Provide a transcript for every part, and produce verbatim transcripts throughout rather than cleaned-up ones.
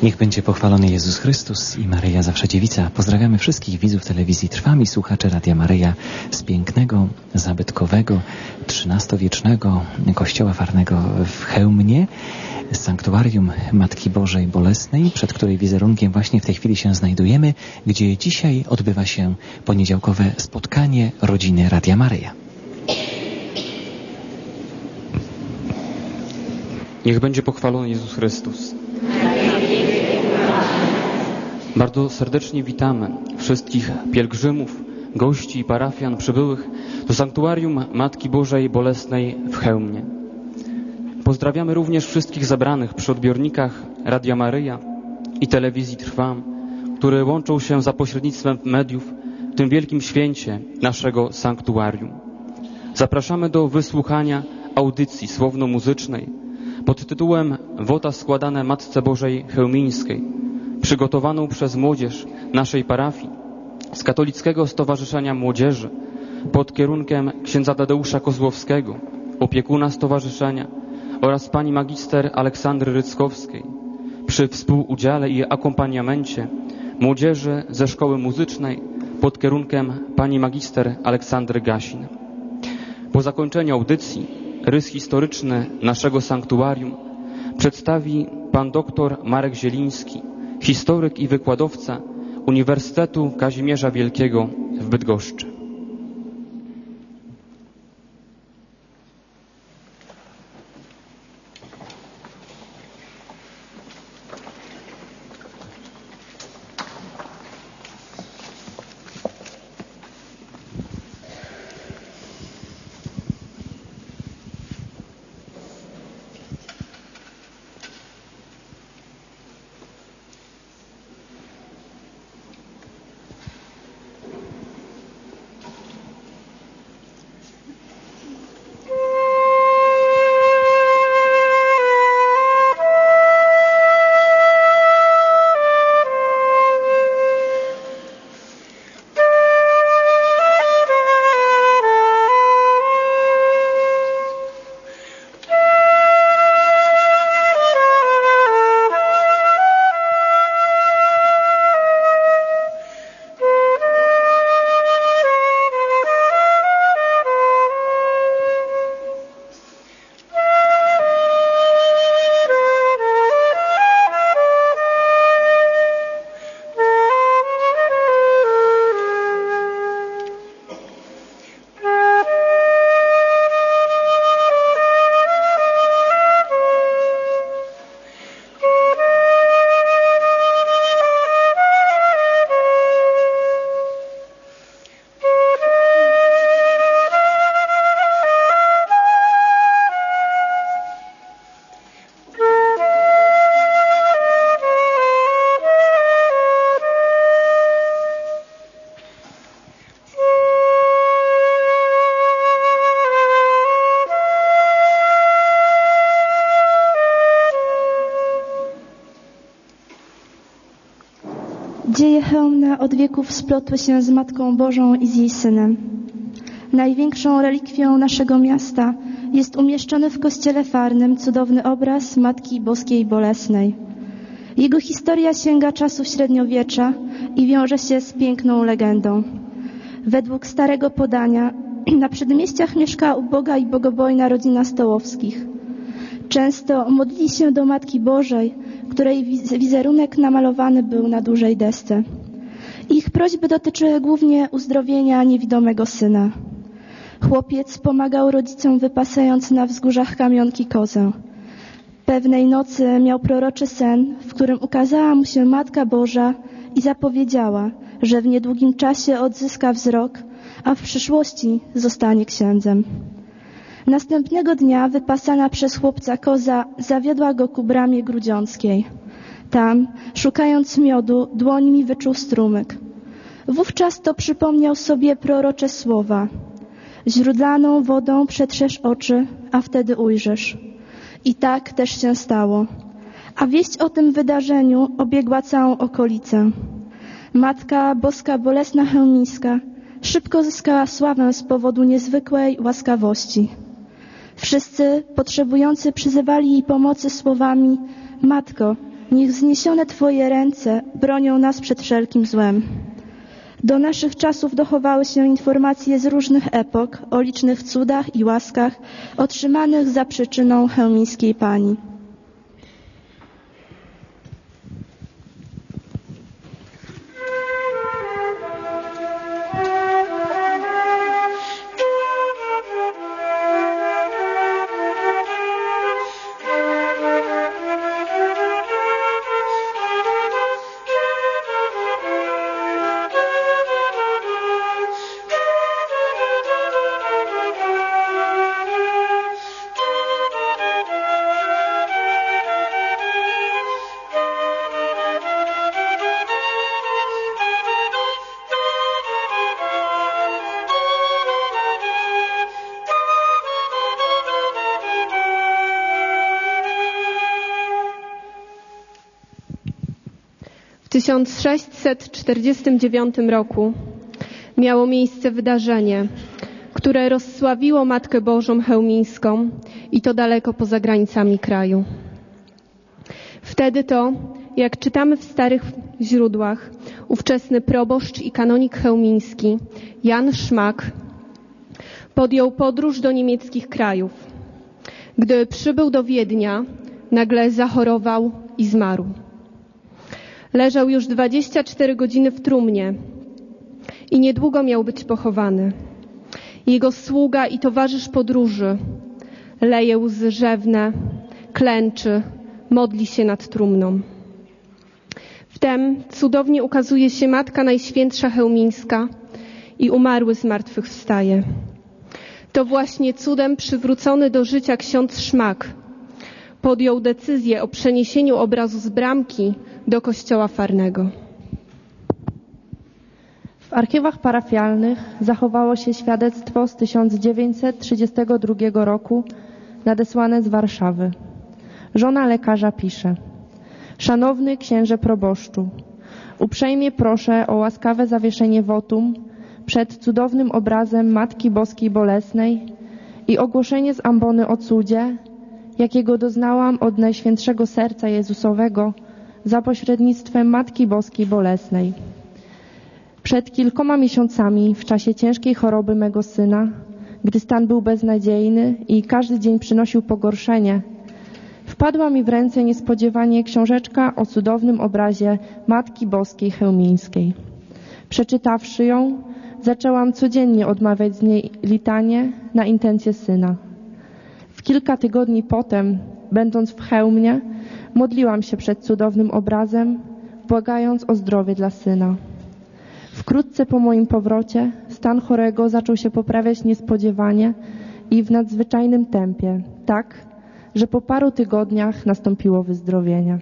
Niech będzie pochwalony Jezus Chrystus i Maryja Zawsze Dziewica. Pozdrawiamy wszystkich widzów telewizji Trwam i słuchaczy Radia Maryja z pięknego, zabytkowego, trzynastowiecznego kościoła farnego w Chełmnie, z sanktuarium Matki Bożej Bolesnej, przed której wizerunkiem właśnie w tej chwili się znajdujemy, gdzie dzisiaj odbywa się poniedziałkowe spotkanie rodziny Radia Maryja. Niech będzie pochwalony Jezus Chrystus. Bardzo serdecznie witamy wszystkich pielgrzymów, gości i parafian przybyłych do sanktuarium Matki Bożej Bolesnej w Chełmnie. Pozdrawiamy również wszystkich zebranych przy odbiornikach Radia Maryja i telewizji Trwam, które łączą się za pośrednictwem mediów w tym wielkim święcie naszego sanktuarium. Zapraszamy do wysłuchania audycji słowno-muzycznej pod tytułem Wota składane Matce Bożej Chełmińskiej, przygotowaną przez młodzież naszej parafii z Katolickiego Stowarzyszenia Młodzieży pod kierunkiem księdza Tadeusza Kozłowskiego, opiekuna stowarzyszenia, oraz pani magister Aleksandry Ryckowskiej przy współudziale i akompaniamencie młodzieży ze szkoły muzycznej pod kierunkiem pani magister Aleksandry Gasin. Po zakończeniu audycji rys historyczny naszego sanktuarium przedstawi pan doktor Marek Zieliński, historyk i wykładowca Uniwersytetu Kazimierza Wielkiego w Bydgoszczy. Dzieje Chełmna od wieków splotły się z Matką Bożą i z jej Synem. Największą relikwią naszego miasta jest umieszczony w kościele farnym cudowny obraz Matki Boskiej Bolesnej. Jego historia sięga czasów średniowiecza i wiąże się z piękną legendą. Według starego podania na przedmieściach mieszkała uboga i bogobojna rodzina Stołowskich. Często modlili się do Matki Bożej, której wizerunek namalowany był na dużej desce. Ich prośby dotyczyły głównie uzdrowienia niewidomego syna. Chłopiec pomagał rodzicom, wypasając na wzgórzach kamionki kozę. Pewnej nocy miał proroczy sen, w którym ukazała mu się Matka Boża i zapowiedziała, że w niedługim czasie odzyska wzrok, a w przyszłości zostanie księdzem. Następnego dnia wypasana przez chłopca koza zawiodła go ku bramie grudziąckiej. Tam, szukając miodu, dłońmi wyczuł strumyk. Wówczas to przypomniał sobie prorocze słowa. Źródlaną wodą przetrzesz oczy, a wtedy ujrzysz. I tak też się stało. A wieść o tym wydarzeniu obiegła całą okolicę. Matka Boska Bolesna Chełmińska szybko zyskała sławę z powodu niezwykłej łaskawości. Wszyscy potrzebujący przyzywali jej pomocy słowami: Matko, Niech wzniesione Twoje ręce bronią nas przed wszelkim złem. Do naszych czasów dochowały się informacje z różnych epok o licznych cudach i łaskach otrzymanych za przyczyną chełmińskiej Pani. W tysiąc sześćset czterdziestym dziewiątym roku miało miejsce wydarzenie, które rozsławiło Matkę Bożą Chełmińską i to daleko poza granicami kraju. Wtedy to, jak czytamy w starych źródłach, ówczesny proboszcz i kanonik chełmiński Jan Szmak podjął podróż do niemieckich krajów. Gdy przybył do Wiednia, nagle zachorował i zmarł. Leżał już dwadzieścia cztery godziny w trumnie i niedługo miał być pochowany. Jego sługa i towarzysz podróży leje łzy rzewne, klęczy, modli się nad trumną. Wtem cudownie ukazuje się Matka Najświętsza Chełmińska i umarły z martwych wstaje. To właśnie cudem przywrócony do życia ksiądz Szmak podjął decyzję o przeniesieniu obrazu z bramki do kościoła farnego. W archiwach parafialnych zachowało się świadectwo z tysiąc dziewięćset trzydziestego drugiego roku nadesłane z Warszawy. Żona lekarza pisze: Szanowny księże proboszczu, uprzejmie proszę o łaskawe zawieszenie wotum przed cudownym obrazem Matki Boskiej Bolesnej i ogłoszenie z ambony o cudzie, jakiego doznałam od Najświętszego Serca Jezusowego za pośrednictwem Matki Boskiej Bolesnej. Przed kilkoma miesiącami, w czasie ciężkiej choroby mego syna, gdy stan był beznadziejny i każdy dzień przynosił pogorszenie, wpadła mi w ręce niespodziewanie książeczka o cudownym obrazie Matki Boskiej Chełmińskiej. Przeczytawszy ją, zaczęłam codziennie odmawiać z niej litanię na intencję syna. W kilka tygodni potem, będąc w Chełmnie, modliłam się przed cudownym obrazem, błagając o zdrowie dla syna. Wkrótce po moim powrocie stan chorego zaczął się poprawiać niespodziewanie i w nadzwyczajnym tempie, tak, że po paru tygodniach nastąpiło wyzdrowienie.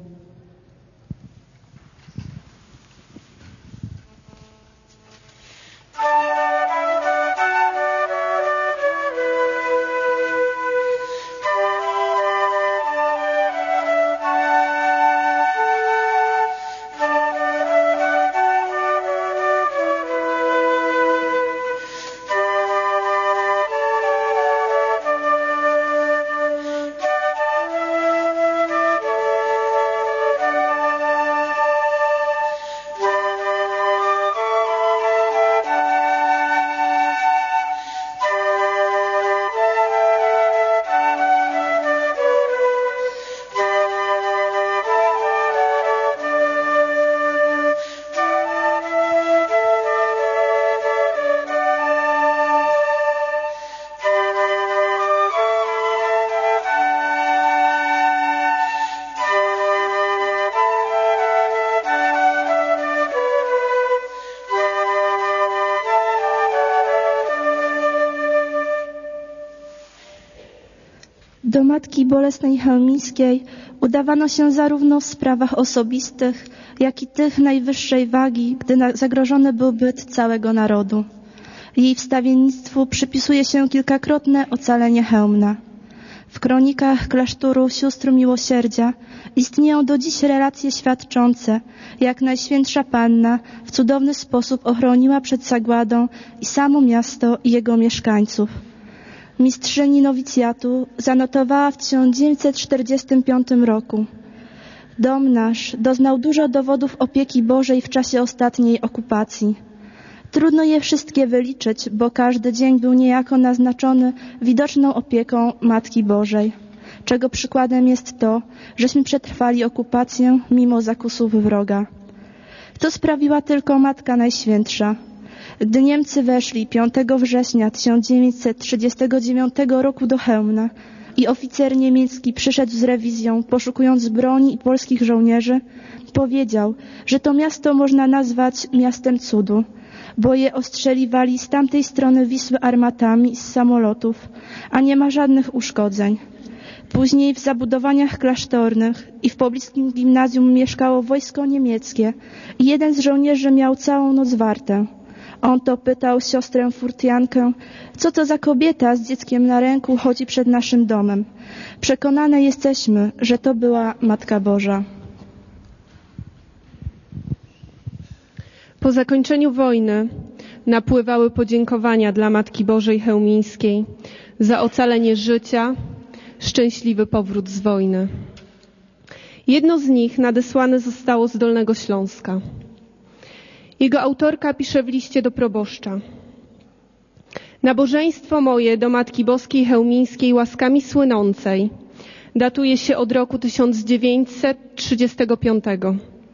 Do Matki Bolesnej Chełmińskiej udawano się zarówno w sprawach osobistych, jak i tych najwyższej wagi, gdy zagrożony był byt całego narodu. Jej wstawiennictwu przypisuje się kilkakrotne ocalenie Chełmna. W kronikach klasztoru Sióstr Miłosierdzia istnieją do dziś relacje świadczące, jak Najświętsza Panna w cudowny sposób ochroniła przed zagładą i samo miasto i jego mieszkańców. Mistrzyni nowicjatu zanotowała w tysiąc dziewięćset czterdziestym piątym roku: Dom nasz doznał dużo dowodów opieki Bożej w czasie ostatniej okupacji. Trudno je wszystkie wyliczyć, bo każdy dzień był niejako naznaczony widoczną opieką Matki Bożej, czego przykładem jest to, żeśmy przetrwali okupację mimo zakusów wroga. To sprawiła tylko Matka Najświętsza. Gdy Niemcy weszli piątego września tysiąc dziewięćset trzydziestego dziewiątego roku do Chełmna i oficer niemiecki przyszedł z rewizją, poszukując broni i polskich żołnierzy, powiedział, że to miasto można nazwać miastem cudu, bo je ostrzeliwali z tamtej strony Wisły armatami z samolotów, a nie ma żadnych uszkodzeń. Później w zabudowaniach klasztornych i w pobliskim gimnazjum mieszkało wojsko niemieckie i jeden z żołnierzy miał całą noc wartę. On to pytał siostrę furtiankę, co to za kobieta z dzieckiem na ręku chodzi przed naszym domem. Przekonane jesteśmy, że to była Matka Boża. Po zakończeniu wojny napływały podziękowania dla Matki Bożej Chełmińskiej za ocalenie życia, szczęśliwy powrót z wojny. Jedno z nich nadesłane zostało z Dolnego Śląska. Jego autorka pisze w liście do proboszcza: nabożeństwo moje do Matki Boskiej Chełmińskiej łaskami słynącej datuje się od roku tysiąc dziewięćset trzydziestego piątego.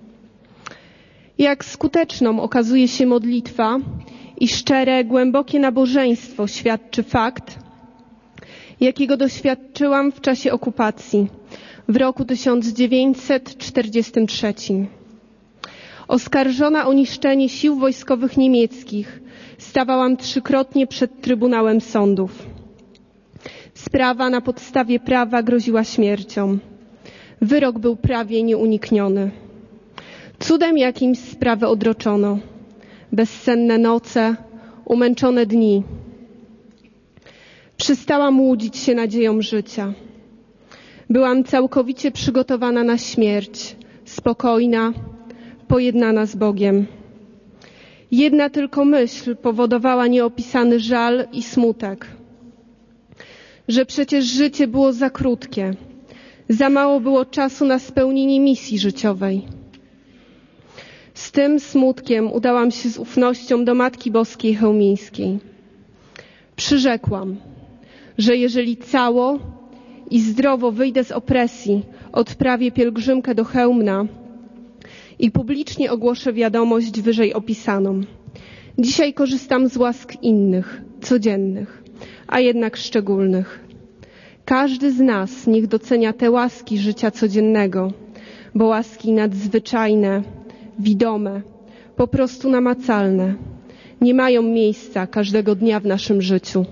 Jak skuteczną okazuje się modlitwa i szczere, głębokie nabożeństwo świadczy fakt, jakiego doświadczyłam w czasie okupacji w roku tysiąc dziewięćset czterdziestym trzecim. Oskarżona o niszczenie sił wojskowych niemieckich, stawałam trzykrotnie przed Trybunałem Sądów. Sprawa na podstawie prawa groziła śmiercią. Wyrok był prawie nieunikniony. Cudem jakimś sprawę odroczono. Bezsenne noce, umęczone dni. Przestałam łudzić się nadzieją życia. Byłam całkowicie przygotowana na śmierć, spokojna, pojednana z Bogiem. Jedna tylko myśl powodowała nieopisany żal i smutek. Że przecież życie było za krótkie, za mało było czasu na spełnienie misji życiowej. Z tym smutkiem udałam się z ufnością do Matki Boskiej Chełmińskiej. Przyrzekłam, że jeżeli cało i zdrowo wyjdę z opresji, odprawię pielgrzymkę do Chełmna i publicznie ogłoszę wiadomość wyżej opisaną. Dzisiaj korzystam z łask innych, codziennych, a jednak szczególnych. Każdy z nas niech docenia te łaski życia codziennego, bo łaski nadzwyczajne, widome, po prostu namacalne, nie mają miejsca każdego dnia w naszym życiu.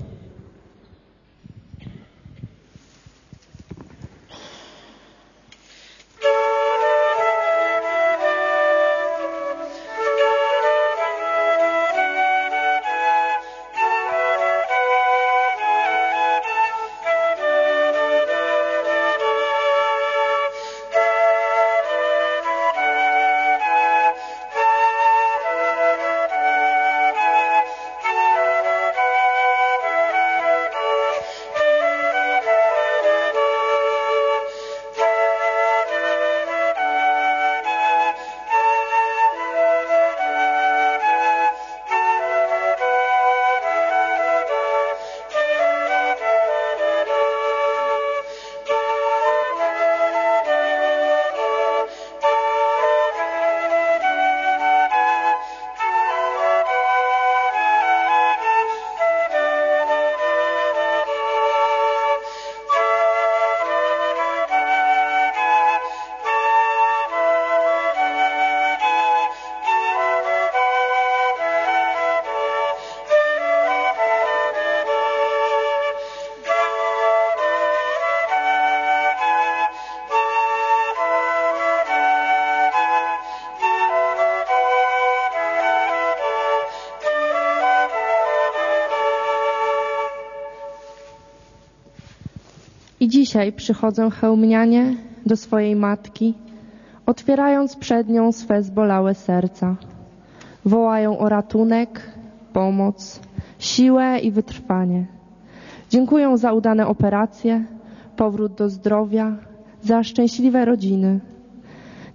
I dzisiaj przychodzą chełmnianie do swojej matki, otwierając przed nią swe zbolałe serca. Wołają o ratunek, pomoc, siłę i wytrwanie. Dziękują za udane operacje, powrót do zdrowia, za szczęśliwe rodziny.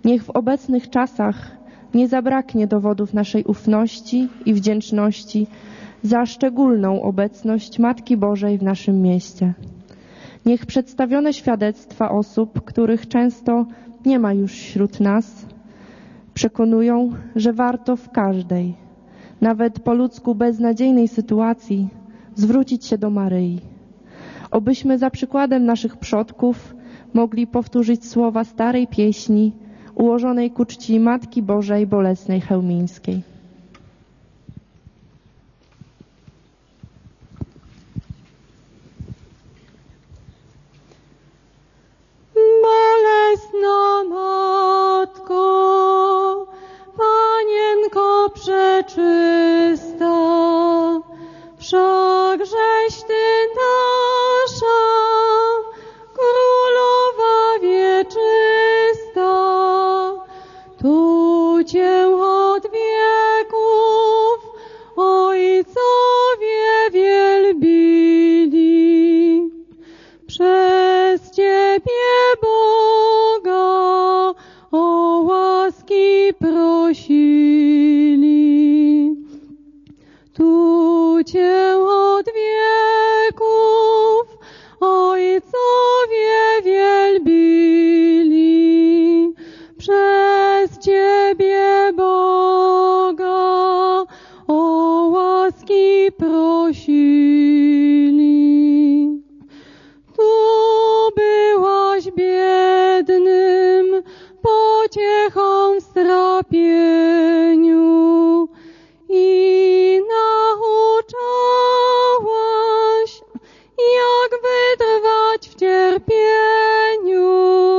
Niech w obecnych czasach nie zabraknie dowodów naszej ufności i wdzięczności za szczególną obecność Matki Bożej w naszym mieście. Niech przedstawione świadectwa osób, których często nie ma już wśród nas, przekonują, że warto w każdej, nawet po ludzku beznadziejnej sytuacji, zwrócić się do Maryi. Obyśmy za przykładem naszych przodków mogli powtórzyć słowa starej pieśni ułożonej ku czci Matki Bożej Bolesnej Chełmińskiej. Bolesna Matko, Panienko przeczysta, wszakżeś Ty nasza, Królowa wieczysta, tu Cię od wieków ojcowie wielbili, przez Ciebie Boga o łaski prosili. Tu Cię od wieków ojcowie wielbili, przez Ciebie Boga o łaski prosili. Tu byłaś biednym pociechą w strapieniu i nauczałaś, jak wytrwać w cierpieniu,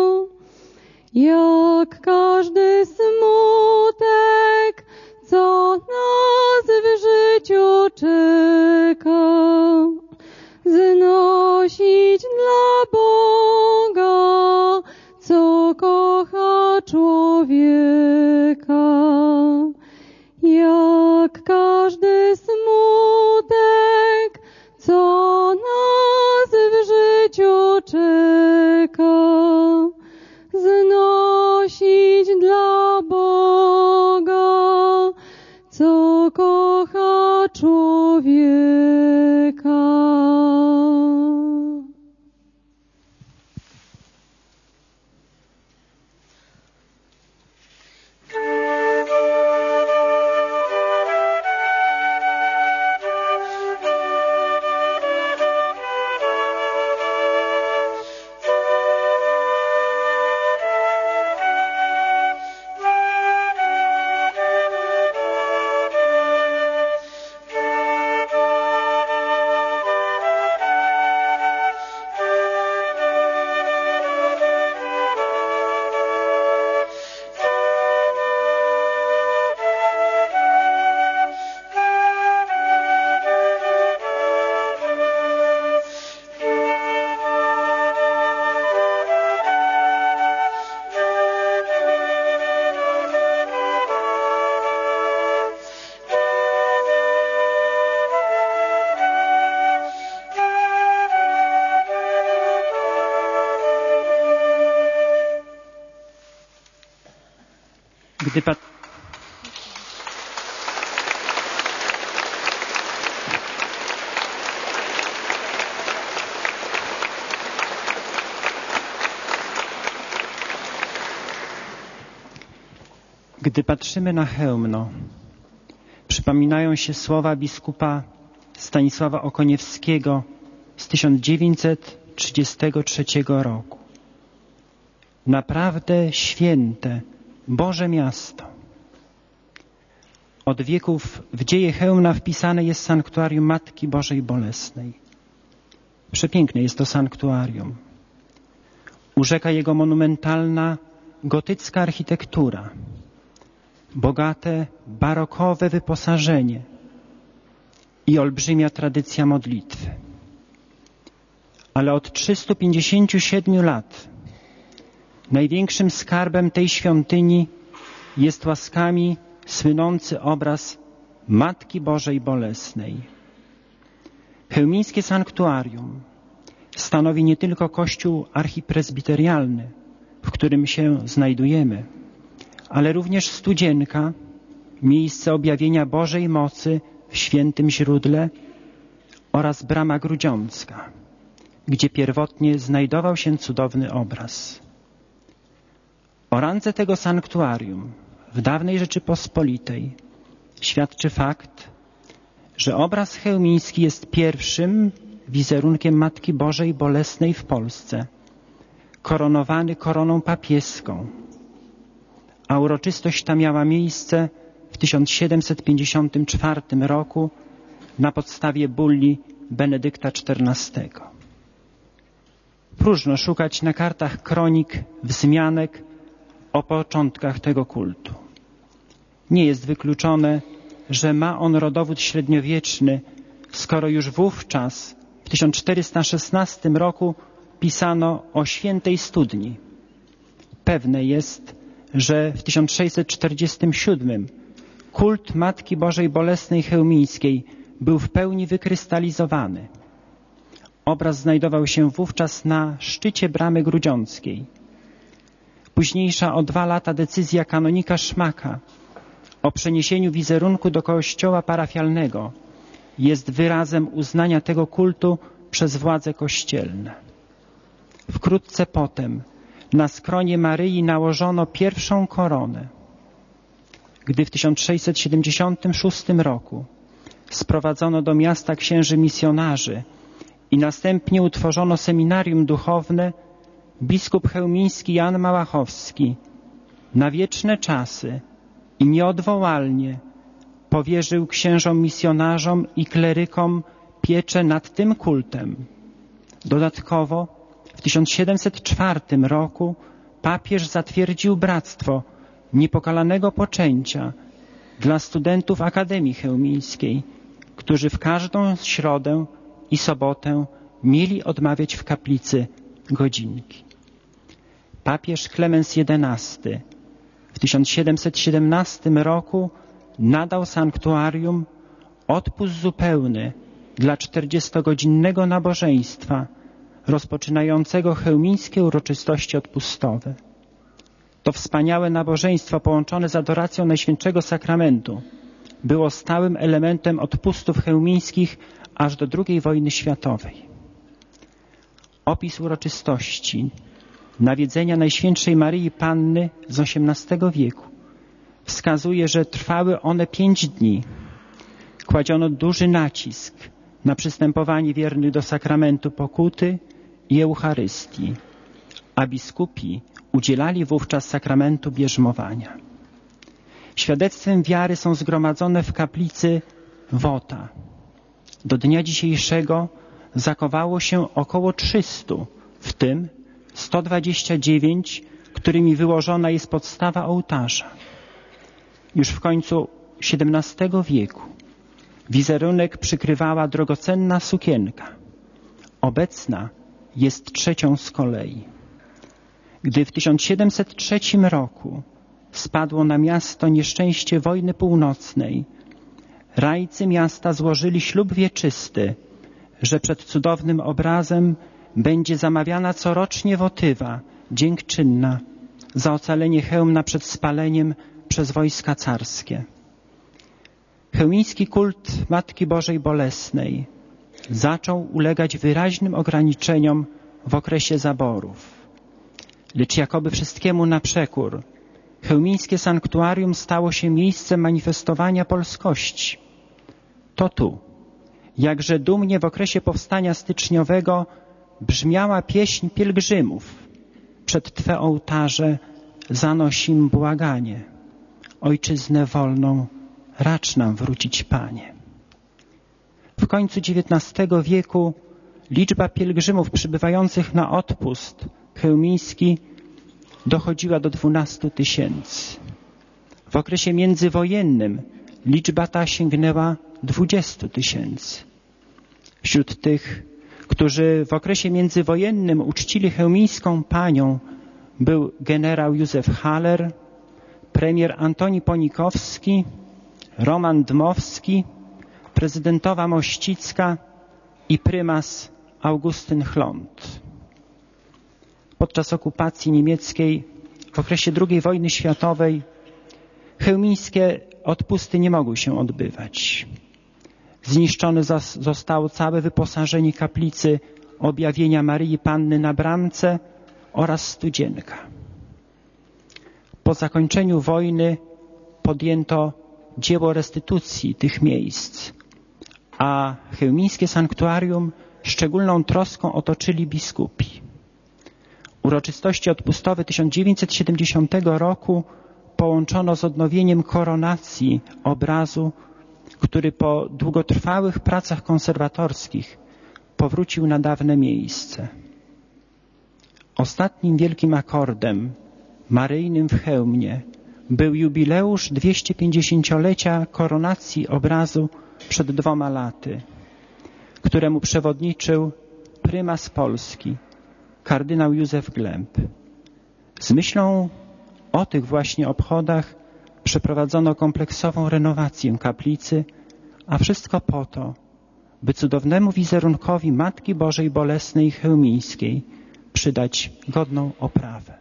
jak każdy smutek, co nas w życiu czeka, znosić dla Boga, co kocha człowieka. Jak każdy smutek, co nas w życiu czeka, znosić dla Boga, co kocha człowieka. Gdy, pat... Gdy patrzymy na Chełmno, przypominają się słowa biskupa Stanisława Okoniewskiego z tysiąc dziewięćset trzydziestego trzeciego roku. Naprawdę święte, Boże miasto. Od wieków w dzieje Chełmna wpisane jest sanktuarium Matki Bożej Bolesnej. Przepiękne jest to sanktuarium. Urzeka jego monumentalna, gotycka architektura, bogate, barokowe wyposażenie i olbrzymia tradycja modlitwy. Ale od trzystu pięćdziesięciu siedmiu lat największym skarbem tej świątyni jest łaskami słynący obraz Matki Bożej Bolesnej. Chełmińskie sanktuarium stanowi nie tylko kościół archipresbiterialny, w którym się znajdujemy, ale również Studzienka, miejsce objawienia Bożej mocy w świętym źródle, oraz Brama Grudziącka, gdzie pierwotnie znajdował się cudowny obraz. O randze tego sanktuarium w dawnej Rzeczypospolitej świadczy fakt, że obraz chełmiński jest pierwszym wizerunkiem Matki Bożej Bolesnej w Polsce, koronowany koroną papieską, a uroczystość ta miała miejsce w tysiąc siedemset pięćdziesiątym czwartym roku na podstawie bulli Benedykta czternastego. Próżno szukać na kartach kronik wzmianek o początkach tego kultu. Nie jest wykluczone, że ma on rodowód średniowieczny, skoro już wówczas, w tysiąc czterysta szesnastym roku, pisano o świętej studni. Pewne jest, że w tysiąc sześćset czterdziestym siódmym kult Matki Bożej Bolesnej Chełmińskiej był w pełni wykrystalizowany. Obraz znajdował się wówczas na szczycie Bramy Grudziąckiej. Późniejsza o dwa lata decyzja kanonika Szmaka o przeniesieniu wizerunku do kościoła parafialnego jest wyrazem uznania tego kultu przez władze kościelne. Wkrótce potem na skronie Maryi nałożono pierwszą koronę. Gdy w tysiąc sześćset siedemdziesiątym szóstym roku sprowadzono do miasta księży misjonarzy i następnie utworzono seminarium duchowne, biskup chełmiński Jan Małachowski na wieczne czasy i nieodwołalnie powierzył księżom misjonarzom i klerykom pieczę nad tym kultem. Dodatkowo w tysiąc siedemset czwartym roku papież zatwierdził bractwo niepokalanego poczęcia dla studentów Akademii Chełmińskiej, którzy w każdą środę i sobotę mieli odmawiać w kaplicy godzinki. Papież Klemens jedenasty w tysiąc siedemset siedemnastym roku nadał sanktuarium odpust zupełny dla czterdziestogodzinnego nabożeństwa rozpoczynającego chełmińskie uroczystości odpustowe. To wspaniałe nabożeństwo połączone z adoracją Najświętszego Sakramentu było stałym elementem odpustów chełmińskich aż do drugiej wojny światowej. Opis uroczystości nawiedzenia Najświętszej Maryi Panny z osiemnastego wieku wskazuje, że trwały one pięć dni. Kładziono duży nacisk na przystępowanie wiernych do sakramentu pokuty i Eucharystii, a biskupi udzielali wówczas sakramentu bierzmowania. Świadectwem wiary są zgromadzone w kaplicy wota. Do dnia dzisiejszego zachowało się około trzystu, w tym sto dwadzieścia dziewięć, którymi wyłożona jest podstawa ołtarza. Już w końcu siedemnastego wieku wizerunek przykrywała drogocenna sukienka. Obecna jest trzecią z kolei. Gdy w tysiąc siedemset trzecim roku spadło na miasto nieszczęście wojny północnej, rajcy miasta złożyli ślub wieczysty, że przed cudownym obrazem będzie zamawiana corocznie wotywa dziękczynna za ocalenie Chełmna przed spaleniem przez wojska carskie. Chełmiński kult Matki Bożej Bolesnej zaczął ulegać wyraźnym ograniczeniom w okresie zaborów. Lecz jakoby wszystkiemu na przekór, chełmińskie sanktuarium stało się miejscem manifestowania polskości. To tu, jakże dumnie w okresie powstania styczniowego brzmiała pieśń pielgrzymów. Przed Twe ołtarze zanosim błaganie. Ojczyznę wolną racz nam wrócić, Panie. W końcu dziewiętnastego wieku liczba pielgrzymów przybywających na odpust chełmiński dochodziła do dwunastu tysięcy. W okresie międzywojennym liczba ta sięgnęła dwudziestu tysięcy. Wśród tych, którzy w okresie międzywojennym uczcili chełmińską panią, był generał Józef Haller, premier Antoni Ponikowski, Roman Dmowski, prezydentowa Mościcka i prymas Augustyn Chlont. Podczas okupacji niemieckiej w okresie drugiej wojny światowej chełmińskie odpusty nie mogły się odbywać. Zniszczone zostało całe wyposażenie kaplicy Objawienia Maryi Panny na Bramce oraz studzienka. Po zakończeniu wojny podjęto dzieło restytucji tych miejsc, a chełmińskie sanktuarium szczególną troską otoczyli biskupi. Uroczystości odpustowe tysiąc dziewięćset siedemdziesiątego roku połączono z odnowieniem koronacji obrazu, który po długotrwałych pracach konserwatorskich powrócił na dawne miejsce. Ostatnim wielkim akordem maryjnym w Chełmie był jubileusz dwieście-pięćdziesięciolecia koronacji obrazu przed dwoma laty, któremu przewodniczył prymas Polski, kardynał Józef Glemp. Z myślą o tych właśnie obchodach przeprowadzono kompleksową renowację kaplicy, a wszystko po to, by cudownemu wizerunkowi Matki Bożej Bolesnej Chełmińskiej przydać godną oprawę.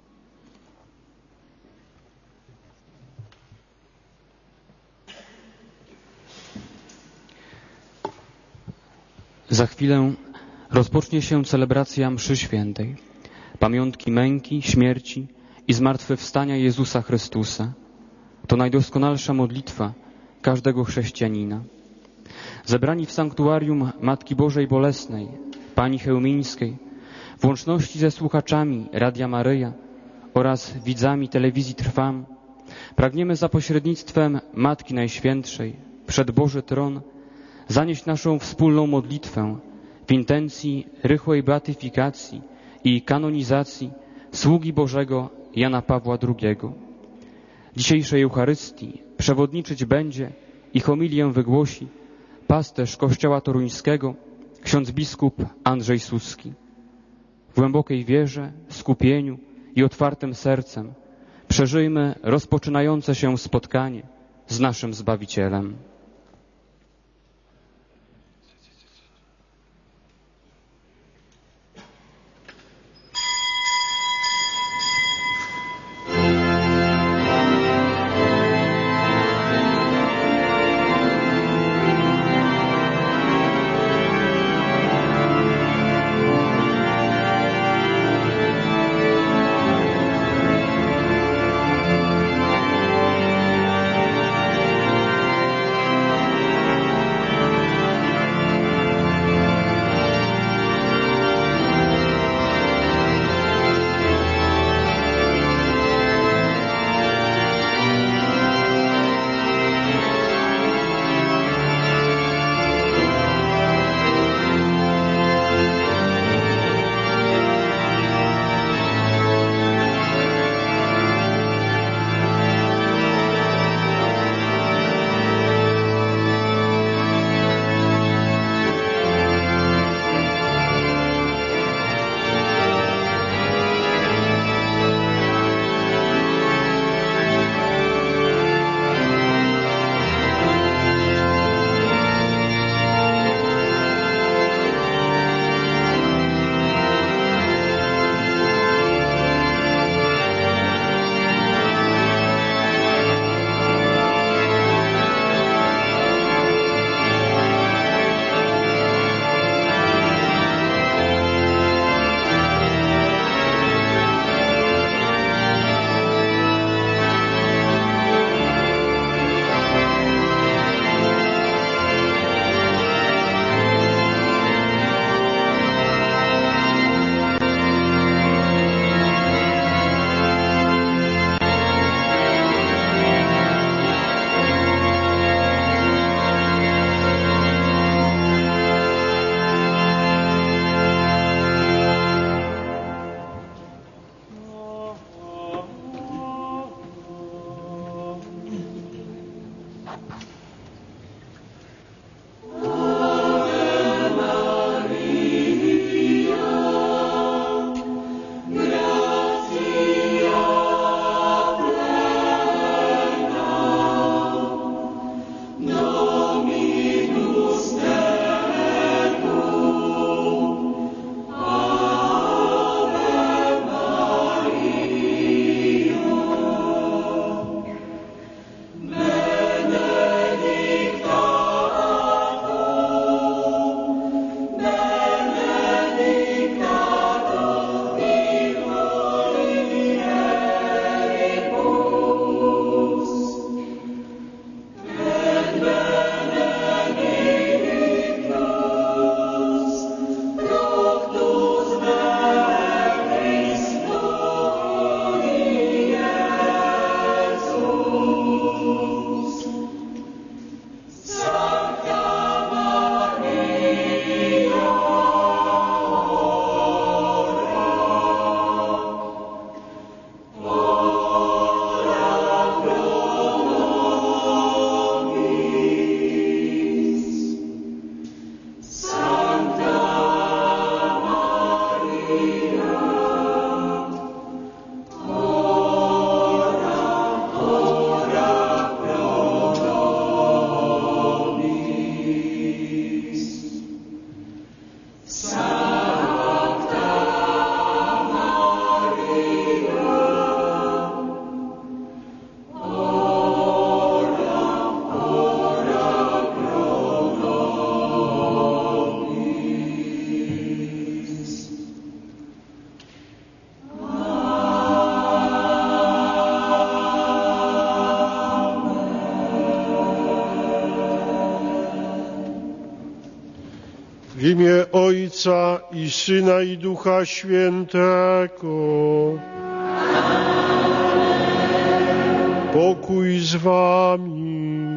Za chwilę rozpocznie się celebracja mszy świętej, pamiątki męki, śmierci i zmartwychwstania Jezusa Chrystusa. To najdoskonalsza modlitwa każdego chrześcijanina. Zebrani w sanktuarium Matki Bożej Bolesnej, Pani Chełmińskiej, w łączności ze słuchaczami Radia Maryja oraz widzami telewizji Trwam, pragniemy za pośrednictwem Matki Najświętszej przed Boży Tron zanieść naszą wspólną modlitwę w intencji rychłej beatyfikacji i kanonizacji sługi Bożego Jana Pawła drugiego. Dzisiejszej Eucharystii przewodniczyć będzie i homilię wygłosi pasterz Kościoła Toruńskiego, ksiądz biskup Andrzej Suski. W głębokiej wierze, skupieniu i otwartym sercem przeżyjmy rozpoczynające się spotkanie z naszym Zbawicielem. W imię Ojca i Syna i Ducha Świętego. Pokój z wami.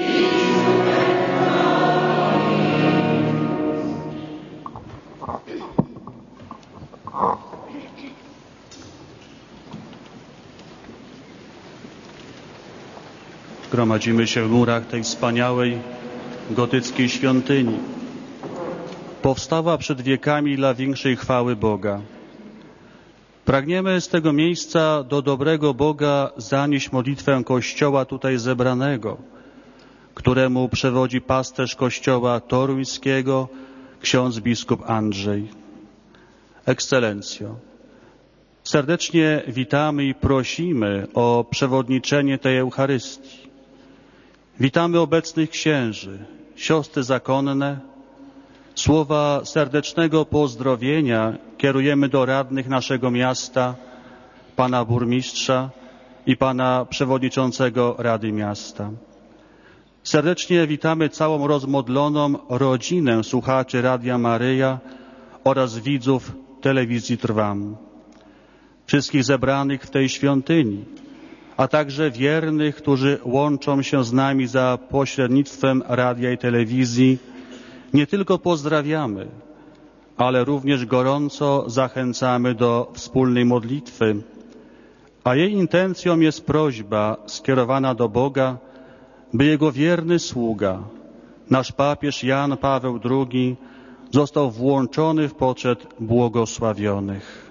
Gromadzimy się w murach tej wspaniałej gotyckiej świątyni. Powstała przed wiekami dla większej chwały Boga. Pragniemy z tego miejsca do dobrego Boga zanieść modlitwę Kościoła tutaj zebranego, któremu przewodzi pasterz Kościoła toruńskiego, ksiądz biskup Andrzej. Ekscelencjo, serdecznie witamy i prosimy o przewodniczenie tej Eucharystii. Witamy obecnych księży, siostry zakonne. Słowa serdecznego pozdrowienia kierujemy do radnych naszego miasta, pana burmistrza i pana przewodniczącego Rady Miasta. Serdecznie witamy całą rozmodloną rodzinę słuchaczy Radia Maryja oraz widzów telewizji Trwam. Wszystkich zebranych w tej świątyni, a także wiernych, którzy łączą się z nami za pośrednictwem radia i telewizji, nie tylko pozdrawiamy, ale również gorąco zachęcamy do wspólnej modlitwy, a jej intencją jest prośba skierowana do Boga, by Jego wierny sługa, nasz papież Jan Paweł drugi, został włączony w poczet błogosławionych.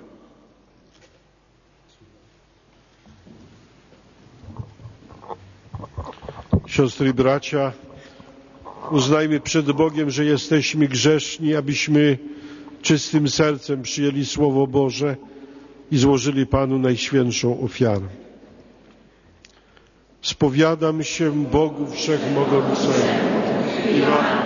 Siostry i bracia, uznajmy przed Bogiem, że jesteśmy grzeszni, abyśmy czystym sercem przyjęli Słowo Boże i złożyli Panu najświętszą ofiarę. Spowiadam się Bogu Wszechmogącemu i Wam,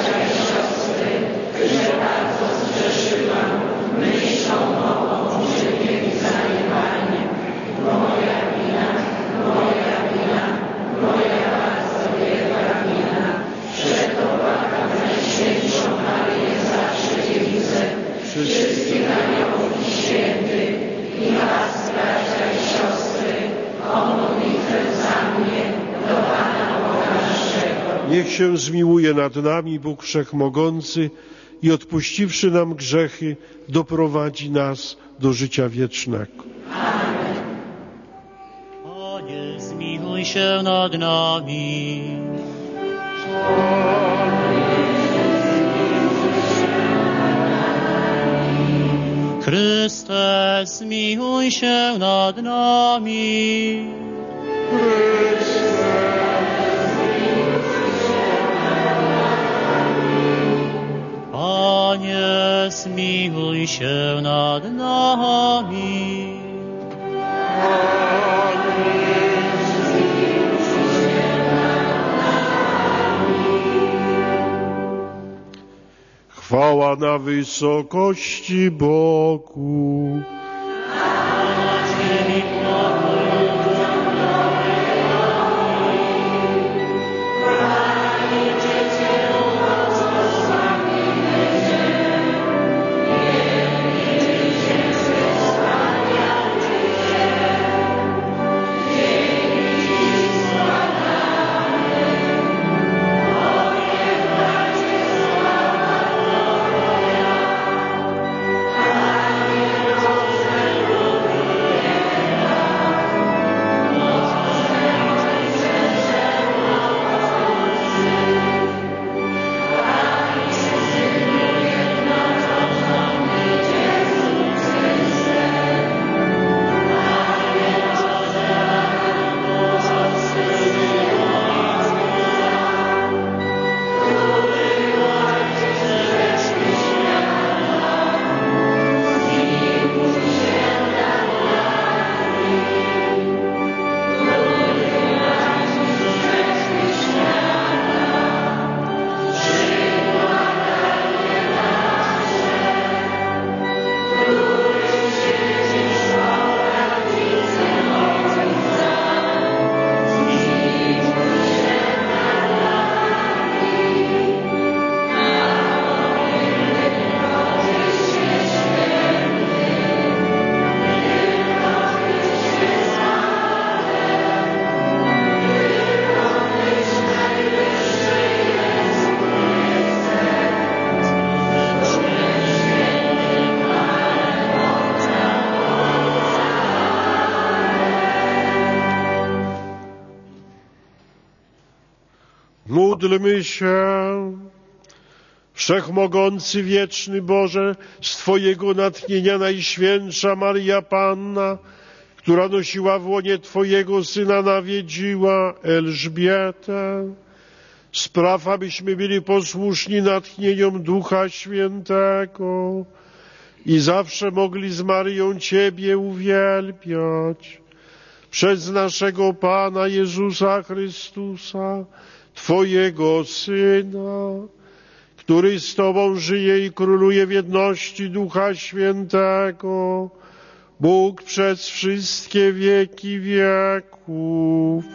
niech się zmiłuje nad nami Bóg Wszechmogący i odpuściwszy nam grzechy, doprowadzi nas do życia wiecznego. Amen. Panie, zmiłuj się nad nami. Chryste, zmiłuj się nad nami. Panie, zmiłuj się nad nami. Chwała na wysokości Bogu. Amen. Módlmy się. Wszechmogący, wieczny Boże, z Twojego natchnienia Najświętsza Maryja Panna, która nosiła w łonie Twojego Syna, nawiedziła Elżbietę. Spraw, abyśmy byli posłuszni natchnieniom Ducha Świętego i zawsze mogli z Maryją Ciebie uwielbiać. Przez naszego Pana Jezusa Chrystusa, Twojego Syna, który z Tobą żyje i króluje w jedności Ducha Świętego, Bóg przez wszystkie wieki wieków.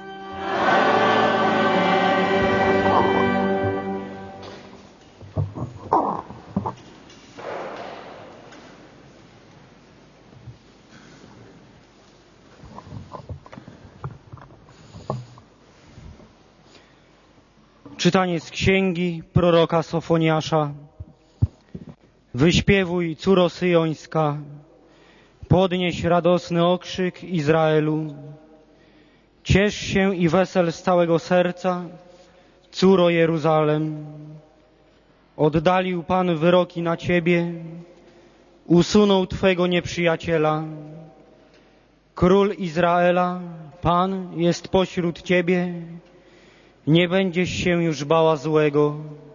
Czytanie z księgi proroka Sofoniasza. Wyśpiewuj, córo syjońska, podnieś radosny okrzyk Izraelu. Ciesz się i wesel z całego serca, córo Jeruzalem. Oddalił Pan wyroki na Ciebie, usunął Twego nieprzyjaciela. Król Izraela, Pan jest pośród Ciebie, nie będziesz się już bała złego.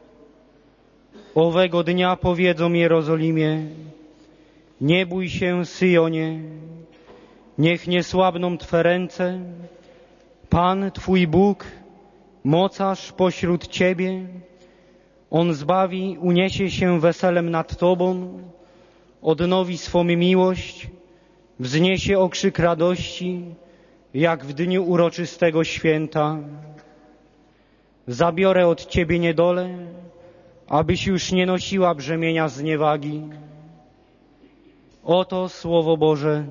Owego dnia powiedzą Jerozolimie, nie bój się, Syjonie, niech nie słabną Twe ręce. Pan, Twój Bóg, mocarz pośród Ciebie, On zbawi, uniesie się weselem nad Tobą, odnowi swą miłość, wzniesie okrzyk radości, jak w dniu uroczystego święta. Zabiorę od Ciebie niedolę, abyś już nie nosiła brzemienia zniewagi. Oto Słowo Boże.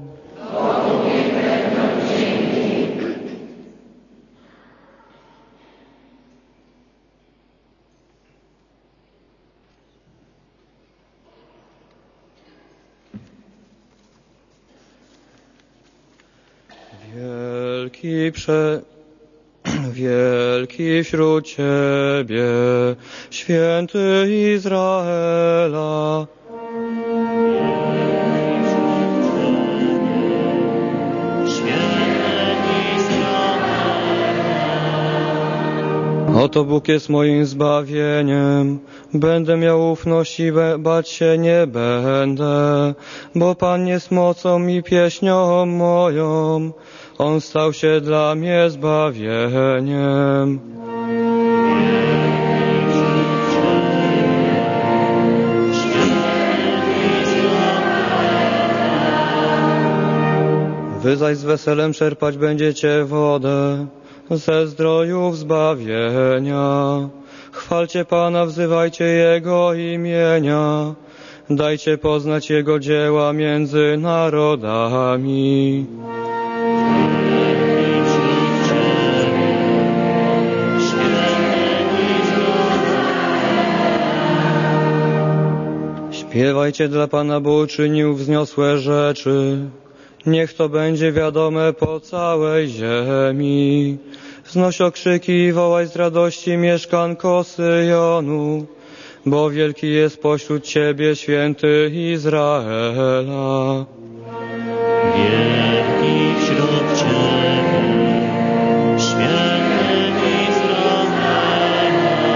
Wielki prze... Wielki wśród Ciebie, święty Izraela. Oto Bóg jest moim zbawieniem, będę miał ufność i bać się nie będę, bo Pan jest mocą i pieśnią moją, On stał się dla mnie zbawieniem. Wy zaś z weselem czerpać będziecie wodę ze zdrojów zbawienia. Chwalcie Pana, wzywajcie Jego imienia, dajcie poznać Jego dzieła między narodami. Śpiewajcie dla Pana, bo uczynił wzniosłe rzeczy. Niech to będzie wiadome po całej ziemi. Wznoś okrzyki i wołaj z radości, mieszkanko Syjonu, bo wielki jest pośród Ciebie święty Izraela. Wielki wśród Ciebie, święty Izraela.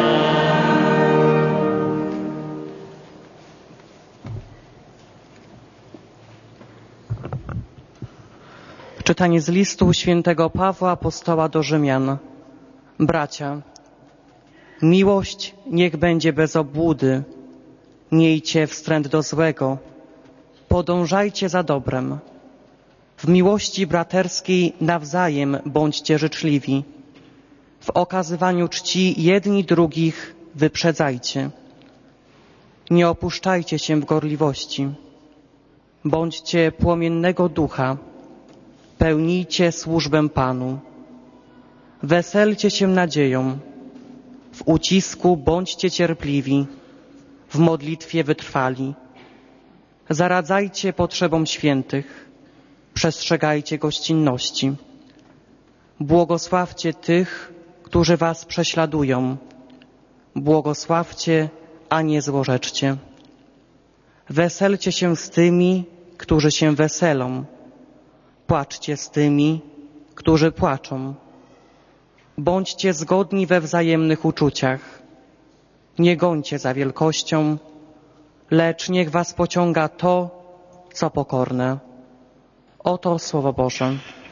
Czytanie z listu świętego Pawła apostoła do Rzymian. Bracia, miłość niech będzie bez obłudy, miejcie wstręt do złego, podążajcie za dobrem. W miłości braterskiej nawzajem bądźcie życzliwi. W okazywaniu czci jedni drugich wyprzedzajcie. Nie opuszczajcie się w gorliwości. Bądźcie płomiennego ducha. Pełnijcie służbę Panu. Weselcie się nadzieją. W ucisku bądźcie cierpliwi. W modlitwie wytrwali. Zaradzajcie potrzebom świętych. Przestrzegajcie gościnności. Błogosławcie tych, którzy was prześladują. Błogosławcie, a nie złorzeczcie. Weselcie się z tymi, którzy się weselą. Płaczcie z tymi, którzy płaczą. Bądźcie zgodni we wzajemnych uczuciach. Nie gońcie za wielkością, lecz niech was pociąga to, co pokorne. Oto Słowo Boże.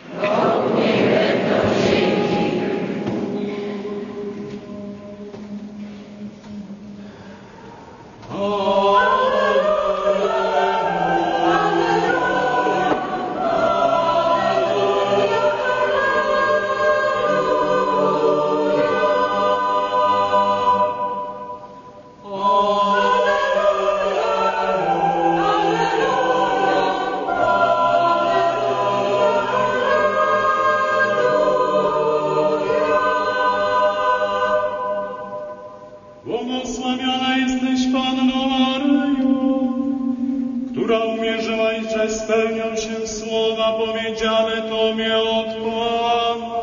Błogosławiona jesteś Panno Maryjo, która umierzyła i że spełnią się słowa powiedziane Tobie od Pana.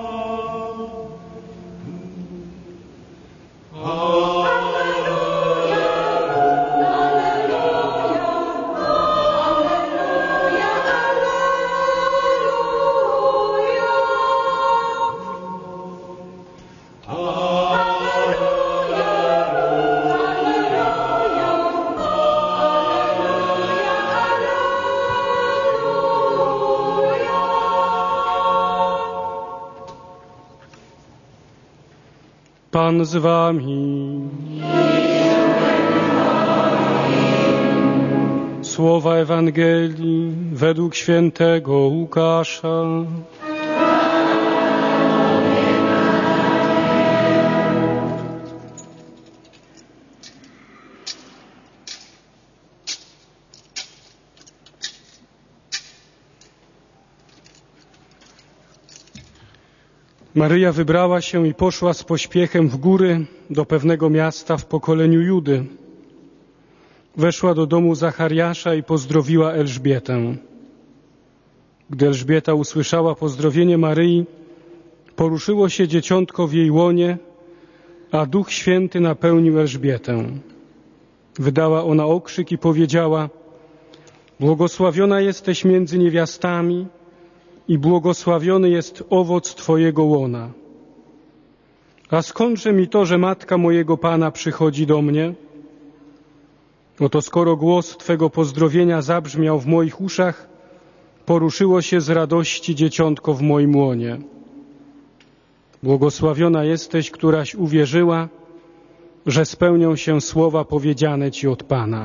Pan z wami. Słowa Ewangelii według świętego Łukasza. Maryja wybrała się i poszła z pośpiechem w góry do pewnego miasta w pokoleniu Judy. Weszła do domu Zachariasza i pozdrowiła Elżbietę. Gdy Elżbieta usłyszała pozdrowienie Maryi, poruszyło się dzieciątko w jej łonie, a Duch Święty napełnił Elżbietę. Wydała ona okrzyk i powiedziała: błogosławiona jesteś między niewiastami i błogosławiony jest owoc Twojego łona. A skądże mi to, że matka mojego Pana przychodzi do mnie? Oto skoro głos Twego pozdrowienia zabrzmiał w moich uszach, poruszyło się z radości dzieciątko w moim łonie. Błogosławiona jesteś, któraś uwierzyła, że spełnią się słowa powiedziane Ci od Pana.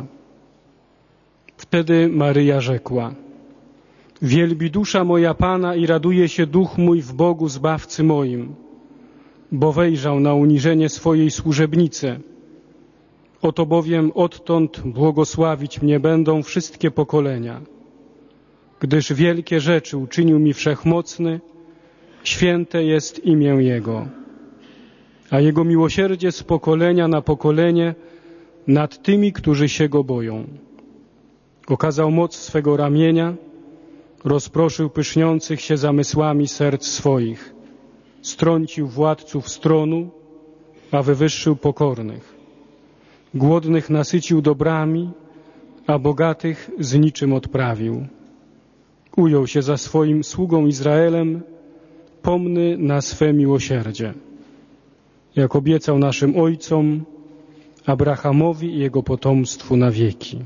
Wtedy Maryja rzekła: wielbi dusza moja Pana i raduje się duch mój w Bogu Zbawcy moim, bo wejrzał na uniżenie swojej służebnicy. Oto bowiem odtąd błogosławić mnie będą wszystkie pokolenia, gdyż wielkie rzeczy uczynił mi Wszechmocny, święte jest imię Jego, a Jego miłosierdzie z pokolenia na pokolenie nad tymi, którzy się Go boją. Okazał moc swego ramienia, rozproszył pyszniących się zamysłami serc swoich, strącił władców z tronu, a wywyższył pokornych. Głodnych nasycił dobrami, a bogatych z niczym odprawił. Ujął się za swoim sługą Izraelem, pomny na swe miłosierdzie, jak obiecał naszym ojcom, Abrahamowi i jego potomstwu na wieki.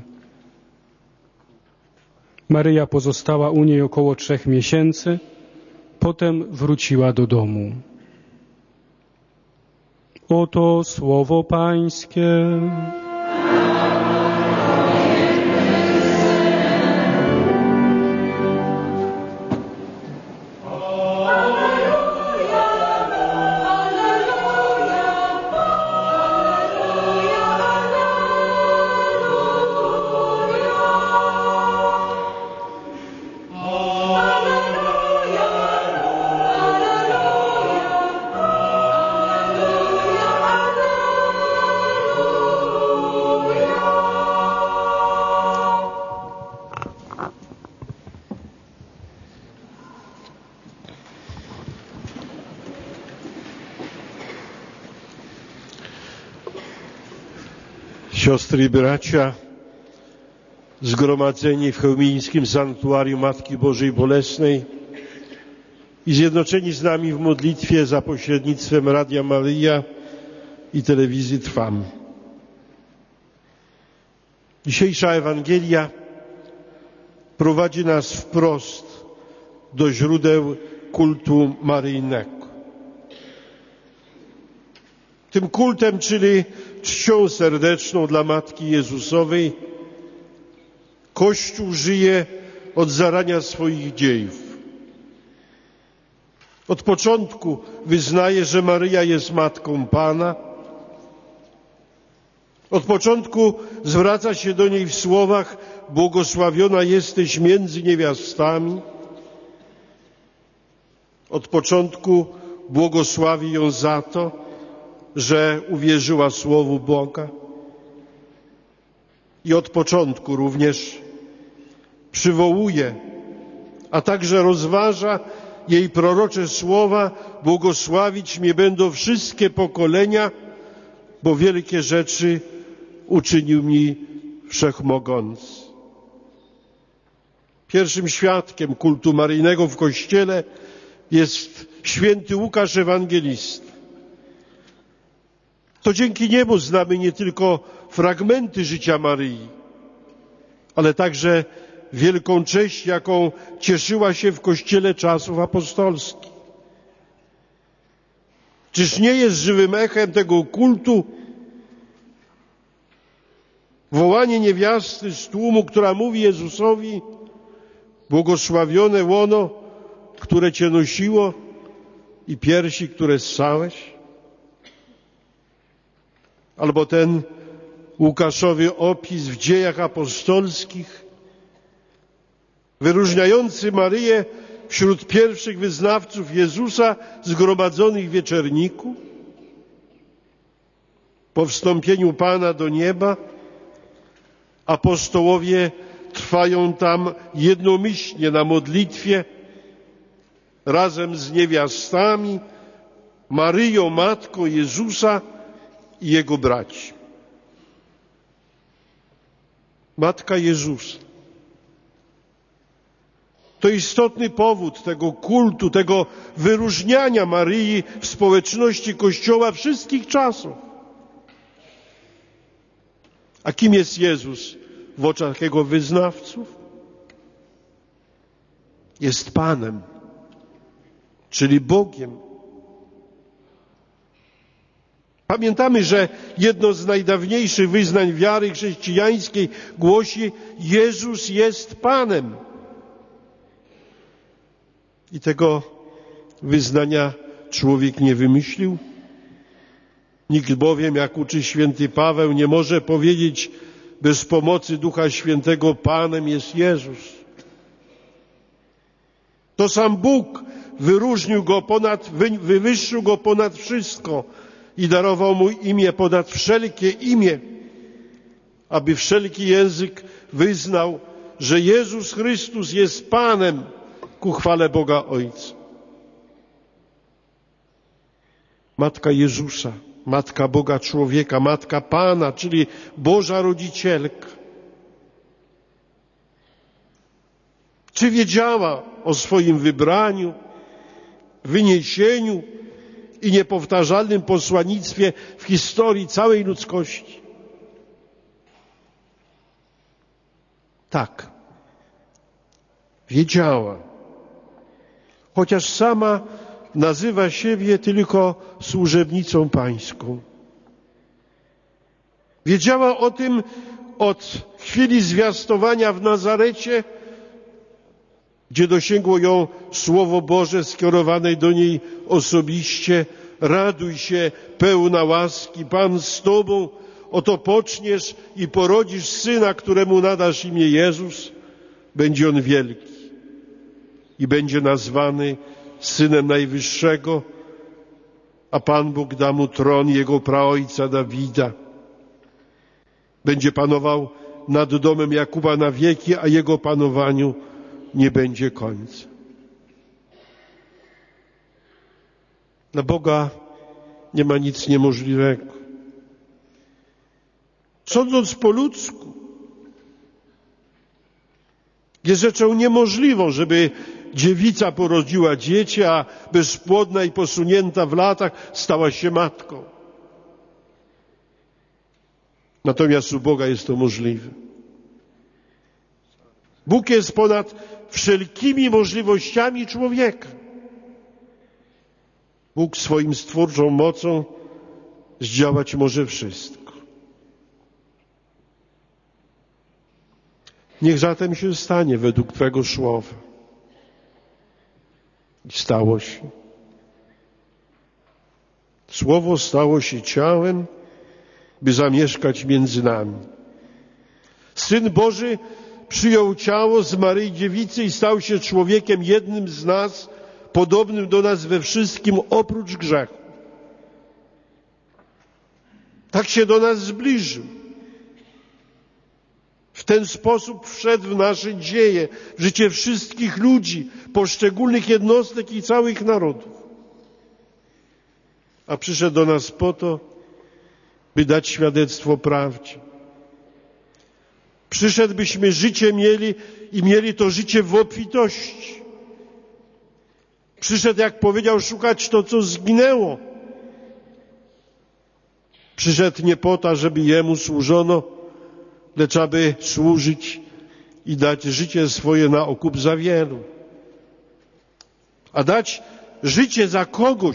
Maryja pozostała u niej około trzech miesięcy, potem wróciła do domu. Oto słowo Pańskie. Siostry i bracia, zgromadzeni w chełmińskim sanktuarium Matki Bożej Bolesnej i zjednoczeni z nami w modlitwie za pośrednictwem Radia Maryja i telewizji Trwam. Dzisiejsza Ewangelia prowadzi nas wprost do źródeł kultu maryjnego. Tym kultem, czyli czcią serdeczną dla Matki Jezusowej, Kościół żyje od zarania swoich dziejów. Od początku wyznaje, że Maryja jest Matką Pana. Od początku zwraca się do niej w słowach: błogosławiona jesteś między niewiastami. Od początku błogosławi ją za to, że uwierzyła Słowu Boga. I od początku również przywołuje, a także rozważa jej prorocze słowa: błogosławić mnie będą wszystkie pokolenia, bo wielkie rzeczy uczynił mi Wszechmogący. Pierwszym świadkiem kultu maryjnego w Kościele jest święty Łukasz Ewangelista. To dzięki niemu znamy nie tylko fragmenty życia Maryi, ale także wielką cześć, jaką cieszyła się w Kościele czasów apostolskich. Czyż nie jest żywym echem tego kultu wołanie niewiasty z tłumu, która mówi Jezusowi: błogosławione łono, które Cię nosiło, i piersi, które ssałeś? Albo ten Łukaszowy opis w Dziejach Apostolskich, wyróżniający Maryję wśród pierwszych wyznawców Jezusa zgromadzonych w wieczerniku. Po wstąpieniu Pana do nieba apostołowie trwają tam jednomyślnie na modlitwie razem z niewiastami, Maryją, Matką Jezusa i Jego braci. Matka Jezusa to istotny powód tego kultu, tego wyróżniania Maryi w społeczności Kościoła wszystkich czasów. A kim jest Jezus w oczach Jego wyznawców? Jest Panem, czyli Bogiem. Pamiętamy, że jedno z najdawniejszych wyznań wiary chrześcijańskiej głosi: Jezus jest Panem. I tego wyznania człowiek nie wymyślił. Nikt bowiem, jak uczy święty Paweł, nie może powiedzieć bez pomocy Ducha Świętego: Panem jest Jezus. To sam Bóg wyróżnił go ponad, wywyższył go ponad wszystko i darował mu imię ponad wszelkie imię, aby wszelki język wyznał, że Jezus Chrystus jest Panem, ku chwale Boga Ojca. Matka Jezusa, Matka Boga człowieka, Matka Pana, czyli Boża Rodzicielka. Czy wiedziała o swoim wybraniu, wyniesieniu i niepowtarzalnym posłannictwie w historii całej ludzkości? Tak, wiedziała, chociaż sama nazywa siebie tylko służebnicą pańską. Wiedziała o tym od chwili zwiastowania w Nazarecie, gdzie dosięgło ją Słowo Boże skierowane do niej osobiście: raduj się, pełna łaski, Pan z tobą, oto poczniesz i porodzisz syna, któremu nadasz imię Jezus. Będzie on wielki i będzie nazwany Synem Najwyższego, a Pan Bóg da mu tron jego praojca Dawida. Będzie panował nad domem Jakuba na wieki, a jego panowaniu nie będzie końca. Dla Boga nie ma nic niemożliwego. Sądząc po ludzku, jest rzeczą niemożliwą, żeby dziewica porodziła dziecię, a bezpłodna i posunięta w latach stała się matką. Natomiast u Boga jest to możliwe. Bóg jest ponad wszelkimi możliwościami człowieka. Bóg swoim stwórczą mocą zdziałać może wszystko. Niech zatem się stanie według Twego słowa. I stało się. Słowo stało się ciałem, by zamieszkać między nami. Syn Boży przyjął ciało z Maryi Dziewicy i stał się człowiekiem jednym z nas, podobnym do nas we wszystkim oprócz grzechu. Tak się do nas zbliżył. W ten sposób wszedł w nasze dzieje, w życie wszystkich ludzi, poszczególnych jednostek i całych narodów. A przyszedł do nas po to, by dać świadectwo prawdzie. Przyszedł, byśmy życie mieli i mieli to życie w obfitości. Przyszedł, jak powiedział, szukać to, co zginęło. Przyszedł nie po to, żeby Jemu służono, lecz aby służyć i dać życie swoje na okup za wielu. A dać życie za kogoś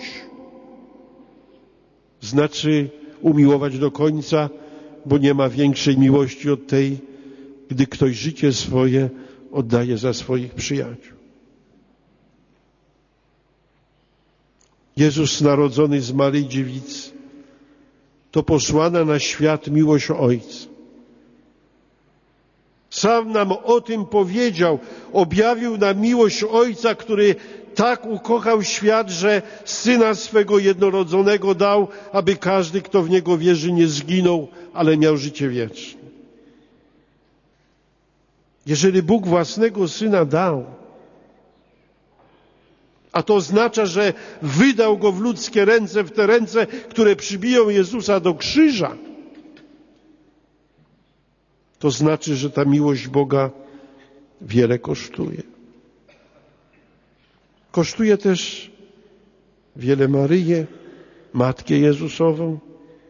znaczy umiłować do końca, bo nie ma większej miłości od tej, gdy ktoś życie swoje oddaje za swoich przyjaciół. Jezus narodzony z Maryi Dziewicy to posłana na świat miłość Ojca. Sam nam o tym powiedział, objawił nam miłość Ojca, który tak ukochał świat, że Syna swego jednorodzonego dał, aby każdy, kto w Niego wierzy, nie zginął, ale miał życie wieczne. Jeżeli Bóg własnego Syna dał, a to oznacza, że wydał Go w ludzkie ręce, w te ręce, które przybiją Jezusa do krzyża, to znaczy, że ta miłość Boga wiele kosztuje. Kosztuje też wiele Maryję, Matkę Jezusową.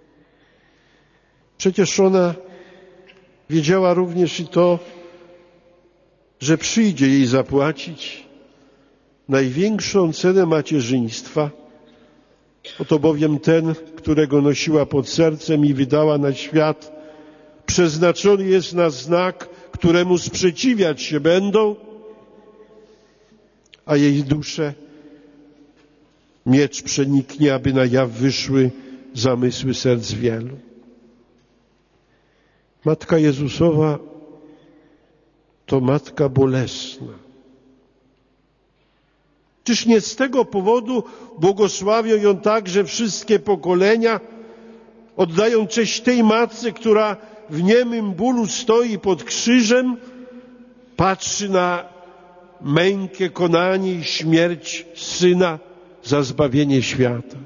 Przecież ona wiedziała również i to, że przyjdzie jej zapłacić największą cenę macierzyństwa. Oto bowiem ten, którego nosiła pod sercem i wydała na świat, przeznaczony jest na znak, któremu sprzeciwiać się będą, a jej duszę miecz przeniknie, aby na jaw wyszły zamysły serc wielu. Matka Jezusowa to matka bolesna. Czyż nie z tego powodu błogosławią ją także wszystkie pokolenia, oddają cześć tej matce, która w niemym bólu stoi pod krzyżem, patrzy na mękę, konanie i śmierć Syna za zbawienie świata.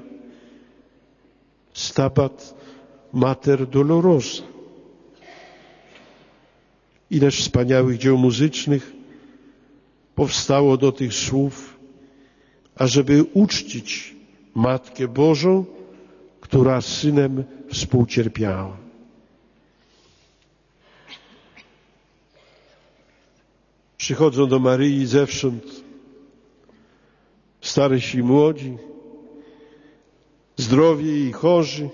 Stabat Mater Dolorosa. Ileż wspaniałych dzieł muzycznych powstało do tych słów, ażeby uczcić Matkę Bożą, która z Synem współcierpiała. Przychodzą do Maryi zewsząd starysi i młodzi, zdrowi i chorzy,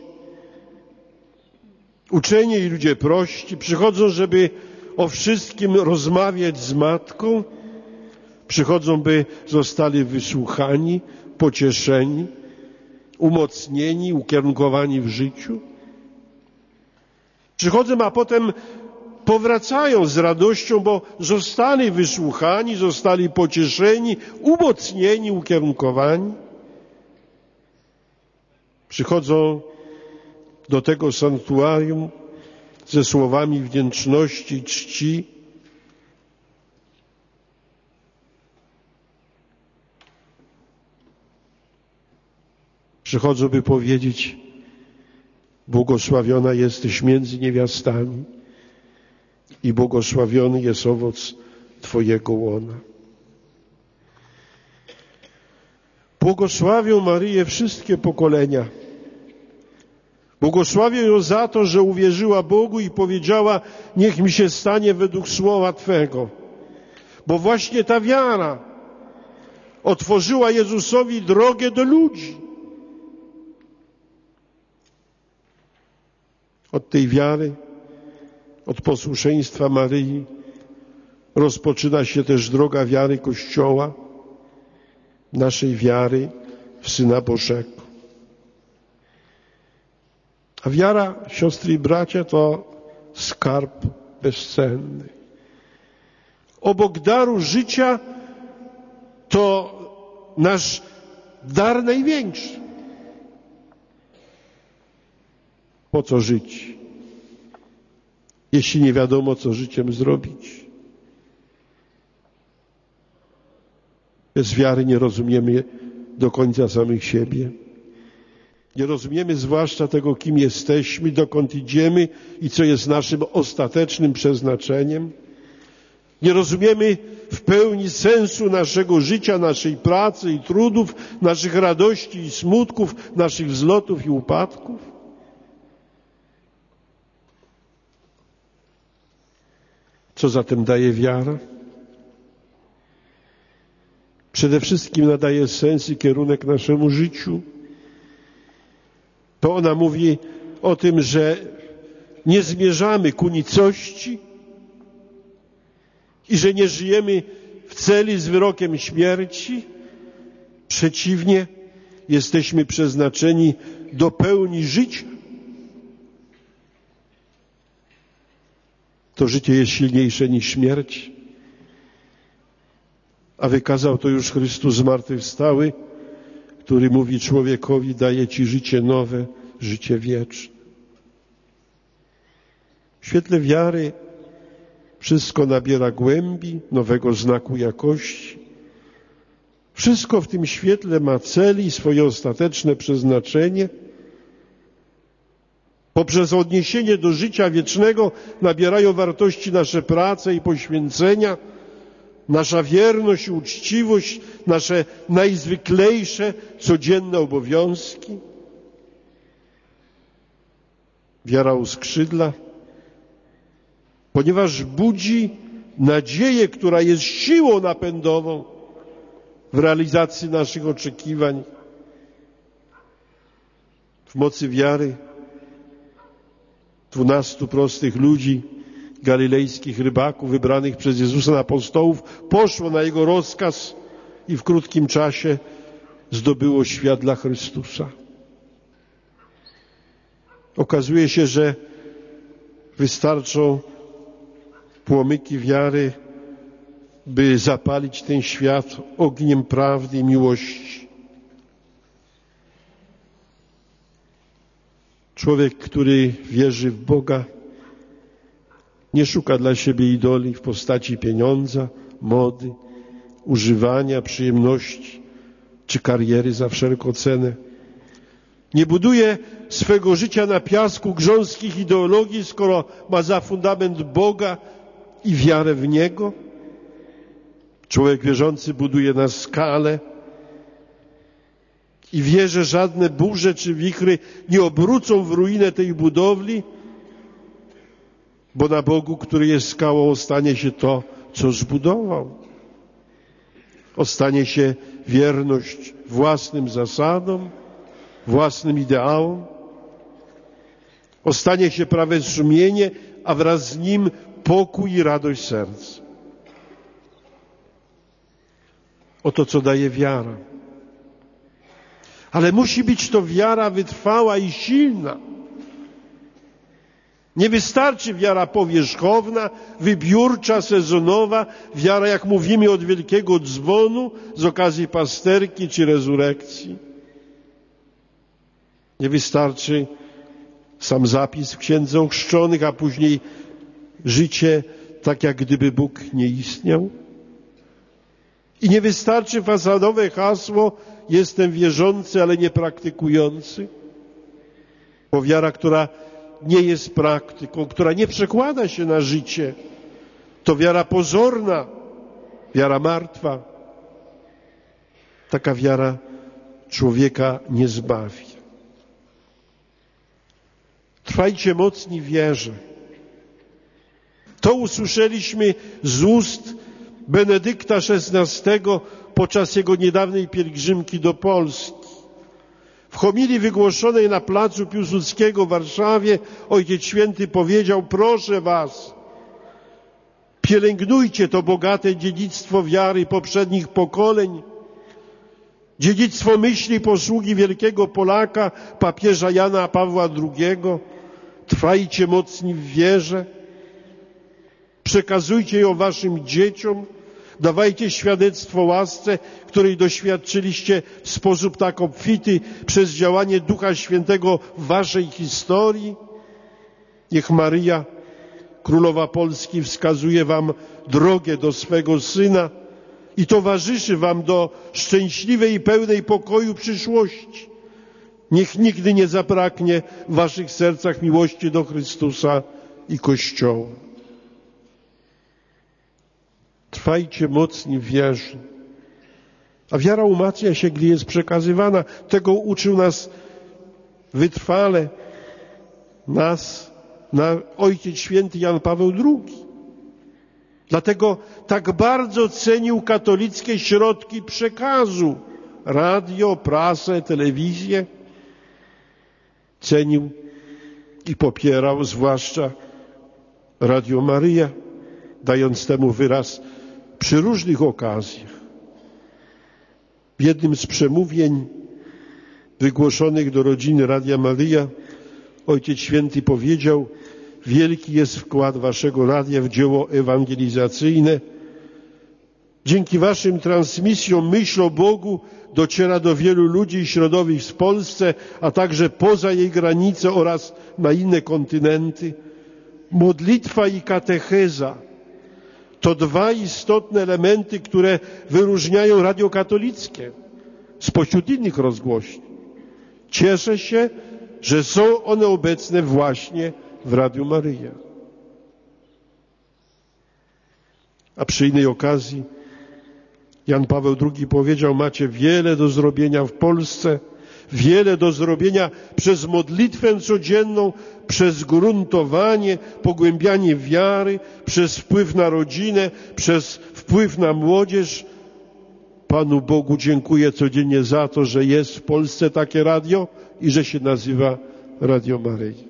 uczeni i ludzie prości. Przychodzą, żeby o wszystkim rozmawiać z Matką. Przychodzą, by zostali wysłuchani, pocieszeni, umocnieni, ukierunkowani w życiu. Przychodzą, a potem powracają z radością, bo zostali wysłuchani, zostali pocieszeni, umocnieni, ukierunkowani. Przychodzą do tego sanktuarium ze słowami wdzięczności i czci. Przychodzą, by powiedzieć: Błogosławiona jesteś między niewiastami i błogosławiony jest owoc Twojego łona. Błogosławią Maryję wszystkie pokolenia. Błogosławię ją za to, że uwierzyła Bogu i powiedziała: niech mi się stanie według słowa Twego. Bo właśnie ta wiara otworzyła Jezusowi drogę do ludzi. Od tej wiary, od posłuszeństwa Maryi rozpoczyna się też droga wiary Kościoła, naszej wiary w Syna Bożego. A wiara, siostry i bracia, to skarb bezcenny. Obok daru życia to nasz dar największy. Po co żyć, jeśli nie wiadomo, co życiem zrobić? Bez wiary nie rozumiemy do końca samych siebie. Nie rozumiemy zwłaszcza tego, kim jesteśmy, dokąd idziemy i co jest naszym ostatecznym przeznaczeniem. Nie rozumiemy w pełni sensu naszego życia, naszej pracy i trudów, naszych radości i smutków, naszych wzlotów i upadków. Co zatem daje wiara? Przede wszystkim nadaje sens i kierunek naszemu życiu. To ona mówi o tym, że nie zmierzamy ku nicości i że nie żyjemy w celi z wyrokiem śmierci. Przeciwnie, jesteśmy przeznaczeni do pełni życia. To życie jest silniejsze niż śmierć. A wykazał to już Chrystus zmartwychwstały, który mówi człowiekowi: daję Ci życie nowe, życie wieczne. W świetle wiary wszystko nabiera głębi, nowego znaku jakości. Wszystko w tym świetle ma cel i swoje ostateczne przeznaczenie. Poprzez odniesienie do życia wiecznego nabierają wartości nasze prace i poświęcenia, nasza wierność i uczciwość, nasze najzwyklejsze, codzienne obowiązki. Wiara uskrzydla, ponieważ budzi nadzieję, która jest siłą napędową w realizacji naszych oczekiwań. W mocy wiary dwunastu prostych ludzi, galilejskich rybaków wybranych przez Jezusa na apostołów, poszło na Jego rozkaz i w krótkim czasie zdobyło świat dla Chrystusa. Okazuje się, że wystarczą płomyki wiary, by zapalić ten świat ogniem prawdy i miłości. Człowiek, który wierzy w Boga, nie szuka dla siebie idoli w postaci pieniądza, mody, używania, przyjemności czy kariery za wszelką cenę. Nie buduje swego życia na piasku grząskich ideologii, skoro ma za fundament Boga i wiarę w Niego. Człowiek wierzący buduje na skale i wie, że żadne burze czy wichry nie obrócą w ruinę tej budowli, bo na Bogu, który jest skałą, ostanie się to, co zbudował. Ostanie się wierność własnym zasadom, własnym ideałom. Ostanie się prawe sumienie, a wraz z nim pokój i radość serca. Oto co daje wiara. Ale musi być to wiara wytrwała i silna. Nie wystarczy wiara powierzchowna, wybiórcza, sezonowa, wiara, jak mówimy, od wielkiego dzwonu z okazji pasterki czy rezurekcji. Nie wystarczy sam zapis w Księdze Ochrzczonych, a później życie tak, jak gdyby Bóg nie istniał. I nie wystarczy fasadowe hasło: jestem wierzący, ale nie praktykujący. Bo wiara, która nie jest praktyką, która nie przekłada się na życie, to wiara pozorna, wiara martwa. Taka wiara człowieka nie zbawi. Trwajcie mocni w wierze. To usłyszeliśmy z ust Benedykta szesnastego podczas jego niedawnej pielgrzymki do Polski. W homilii wygłoszonej na placu Piłsudskiego w Warszawie Ojciec Święty powiedział: proszę was, pielęgnujcie to bogate dziedzictwo wiary poprzednich pokoleń, dziedzictwo myśli i posługi wielkiego Polaka, papieża Jana Pawła drugiego. Trwajcie mocni w wierze, przekazujcie ją waszym dzieciom, dawajcie świadectwo łasce, której doświadczyliście w sposób tak obfity przez działanie Ducha Świętego w waszej historii. Niech Maryja, Królowa Polski, wskazuje wam drogę do swego Syna i towarzyszy wam do szczęśliwej i pełnej pokoju przyszłości. Niech nigdy nie zabraknie w waszych sercach miłości do Chrystusa i Kościoła. Trwajcie mocni w wierze. A wiara umacnia się, gdy jest przekazywana. Tego uczył nas wytrwale nas na Ojciec Święty Jan Paweł drugi. Dlatego tak bardzo cenił katolickie środki przekazu. Radio, prasę, telewizję. Cenił i popierał zwłaszcza Radio Maryja, dając temu wyraz przy różnych okazjach. W jednym z przemówień wygłoszonych do rodziny Radia Maryja Ojciec Święty powiedział: wielki jest wkład waszego radia w dzieło ewangelizacyjne. Dzięki waszym transmisjom myśl o Bogu dociera do wielu ludzi i środowisk w Polsce, a także poza jej granice oraz na inne kontynenty. Modlitwa i katecheza to dwa istotne elementy, które wyróżniają radio katolickie spośród innych rozgłośni. Cieszę się, że są one obecne właśnie w Radiu Maryja. A przy innej okazji Jan Paweł drugi powiedział: macie wiele do zrobienia w Polsce, wiele do zrobienia przez modlitwę codzienną, przez gruntowanie, pogłębianie wiary, przez wpływ na rodzinę, przez wpływ na młodzież. Panu Bogu dziękuję codziennie za to, że jest w Polsce takie radio i że się nazywa Radio Maryja.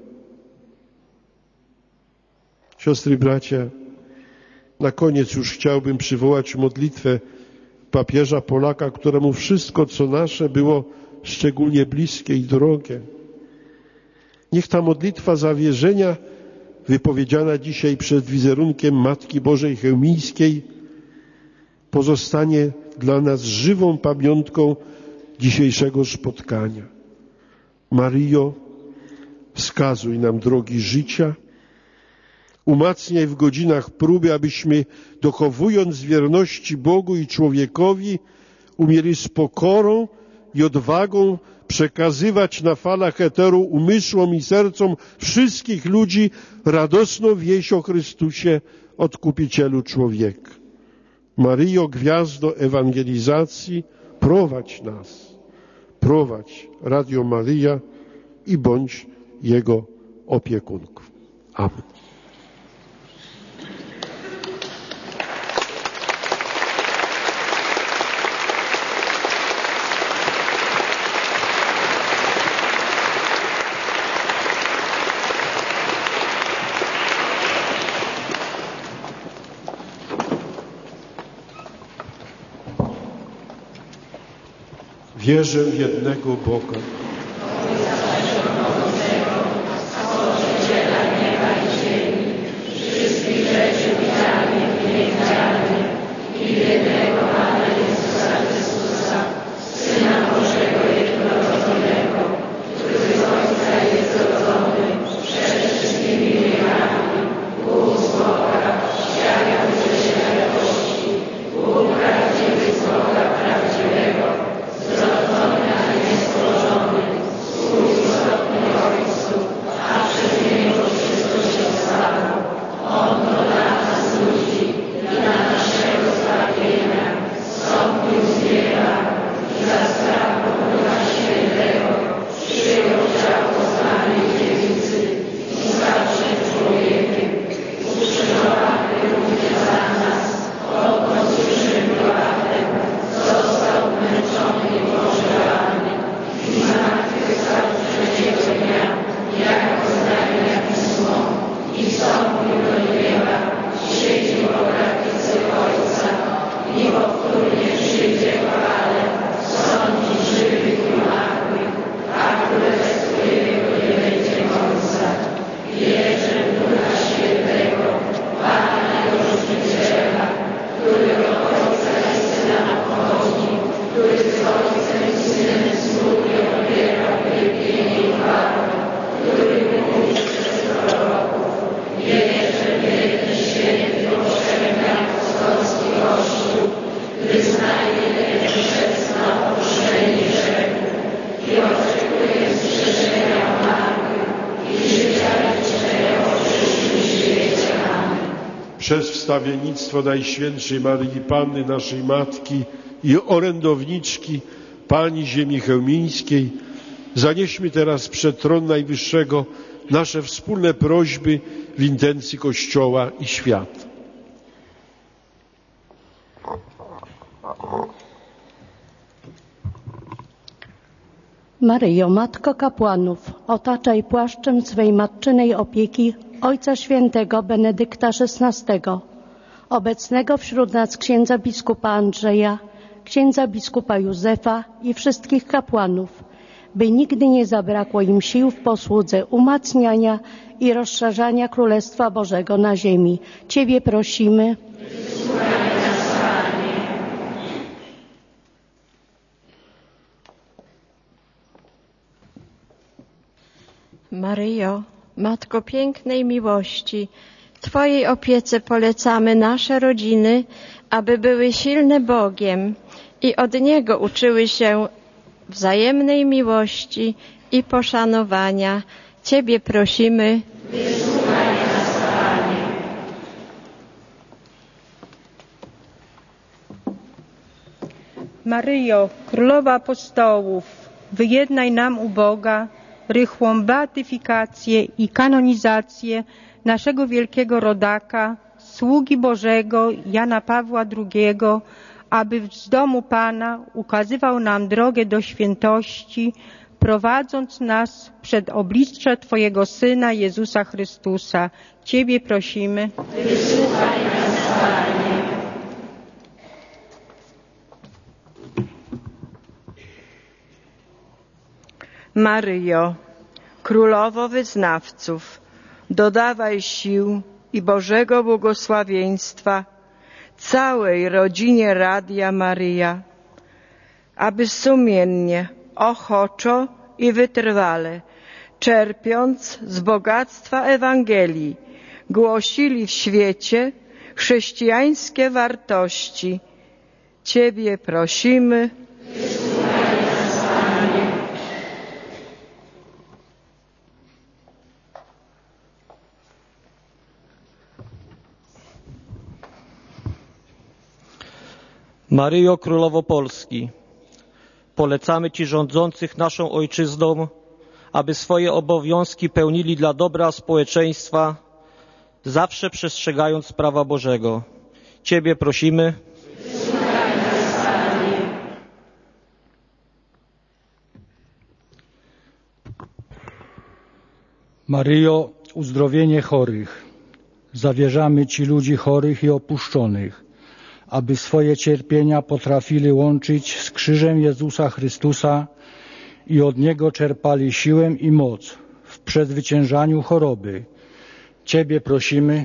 Siostry i bracia, na koniec już chciałbym przywołać modlitwę papieża Polaka, któremu wszystko, co nasze, było szczególnie bliskie i drogie. Niech ta modlitwa zawierzenia, wypowiedziana dzisiaj przed wizerunkiem Matki Bożej Chełmińskiej, pozostanie dla nas żywą pamiątką dzisiejszego spotkania. Maryjo, wskazuj nam drogi życia, umacniaj w godzinach próby, abyśmy, dochowując wierności Bogu i człowiekowi, umieli z pokorą i odwagą przekazywać na falach eteru umysłom i sercom wszystkich ludzi radosną wieść o Chrystusie, Odkupicielu człowieka. Maryjo, gwiazdo ewangelizacji, prowadź nas, prowadź Radio Maryja i bądź Jego opiekunką. Amen. Wierzę w jednego Boga, Bóg prawdziwy, Słowa prawdziwego, zrodzony, a nie stworzony, przez wstawiennictwo Najświętszej Maryi Panny, naszej Matki i orędowniczki, Pani ziemi chełmińskiej, zanieśmy teraz przed tron Najwyższego nasze wspólne prośby w intencji Kościoła i świata. Maryjo, Matko kapłanów, otaczaj płaszczem swej matczynej opieki Ojca Świętego Benedykta szesnastego, obecnego wśród nas księdza biskupa Andrzeja, księdza biskupa Józefa i wszystkich kapłanów, by nigdy nie zabrakło im sił w posłudze umacniania i rozszerzania Królestwa Bożego na ziemi. Ciebie prosimy. Maryjo, Matko pięknej miłości, Twojej opiece polecamy nasze rodziny, aby były silne Bogiem i od Niego uczyły się wzajemnej miłości i poszanowania. Ciebie prosimy. Wysłuchaj nas, Panie. Maryjo, Królowa Apostołów, wyjednaj nam u Boga rychłą beatyfikację i kanonizację naszego wielkiego rodaka, sługi Bożego Jana Pawła drugiego, aby z domu Pana ukazywał nam drogę do świętości, prowadząc nas przed oblicze Twojego Syna Jezusa Chrystusa. Ciebie prosimy. Wysłuchaj nas, Panie. Maryjo, Królowo wyznawców, dodawaj sił i Bożego błogosławieństwa całej rodzinie Radia Maryja, aby sumiennie, ochoczo i wytrwale, czerpiąc z bogactwa Ewangelii, głosili w świecie chrześcijańskie wartości. Ciebie prosimy. Maryjo, Królowo Polski, polecamy Ci rządzących naszą ojczyzną, aby swoje obowiązki pełnili dla dobra społeczeństwa, zawsze przestrzegając prawa Bożego. Ciebie prosimy. Maryjo, uzdrowienie chorych, zawierzamy Ci ludzi chorych i opuszczonych, aby swoje cierpienia potrafili łączyć z krzyżem Jezusa Chrystusa i od Niego czerpali siłę i moc w przezwyciężaniu choroby. Ciebie prosimy.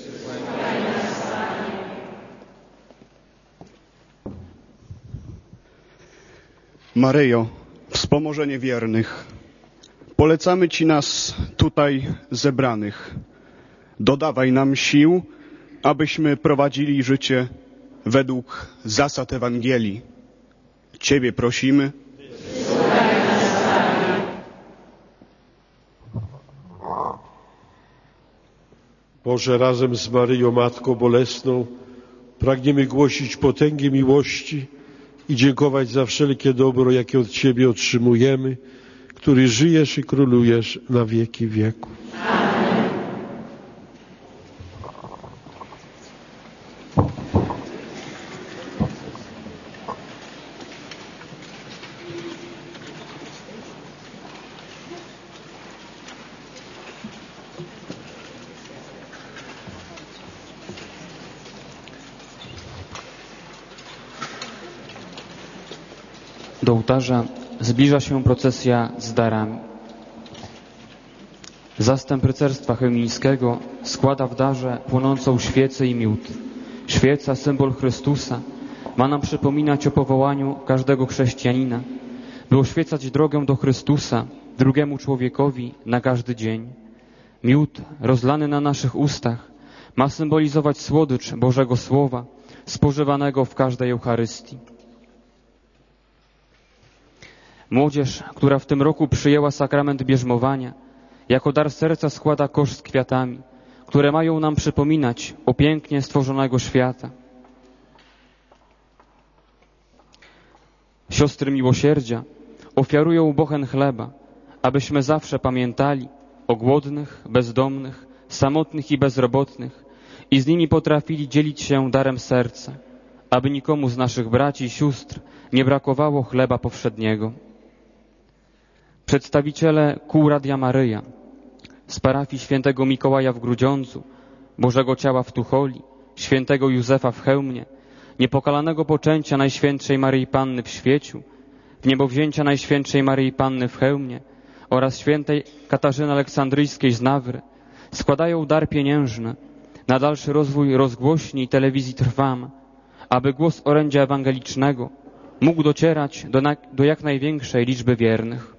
Maryjo, wspomożenie wiernych, polecamy Ci nas tutaj zebranych. Dodawaj nam sił, abyśmy prowadzili życie według zasad Ewangelii. Ciebie prosimy. Boże, razem z Maryją, Matką Bolesną, pragniemy głosić potęgę miłości i dziękować za wszelkie dobro, jakie od Ciebie otrzymujemy, który żyjesz i królujesz na wieki wieków. Do ołtarza zbliża się procesja z darami. Zastęp rycerstwa chełmińskiego składa w darze płonącą świecę i miód. Świeca, symbol Chrystusa, ma nam przypominać o powołaniu każdego chrześcijanina, by oświecać drogę do Chrystusa, drugiemu człowiekowi na każdy dzień. Miód rozlany na naszych ustach ma symbolizować słodycz Bożego Słowa, spożywanego w każdej Eucharystii. Młodzież, która w tym roku przyjęła sakrament bierzmowania, jako dar serca składa kosz z kwiatami, które mają nam przypominać o pięknie stworzonego świata. Siostry miłosierdzia ofiarują bochen chleba, abyśmy zawsze pamiętali o głodnych, bezdomnych, samotnych i bezrobotnych i z nimi potrafili dzielić się darem serca, aby nikomu z naszych braci i sióstr nie brakowało chleba powszedniego. Przedstawiciele kół Radia Maryja z parafii świętego Mikołaja w Grudziądzu, Bożego Ciała w Tucholi, świętego Józefa w Chełmie, Niepokalanego Poczęcia Najświętszej Maryi Panny w Świeciu, Wniebowzięcia Najświętszej Maryi Panny w Chełmie oraz świętej Katarzyny Aleksandryjskiej z Nawry składają dar pieniężny na dalszy rozwój rozgłośni i telewizji Trwam, aby głos orędzia ewangelicznego mógł docierać do, na, do jak największej liczby wiernych.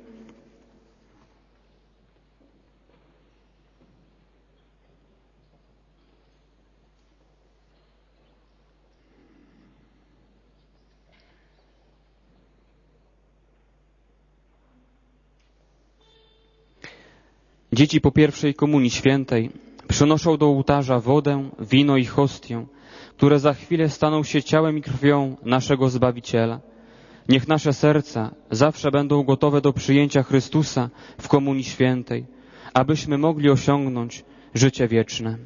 Dzieci po pierwszej komunii świętej przynoszą do ołtarza wodę, wino i hostię, które za chwilę staną się ciałem i krwią naszego Zbawiciela. Niech nasze serca zawsze będą gotowe do przyjęcia Chrystusa w komunii świętej, abyśmy mogli osiągnąć życie wieczne.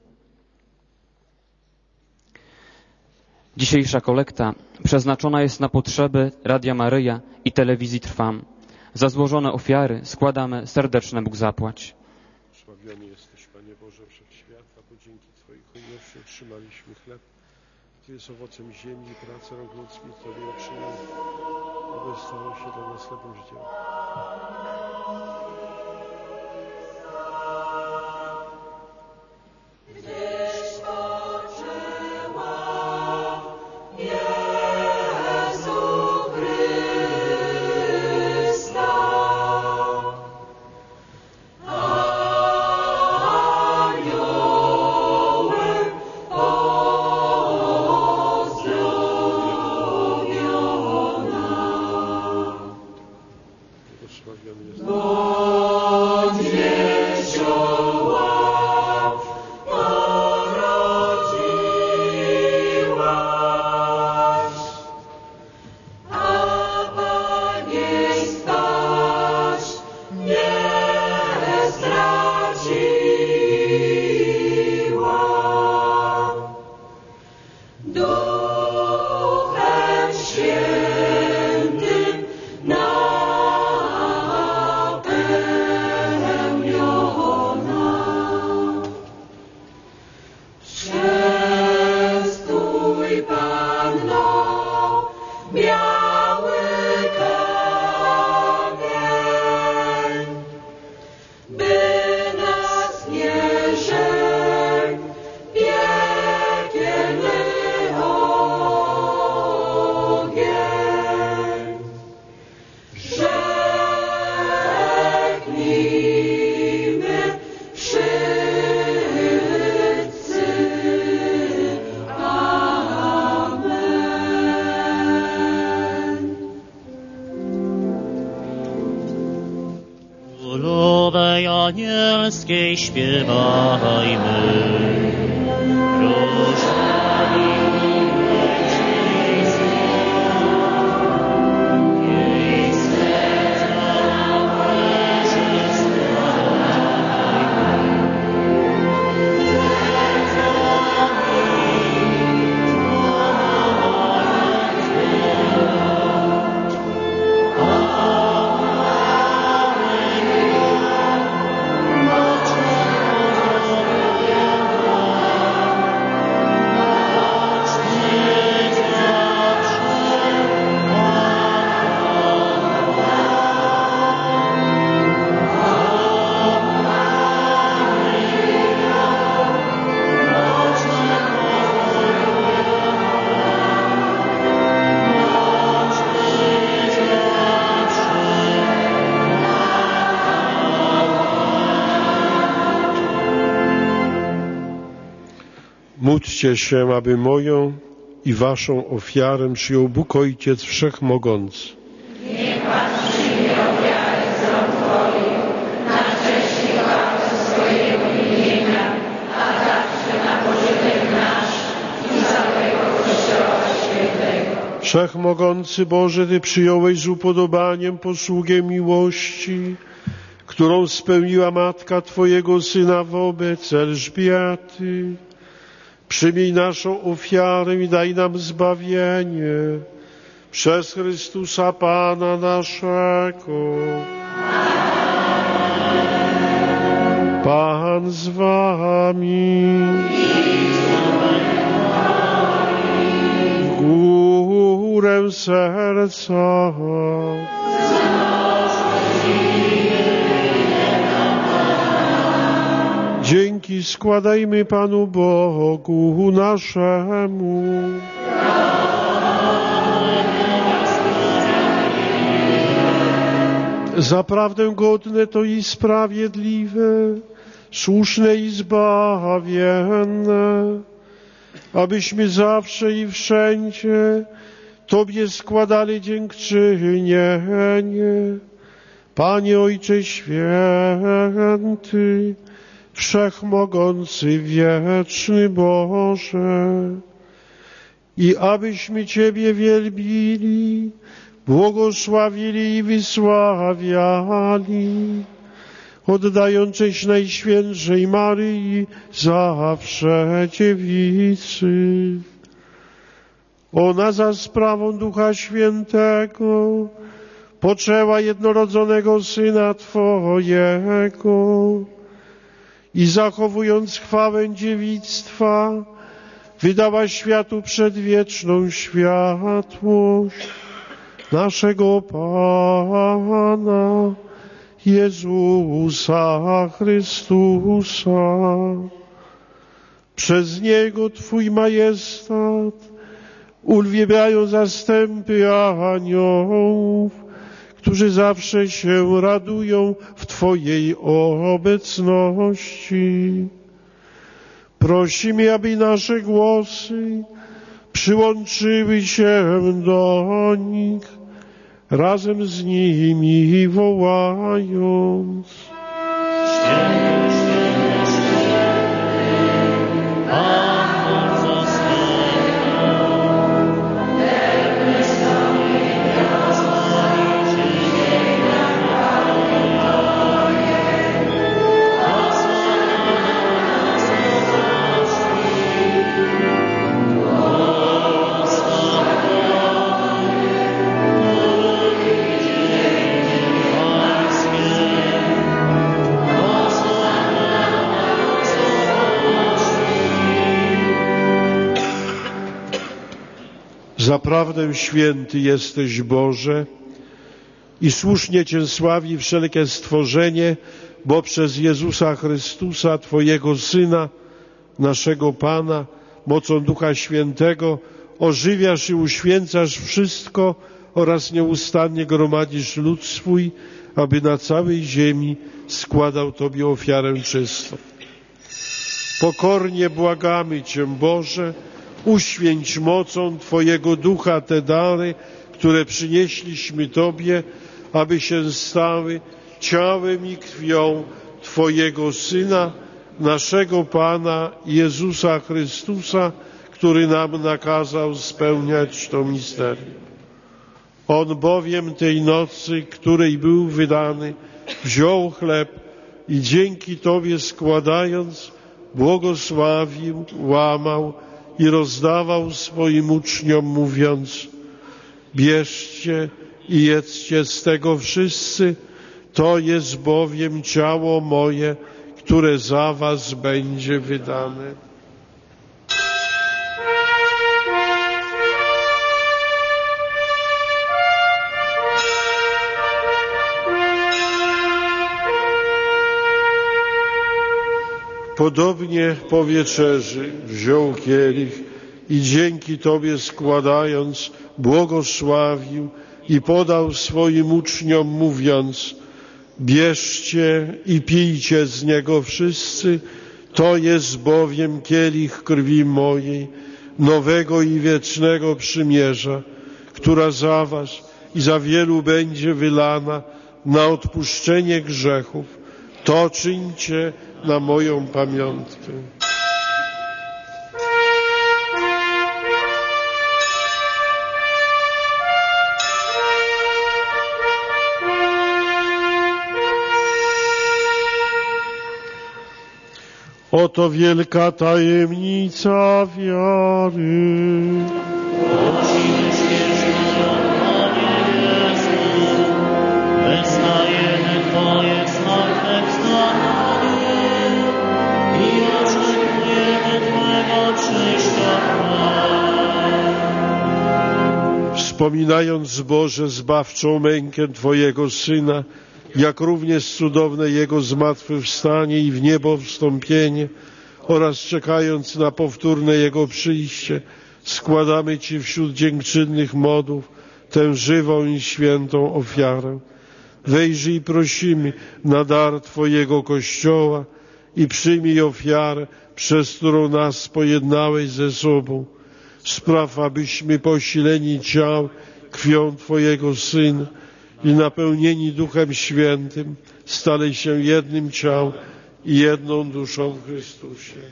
Dzisiejsza kolekta przeznaczona jest na potrzeby Radia Maryja i telewizji Trwam. Za złożone ofiary składamy serdeczne Bóg zapłać. Sławiony jesteś, Panie Boże, Wszechświata, bo dzięki Twojej hojności otrzymaliśmy chleb, który jest owocem ziemi i pracy rąk ludzkich, Tobie uczyniony, aby stało się dla nas chlebem życia. anielskiej śpiewajmy. Różami mlecznej słowa, jej serca nasze składajmy. Módlcie się, aby moją i waszą ofiarę przyjął Bóg Ojciec Wszechmogący. Niech Pan przyjmie ofiarę z rąk Twoich na cześć i chwałę swojego imienia, Wszechmogący Boże, Ty przyjąłeś z upodobaniem posługę miłości, którą spełniła matka Twojego Syna wobec Elżbiety. Przyjmij naszą ofiarę i daj nam zbawienie przez Chrystusa Pana naszego. Pan z Wami. W górę serca. Dzięki składajmy Panu Bogu naszemu. Zaprawdę godne to i sprawiedliwe, słuszne i zbawienne, abyśmy zawsze i wszędzie Tobie składali dziękczynienie. Panie Ojcze Święty, Wszechmogący, Wieczny Boże, i abyśmy Ciebie wielbili, błogosławili i wysławiali, oddając cześć Najświętszej Maryi, zawsze Dziewicy. Ona za sprawą Ducha Świętego poczęła jednorodzonego Syna Twojego i zachowując chwałę dziewictwa, wydała światu przedwieczną światłość naszego Pana Jezusa Chrystusa. Przez Niego Twój majestat uwielbiają zastępy aniołów, którzy zawsze się radują w Twojej obecności. Prosimy, aby nasze głosy przyłączyły się do nich, razem z nimi wołając: Zaprawdę święty jesteś, Boże, i słusznie Cię sławi wszelkie stworzenie, bo przez Jezusa Chrystusa, Twojego Syna, naszego Pana, mocą Ducha Świętego ożywiasz i uświęcasz wszystko oraz nieustannie gromadzisz lud swój, aby na całej ziemi składał Tobie ofiarę czystą. Pokornie błagamy Cię, Boże, uświęć mocą Twojego Ducha te dary, które przynieśliśmy Tobie, aby się stały ciałem i krwią Twojego Syna, naszego Pana Jezusa Chrystusa, który nam nakazał spełniać to misterium. On bowiem tej nocy, której był wydany, wziął chleb i dzięki Tobie składając, błogosławił, łamał i rozdawał swoim uczniom, mówiąc: bierzcie i jedzcie z tego wszyscy, to jest bowiem ciało moje, które za was będzie wydane. Podobnie po wieczerzy wziął kielich i dzięki Tobie składając, błogosławił i podał swoim uczniom, mówiąc: bierzcie i pijcie z niego wszyscy, to jest bowiem kielich krwi mojej, nowego i wiecznego przymierza, która za was i za wielu będzie wylana na odpuszczenie grzechów. To czyńcie na moją pamiątkę. Oto wielka tajemnica wiary. Wyznajemy Twoje zmartwychwstanie i oczekujemy Twojego przyjścia. Wspominając, Boże, zbawczą mękę Twojego Syna, jak również cudowne Jego zmartwychwstanie i w niebo wstąpienie oraz czekając na powtórne Jego przyjście, składamy Ci wśród dziękczynnych modłów tę żywą i świętą ofiarę. Wejrzyj i prosimy na dar Twojego Kościoła i przyjmij ofiarę, przez którą nas pojednałeś ze sobą. Spraw, abyśmy posileni ciał krwią Twojego Syna i napełnieni Duchem Świętym stali się jednym ciałem i jedną duszą w Chrystusie.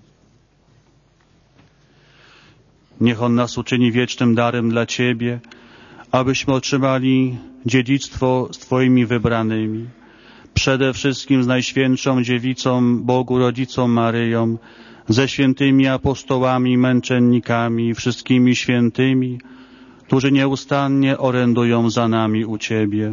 Niech On nas uczyni wiecznym darem dla Ciebie, abyśmy otrzymali dziedzictwo z Twoimi wybranymi, przede wszystkim z Najświętszą Dziewicą, Bogu Rodzicą Maryją, ze świętymi apostołami, męczennikami i wszystkimi świętymi, którzy nieustannie orędują za nami u Ciebie.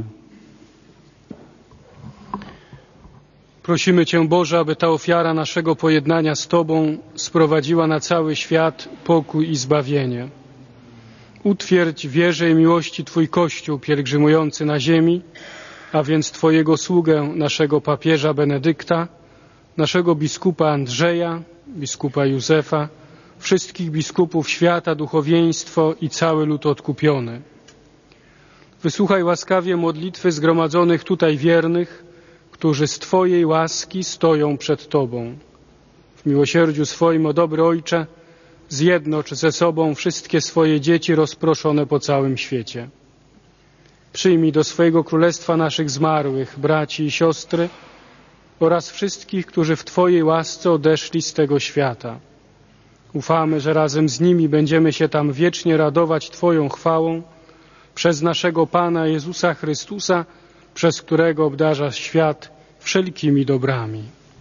Prosimy Cię, Boże, aby ta ofiara naszego pojednania z Tobą sprowadziła na cały świat pokój i zbawienie. Utwierdź w wierze i miłości Twój Kościół pielgrzymujący na ziemi, a więc Twojego sługę, naszego papieża Benedykta, naszego biskupa Andrzeja, biskupa Józefa, wszystkich biskupów świata, duchowieństwo i cały lud odkupiony. Wysłuchaj łaskawie modlitwy zgromadzonych tutaj wiernych, którzy z Twojej łaski stoją przed Tobą. W miłosierdziu swoim, o dobry Ojcze, zjednocz ze sobą wszystkie swoje dzieci rozproszone po całym świecie. Przyjmij do swojego królestwa naszych zmarłych, braci i siostry oraz wszystkich, którzy w Twojej łasce odeszli z tego świata. Ufamy, że razem z nimi będziemy się tam wiecznie radować Twoją chwałą przez naszego Pana Jezusa Chrystusa, przez którego obdarzasz świat wszelkimi dobrami.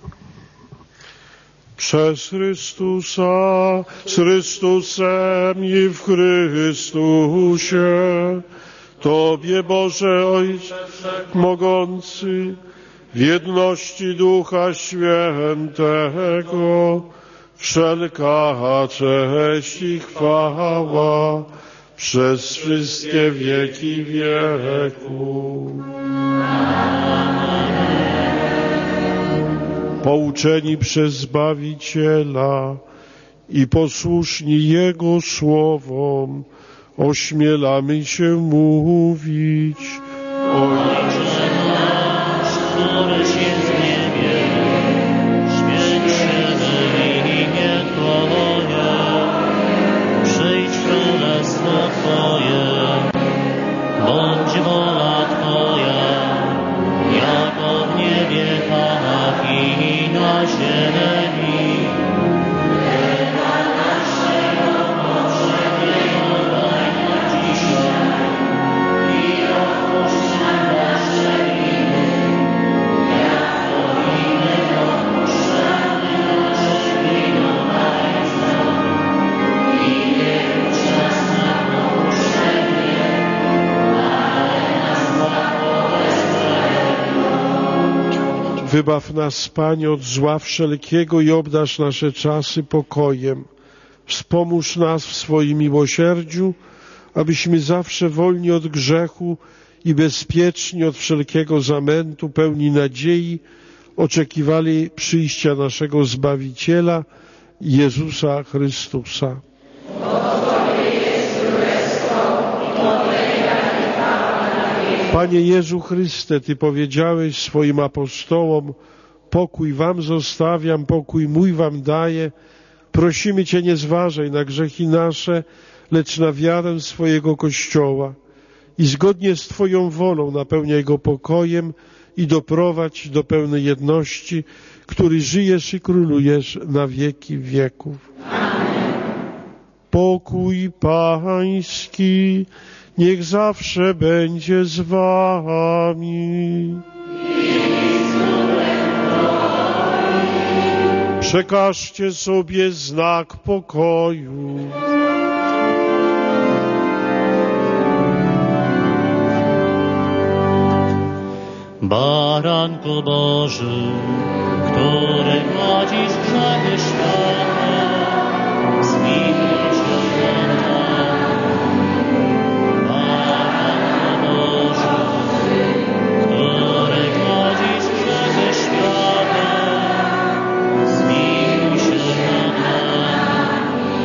Przez Chrystusa, z Chrystusem i w Chrystusie, Tobie, Boże Ojcze Wszechmogący, w jedności Ducha Świętego, wszelka cześć i chwała przez wszystkie wieki wieków. Pouczeni przez Zbawiciela i posłuszni Jego słowom, ośmielamy się mówić: Ojcze nasz, któryś jest w niebie, święć się imię Twoje, przyjdź królestwo Twoje, bądź wola Twoja, jako w niebie, tak i na ziemi. Wybaw nas, Panie, od zła wszelkiego i obdarz nasze czasy pokojem. Wspomóż nas w swoim miłosierdziu, abyśmy zawsze wolni od grzechu i bezpieczni od wszelkiego zamętu, pełni nadziei, oczekiwali przyjścia naszego Zbawiciela, Jezusa Chrystusa. Panie Jezu Chryste, Ty powiedziałeś swoim apostołom: pokój wam zostawiam, pokój mój wam daję. Prosimy Cię, nie zważaj na grzechy nasze, lecz na wiarę swojego Kościoła i zgodnie z Twoją wolą napełniaj go pokojem i doprowadź do pełnej jedności, który żyjesz i królujesz na wieki wieków. Amen. Pokój Pański niech zawsze będzie z Wami. Przekażcie sobie znak pokoju. Baranku Boży, który gładzisz grzechy świata, zmiłuj się nad nami. Baranku Boży, który gładzisz grzechy świata, zmiłuj się nad nami.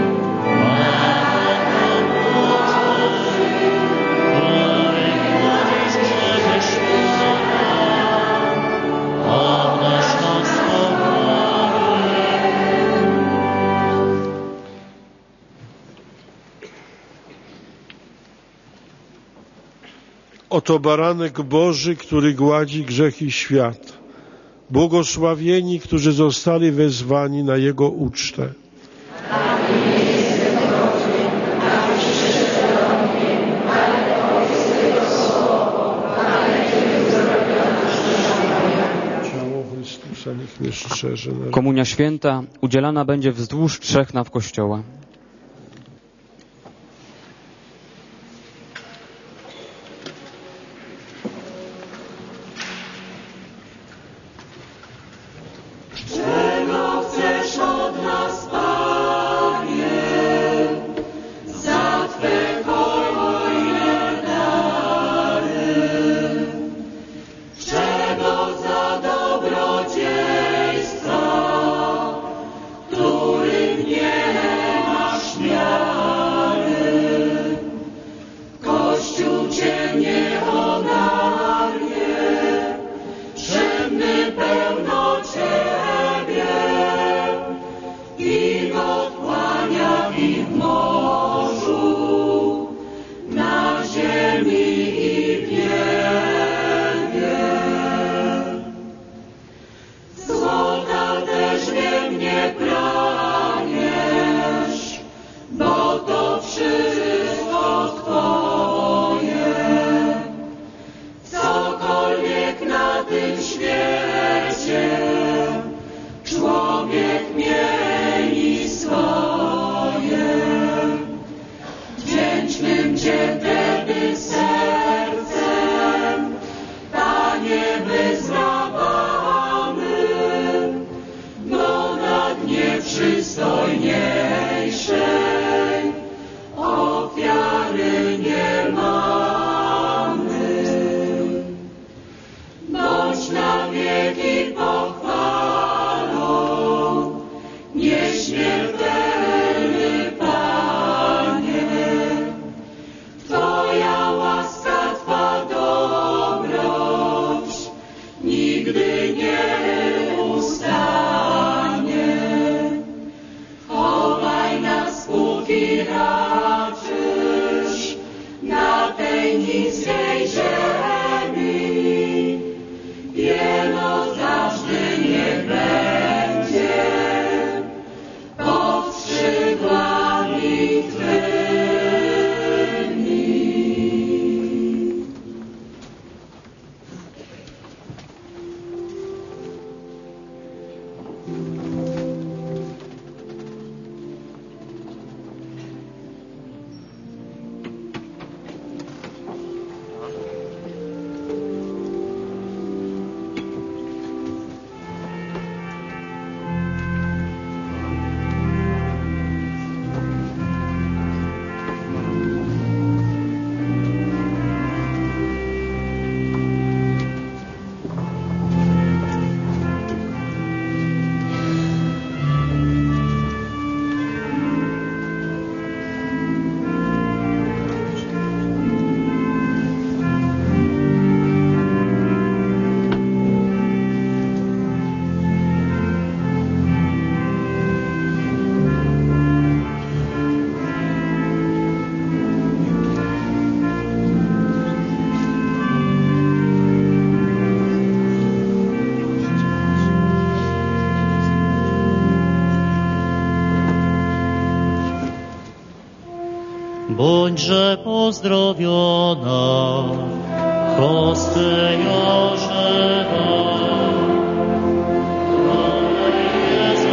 Baranku Boży, który gładzisz grzechy świata, obdarz nas Oto baranek Boży, który gładzi grzechy świata. Błogosławieni, którzy zostali wezwani na Jego ucztę. Ciało Chrystusa niech mnie strzeże. Komunia święta udzielana będzie wzdłuż trzech naw Kościoła. Czego chcesz od nas, Panie, za Twe hojne dary? Czego za dobrodziejstwa, których nie masz miary? Kościół Cię nie ogarnie, wszędy pełno Ciebie i odkłania i w morzu, na ziemi i w niebie. Złota też wiem nie pragniesz, bo to wszystko Twoje. Cokolwiek na tym świecie człowiek mieli swoje. Wdzięcznym Cię wtedy sercem, Panie, wyznawamy, bo na dnie przystojniejszej ofiary nie mamy. Bądź na wieki pochwalą, nieśmiertelny Panie. Twoja łaska, Twa dobroć nigdy nie ustanie. Chowaj nas, póki raczysz na tej niskiej ziemi. Wielozaszny niech będzie pod skrzydłami Twymi. Bądźże pozdrowiona, hostyjo żywa, Twoje jest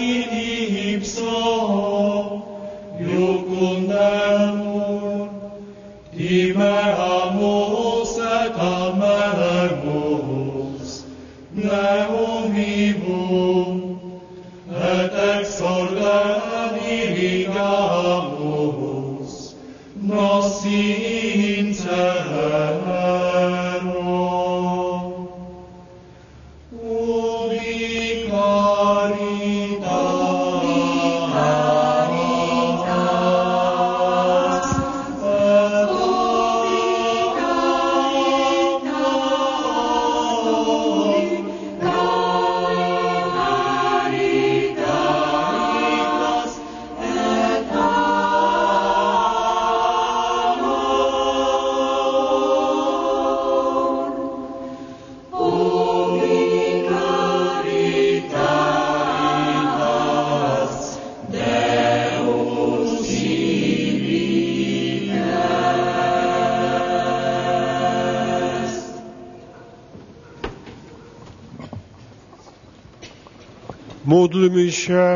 in ipso iucundemur, time amus et amemus, neum vivum, et ex ordem irigamus, nos in celero. Ubi caritas, Módlmy się.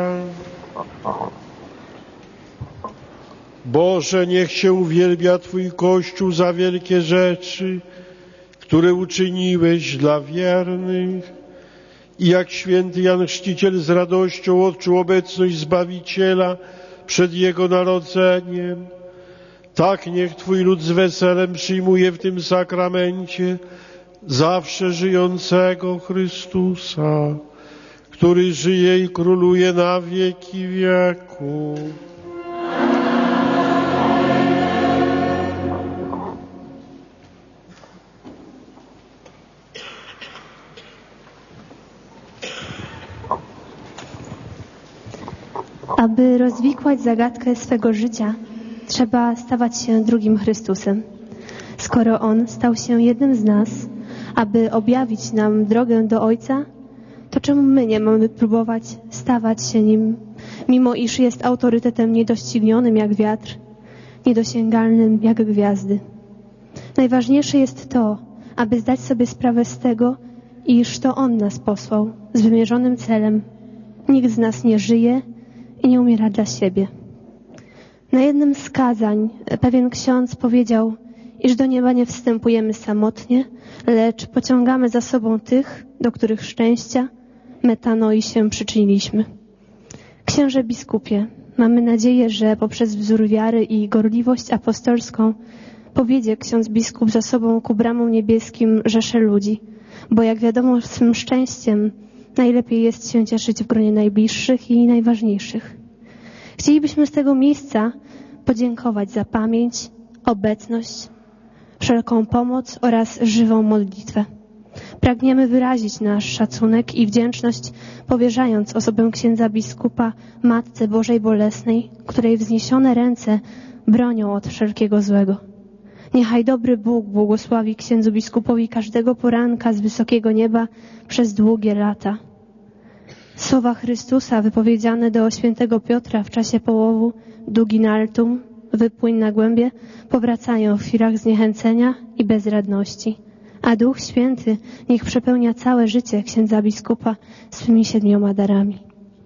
Boże, niech się uwielbia Twój Kościół za wielkie rzeczy, które uczyniłeś dla wiernych. I jak święty Jan Chrzciciel z radością odczuł obecność Zbawiciela przed Jego narodzeniem, tak niech Twój lud z weselem przyjmuje w tym sakramencie zawsze żyjącego Chrystusa, który żyje i króluje na wieki wieków. Aby rozwikłać zagadkę swego życia, trzeba stawać się drugim Chrystusem. Skoro On stał się jednym z nas, aby objawić nam drogę do Ojca, to czemu my nie mamy próbować stawać się Nim, mimo iż jest autorytetem niedoścignionym jak wiatr, niedosięgalnym jak gwiazdy? Najważniejsze jest to, aby zdać sobie sprawę z tego, iż to On nas posłał z wymierzonym celem. Nikt z nas nie żyje i nie umiera dla siebie. Na jednym z kazań pewien ksiądz powiedział, iż do nieba nie wstępujemy samotnie, lecz pociągamy za sobą tych, do których szczęścia, metanoi się przyczyniliśmy. Księże biskupie, mamy nadzieję, że poprzez wzór wiary i gorliwość apostolską powiedzie ksiądz biskup za sobą ku bramom niebieskim rzesze ludzi, bo jak wiadomo swym szczęściem najlepiej jest się cieszyć w gronie najbliższych i najważniejszych. Chcielibyśmy z tego miejsca podziękować za pamięć, obecność, wszelką pomoc oraz żywą modlitwę. Pragniemy wyrazić nasz szacunek i wdzięczność, powierzając osobę księdza biskupa Matce Bożej Bolesnej, której wzniesione ręce bronią od wszelkiego złego. Niechaj dobry Bóg błogosławi księdzu biskupowi każdego poranka z wysokiego nieba przez długie lata. Słowa Chrystusa wypowiedziane do świętego Piotra w czasie połowu Duginaltum, wypłyń na głębie, powracają w chwilach zniechęcenia i bezradności. A Duch Święty niech przepełnia całe życie księdza biskupa swymi siedmioma darami.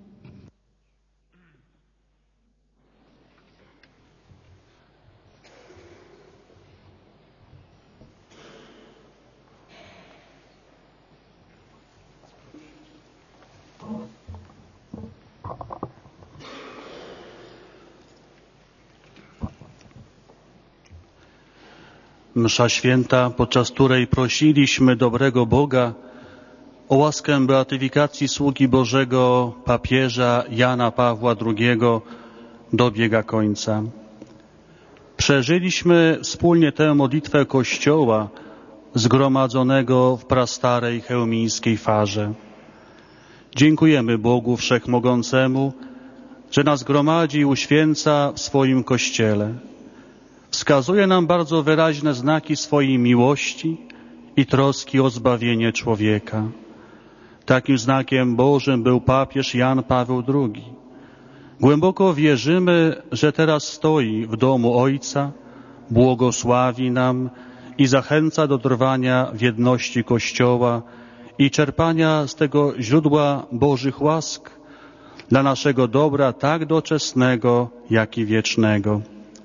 Msza święta, podczas której prosiliśmy dobrego Boga o łaskę beatyfikacji sługi Bożego papieża Jana Pawła drugiego, dobiega końca. Przeżyliśmy wspólnie tę modlitwę Kościoła zgromadzonego w prastarej chełmińskiej farze. Dziękujemy Bogu Wszechmogącemu, że nas gromadzi i uświęca w swoim Kościele. Wskazuje nam bardzo wyraźne znaki swojej miłości i troski o zbawienie człowieka. Takim znakiem Bożym był papież Jan Paweł drugi. Głęboko wierzymy, że teraz stoi w domu Ojca, błogosławi nam i zachęca do trwania w jedności Kościoła i czerpania z tego źródła Bożych łask dla naszego dobra tak doczesnego, jak i wiecznego.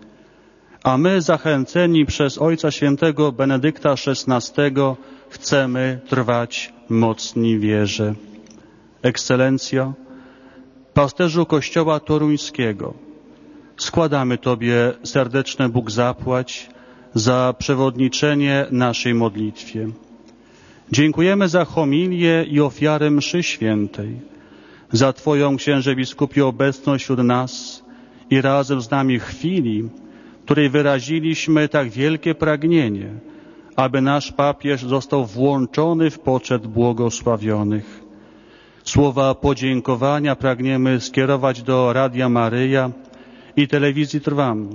A my, zachęceni przez Ojca Świętego Benedykta szesnastego, chcemy trwać mocni w wierze. Ekscelencjo, pasterzu Kościoła Toruńskiego, składamy Tobie serdeczne Bóg zapłać za przewodniczenie naszej modlitwie. Dziękujemy za homilię i ofiarę mszy świętej, za Twoją, księże biskupie, obecność wśród nas i razem z nami chwili, w której wyraziliśmy tak wielkie pragnienie, aby nasz papież został włączony w poczet błogosławionych. Słowa podziękowania pragniemy skierować do Radia Maryja i Telewizji Trwam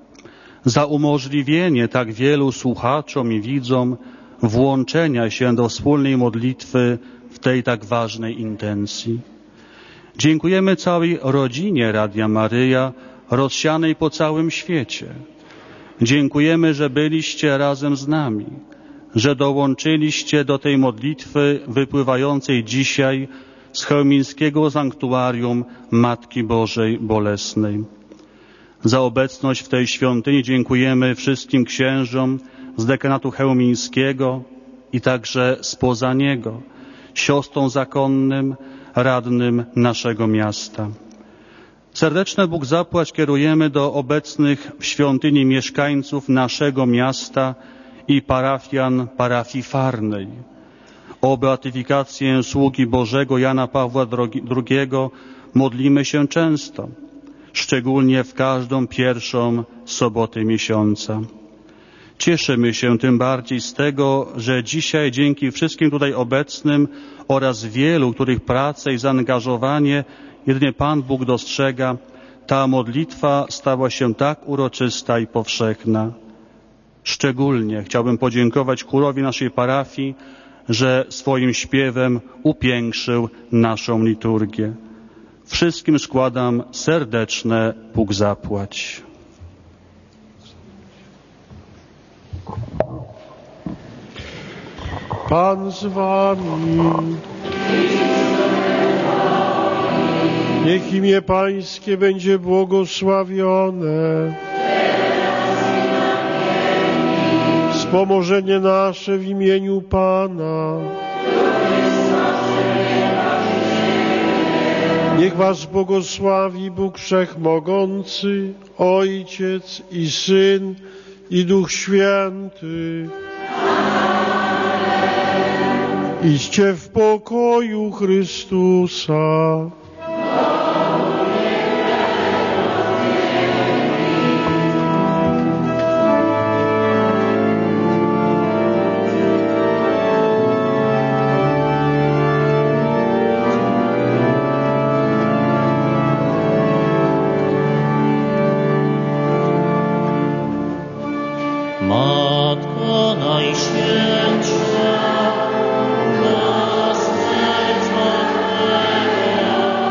za umożliwienie tak wielu słuchaczom i widzom włączenia się do wspólnej modlitwy w tej tak ważnej intencji. Dziękujemy całej rodzinie Radia Maryja rozsianej po całym świecie. Dziękujemy, że byliście razem z nami, że dołączyliście do tej modlitwy wypływającej dzisiaj z chełmińskiego sanktuarium Matki Bożej Bolesnej. Za obecność w tej świątyni dziękujemy wszystkim księżom z dekanatu chełmińskiego i także spoza niego, siostrom zakonnym, radnym naszego miasta. Serdeczne Bóg zapłać kierujemy do obecnych w świątyni mieszkańców naszego miasta i parafian parafii Farnej. O beatyfikację sługi Bożego Jana Pawła drugiego modlimy się często, szczególnie w każdą pierwszą sobotę miesiąca. Cieszymy się tym bardziej z tego, że dzisiaj dzięki wszystkim tutaj obecnym oraz wielu, których pracę i zaangażowanie jedynie Pan Bóg dostrzega, ta modlitwa stała się tak uroczysta i powszechna. Szczególnie chciałbym podziękować chórowi naszej parafii, że swoim śpiewem upiększył naszą liturgię. Wszystkim składam serdeczne Bóg zapłać. Pan z wami. Niech imię Pańskie będzie błogosławione. Wspomożenie nasze w imieniu Pana. Niech was błogosławi Bóg Wszechmogący, Ojciec i Syn i Duch Święty. Idźcie w pokoju Chrystusa. Matko Najświętsza, dla serca Twego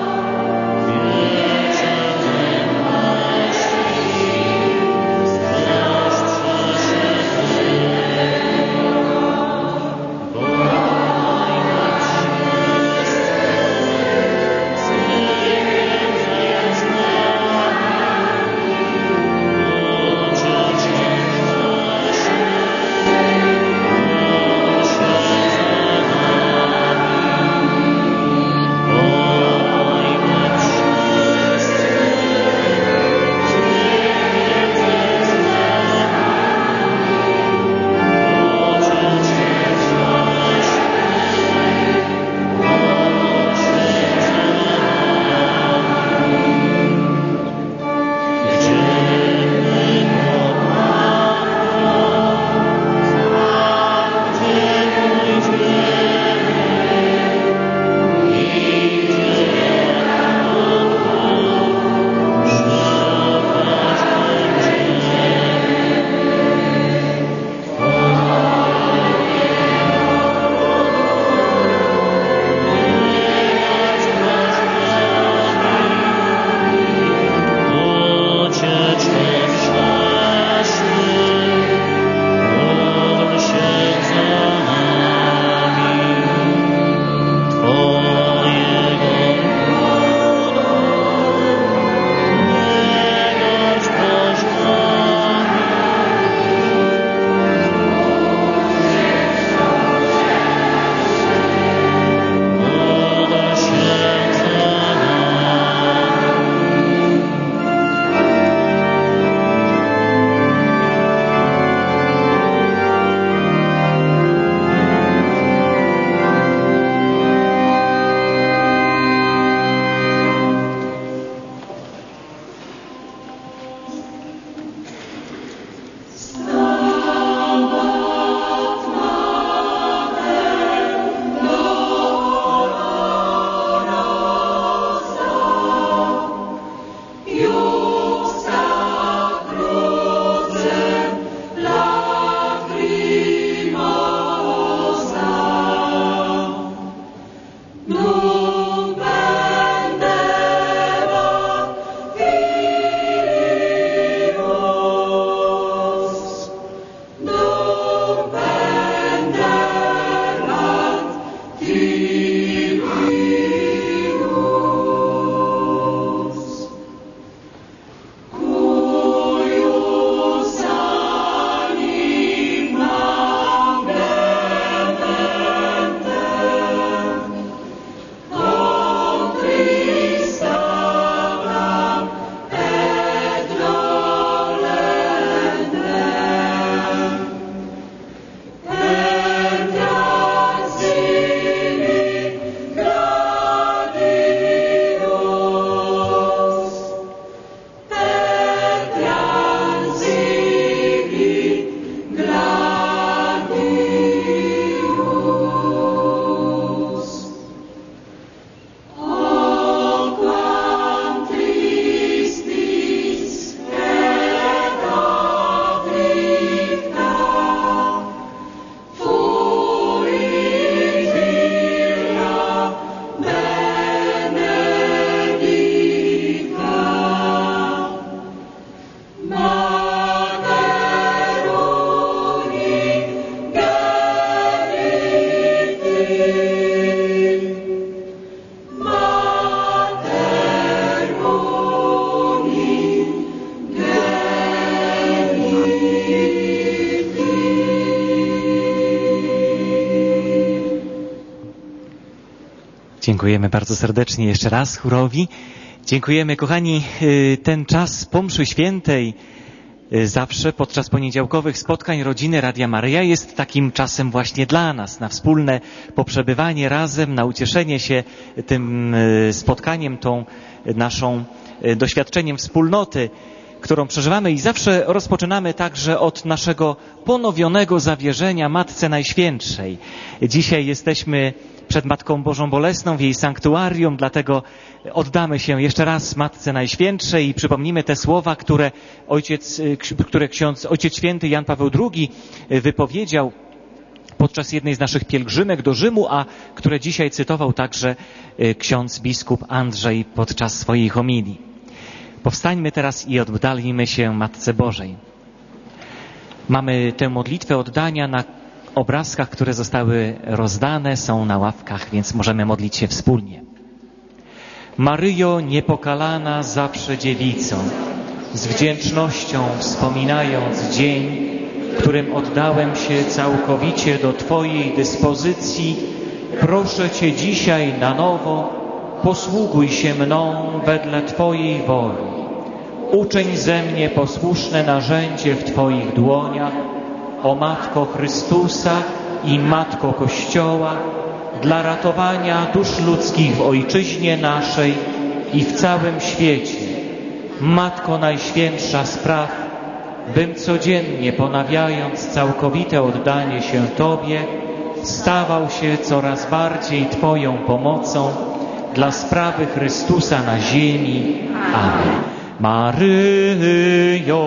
Dziękujemy bardzo serdecznie jeszcze raz chórowi. Dziękujemy, kochani, ten czas po mszy świętej, zawsze podczas poniedziałkowych spotkań rodziny Radia Maryja jest takim czasem właśnie dla nas, na wspólne poprzebywanie razem, na ucieszenie się tym spotkaniem, tą naszą doświadczeniem wspólnoty, którą przeżywamy i zawsze rozpoczynamy także od naszego ponowionego zawierzenia Matce Najświętszej. Dzisiaj jesteśmy przed Matką Bożą Bolesną w jej sanktuarium, dlatego oddamy się jeszcze raz Matce Najświętszej i przypomnimy te słowa, które ojciec, które ksiądz, ojciec święty Jan Paweł drugi wypowiedział podczas jednej z naszych pielgrzymek do Rzymu, a które dzisiaj cytował także ksiądz biskup Andrzej podczas swojej homilii. Powstańmy teraz i oddalimy się Matce Bożej. Mamy tę modlitwę oddania na obrazkach, które zostały rozdane, są na ławkach, więc możemy modlić się wspólnie. Maryjo niepokalana zawsze dziewico, z wdzięcznością wspominając dzień, którym oddałem się całkowicie do Twojej dyspozycji, proszę Cię dzisiaj na nowo, posługuj się mną wedle Twojej woli. Uczyń ze mnie posłuszne narzędzie w Twoich dłoniach, o Matko Chrystusa i Matko Kościoła, dla ratowania dusz ludzkich w Ojczyźnie naszej i w całym świecie. Matko Najświętsza spraw, bym codziennie ponawiając całkowite oddanie się Tobie, stawał się coraz bardziej Twoją pomocą dla sprawy Chrystusa na ziemi. Amen. Maryjo,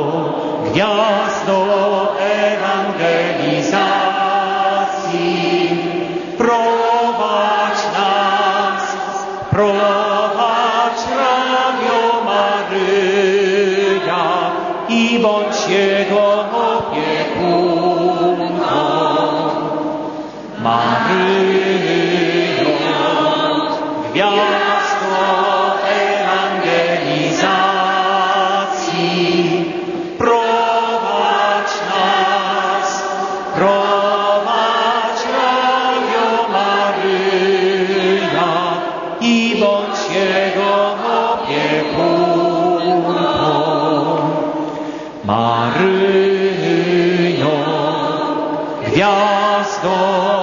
gwiazdo ewangelizacji, prowadź nas, prowadź Radio Maryja i bądź Jego opiekunką. Maryjo, gwiazdo ewangelizacji, prowadź nas, prowadź Radio Maryja i bądź Jego opiekunką. Maryjo, gwiazdo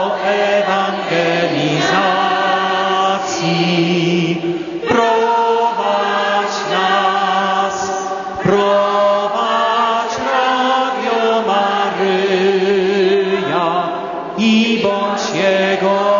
ewangelizacji, prowadź nas, prowadź Radio Maryja i bądź Jego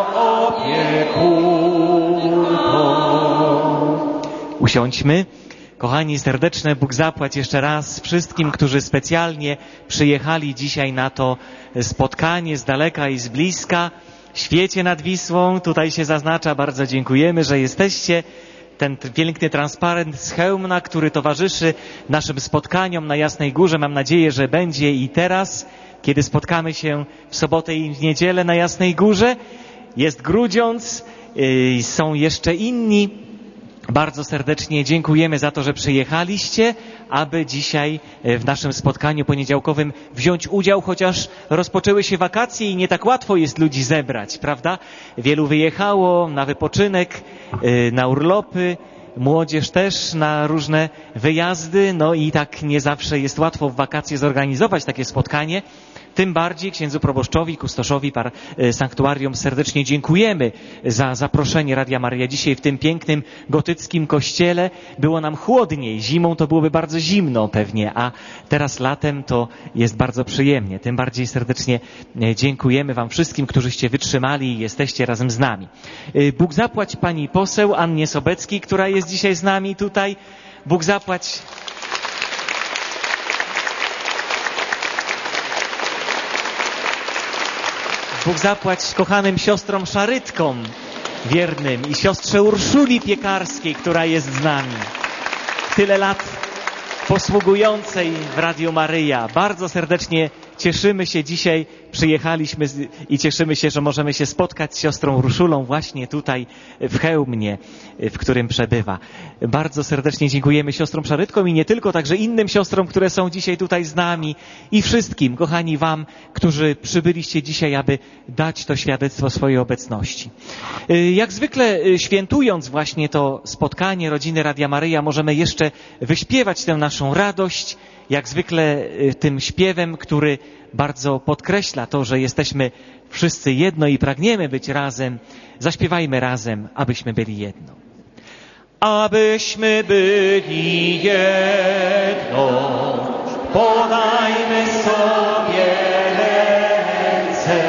opiekunką. Usiądźmy. Kochani, serdeczne Bóg zapłać jeszcze raz wszystkim, którzy specjalnie przyjechali dzisiaj na to spotkanie z daleka i z bliska. Świecie nad Wisłą, tutaj się zaznacza, bardzo dziękujemy, że jesteście. Ten piękny transparent z Chełmna, który towarzyszy naszym spotkaniom na Jasnej Górze, mam nadzieję, że będzie i teraz, kiedy spotkamy się w sobotę i w niedzielę na Jasnej Górze. Jest Grudziądz, yy, są jeszcze inni. Bardzo serdecznie dziękujemy za to, że przyjechaliście, aby dzisiaj w naszym spotkaniu poniedziałkowym wziąć udział, chociaż rozpoczęły się wakacje i nie tak łatwo jest ludzi zebrać, prawda? Wielu wyjechało na wypoczynek, na urlopy, młodzież też na różne wyjazdy, no i tak nie zawsze jest łatwo w wakacje zorganizować takie spotkanie. Tym bardziej księdzu proboszczowi, kustoszowi par sanktuarium serdecznie dziękujemy za zaproszenie Radia Maryja. Dzisiaj w tym pięknym gotyckim kościele było nam chłodniej. Zimą to byłoby bardzo zimno pewnie, a teraz latem to jest bardzo przyjemnie. Tym bardziej serdecznie dziękujemy Wam wszystkim, którzyście wytrzymali i jesteście razem z nami. Bóg zapłać pani poseł Annie Sobeckiej, która jest dzisiaj z nami tutaj. Bóg zapłać... Bóg zapłać kochanym siostrom Szarytkom wiernym i siostrze Urszuli Piekarskiej, która jest z nami. Tyle lat posługującej w Radiu Maryja. Bardzo serdecznie cieszymy się dzisiaj, przyjechaliśmy i cieszymy się, że możemy się spotkać z siostrą Urszulą właśnie tutaj w Chełmnie, w którym przebywa. Bardzo serdecznie dziękujemy siostrom Szarytkom i nie tylko, także innym siostrom, które są dzisiaj tutaj z nami i wszystkim, kochani wam, którzy przybyliście dzisiaj, aby dać to świadectwo swojej obecności. Jak zwykle świętując właśnie to spotkanie rodziny Radia Maryja, możemy jeszcze wyśpiewać tę naszą radość, jak zwykle tym śpiewem, który bardzo podkreśla to, że jesteśmy wszyscy jedno i pragniemy być razem. Zaśpiewajmy razem, abyśmy byli jedno. Abyśmy byli jedno, podajmy sobie ręce,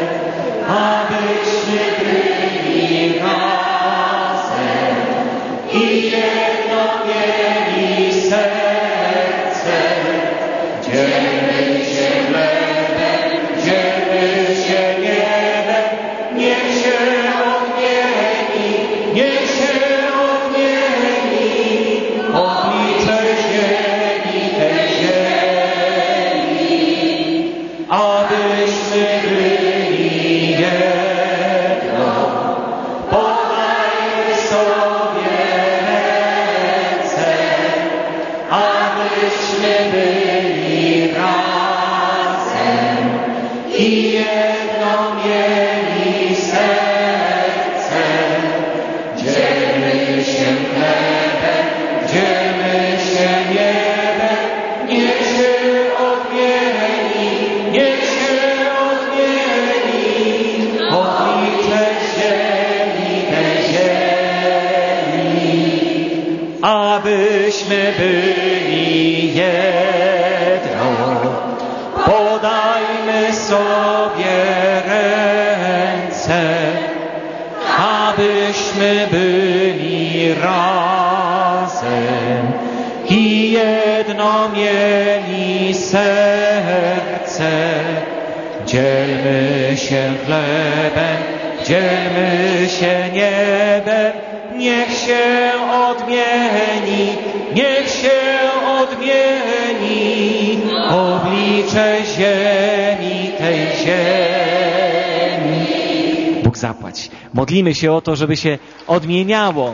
abyśmy byli razem i jedno mieli serce. Dzielmy się chlebem, dzielmy się niebem, niech się odmieni, niech się odmieni oblicze ziemi, tej ziemi, abyśmy byli jedno, podajmy sobie ręce, abyśmy byli razem i jedno mieli serce. Dzielmy się chlebem, dzielmy się niebem, niech się odmieni, niech się odmieni oblicze ziemi, tej ziemi, abyśmy byli jedno, podajmy sobie ręce, abyśmy byli razem i jedno mieli serce. Dzielmy się chlebem, dzielmy się niebem, niech się odmieni, niech się odmieni oblicze ziemi, tej ziemi. Bóg zapłać. Modlimy się o to, żeby się odmieniało,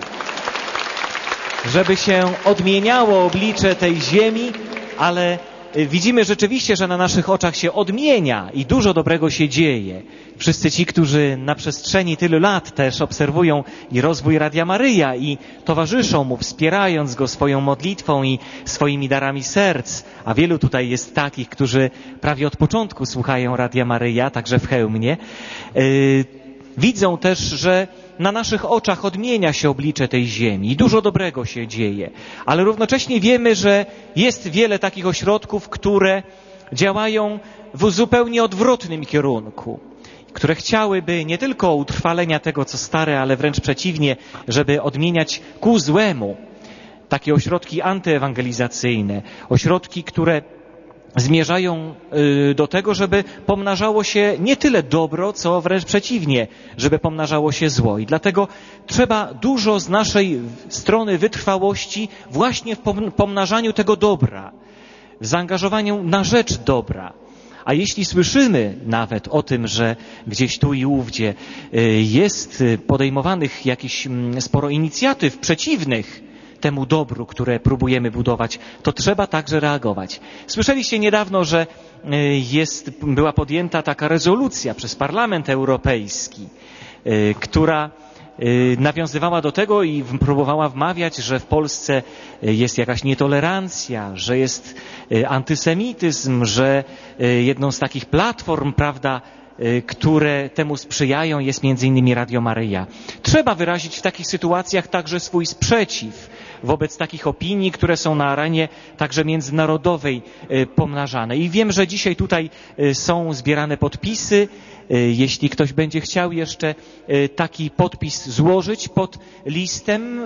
żeby się odmieniało oblicze tej ziemi, ale widzimy rzeczywiście, że na naszych oczach się odmienia i dużo dobrego się dzieje. Wszyscy ci, którzy na przestrzeni tylu lat też obserwują i rozwój Radia Maryja i towarzyszą mu, wspierając go swoją modlitwą i swoimi darami serc, a wielu tutaj jest takich, którzy prawie od początku słuchają Radia Maryja, także w Chełmnie, yy, widzą też, że na naszych oczach odmienia się oblicze tej ziemi i dużo dobrego się dzieje. Ale równocześnie wiemy, że jest wiele takich ośrodków, które działają w zupełnie odwrotnym kierunku, które chciałyby nie tylko utrwalenia tego, co stare, ale wręcz przeciwnie, żeby odmieniać ku złemu. Takie ośrodki antyewangelizacyjne, ośrodki, które zmierzają do tego, żeby pomnażało się nie tyle dobro, co wręcz przeciwnie, żeby pomnażało się zło. I dlatego trzeba dużo z naszej strony wytrwałości właśnie w pomnażaniu tego dobra, w zaangażowaniu na rzecz dobra. A jeśli słyszymy nawet o tym, że gdzieś tu i ówdzie jest podejmowanych jakieś sporo inicjatyw przeciwnych temu dobru, które próbujemy budować, to trzeba także reagować. Słyszeliście niedawno, że jest, była podjęta taka rezolucja przez Parlament Europejski, która nawiązywała do tego i próbowała wmawiać, że w Polsce jest jakaś nietolerancja, że jest antysemityzm, że jedną z takich platform, prawda, które temu sprzyjają, jest między innymi Radio Maryja. Trzeba wyrazić w takich sytuacjach także swój sprzeciw wobec takich opinii, które są na arenie także międzynarodowej pomnażane. I wiem, że dzisiaj tutaj są zbierane podpisy. Jeśli ktoś będzie chciał jeszcze taki podpis złożyć pod listem,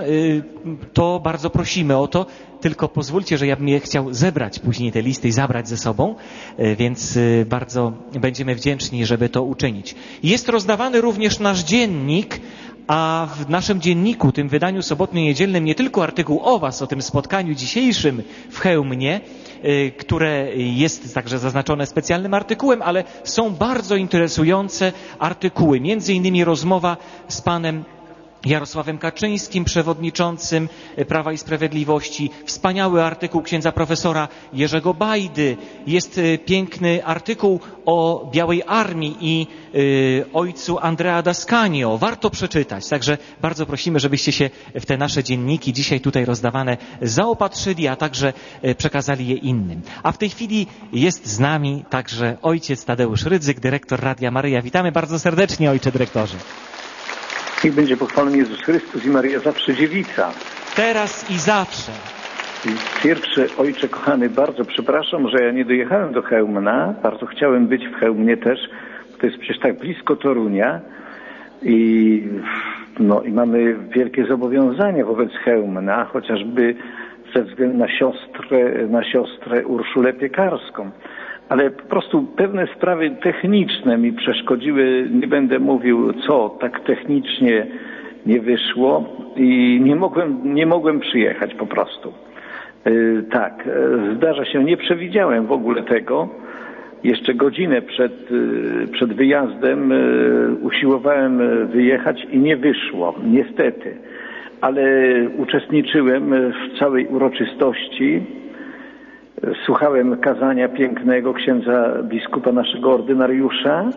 to bardzo prosimy o to. Tylko pozwólcie, że ja bym je chciał zebrać później te listy i zabrać ze sobą, więc bardzo będziemy wdzięczni, żeby to uczynić. Jest rozdawany również nasz dziennik A w naszym dzienniku, tym wydaniu sobotnio-niedzielnym, nie tylko artykuł o Was, o tym spotkaniu dzisiejszym w Chełmnie, które jest także zaznaczone specjalnym artykułem, ale są bardzo interesujące artykuły, między innymi rozmowa z panem Jarosławem Kaczyńskim, przewodniczącym Prawa i Sprawiedliwości. Wspaniały artykuł księdza profesora Jerzego Bajdy. Jest piękny artykuł o Białej Armii i y, ojcu Andrea Dascanio. Warto przeczytać. Także bardzo prosimy, żebyście się w te nasze dzienniki dzisiaj tutaj rozdawane zaopatrzyli, a także przekazali je innym. A w tej chwili jest z nami także ojciec Tadeusz Rydzyk, dyrektor Radia Maryja. Witamy bardzo serdecznie, ojcze dyrektorze. Niech będzie pochwalony Jezus Chrystus i Maryja zawsze dziewica. Teraz i zawsze. Pierwszy, ojcze kochany, bardzo przepraszam, że ja nie dojechałem do Chełmna. Bardzo chciałem być w Chełmnie też, bo to jest przecież tak blisko Torunia. I, no, i mamy wielkie zobowiązania wobec Chełmna, chociażby ze względu na siostrę, na siostrę Urszulę Piekarską. Ale po prostu pewne sprawy techniczne mi przeszkodziły, nie będę mówił co, tak technicznie nie wyszło i nie mogłem, nie mogłem przyjechać po prostu. Yy, tak, yy, zdarza się, nie przewidziałem w ogóle tego. Jeszcze godzinę przed, yy, przed wyjazdem yy, usiłowałem wyjechać i nie wyszło, niestety. Ale uczestniczyłem w całej uroczystości. Słuchałem kazania pięknego księdza biskupa, naszego ordynariusza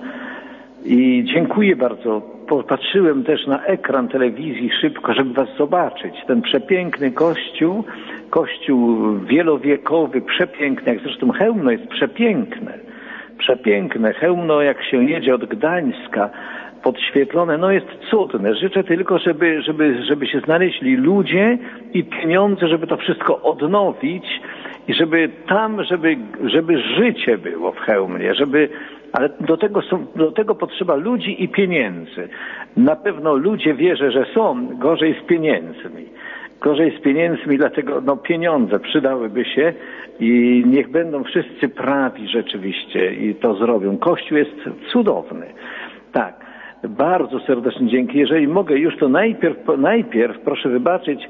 i dziękuję bardzo. Popatrzyłem też na ekran telewizji szybko, żeby was zobaczyć. Ten przepiękny kościół, kościół wielowiekowy, przepiękny, jak zresztą Chełmno jest przepiękne. Przepiękne. Chełmno, jak się jedzie od Gdańska, podświetlone, no jest cudne. Życzę tylko, żeby, żeby, żeby się znaleźli ludzie i pieniądze, żeby to wszystko odnowić i żeby tam, żeby, żeby życie było w Chełmnie, żeby, ale do tego są, do tego potrzeba ludzi i pieniędzy. Na pewno ludzie wierzę, że są, gorzej z pieniędzmi. Gorzej z pieniędzmi, dlatego no pieniądze przydałyby się i niech będą wszyscy prawi rzeczywiście i to zrobią. Kościół jest cudowny. Tak. Bardzo serdecznie dzięki. Jeżeli mogę już, to najpierw, najpierw proszę wybaczyć,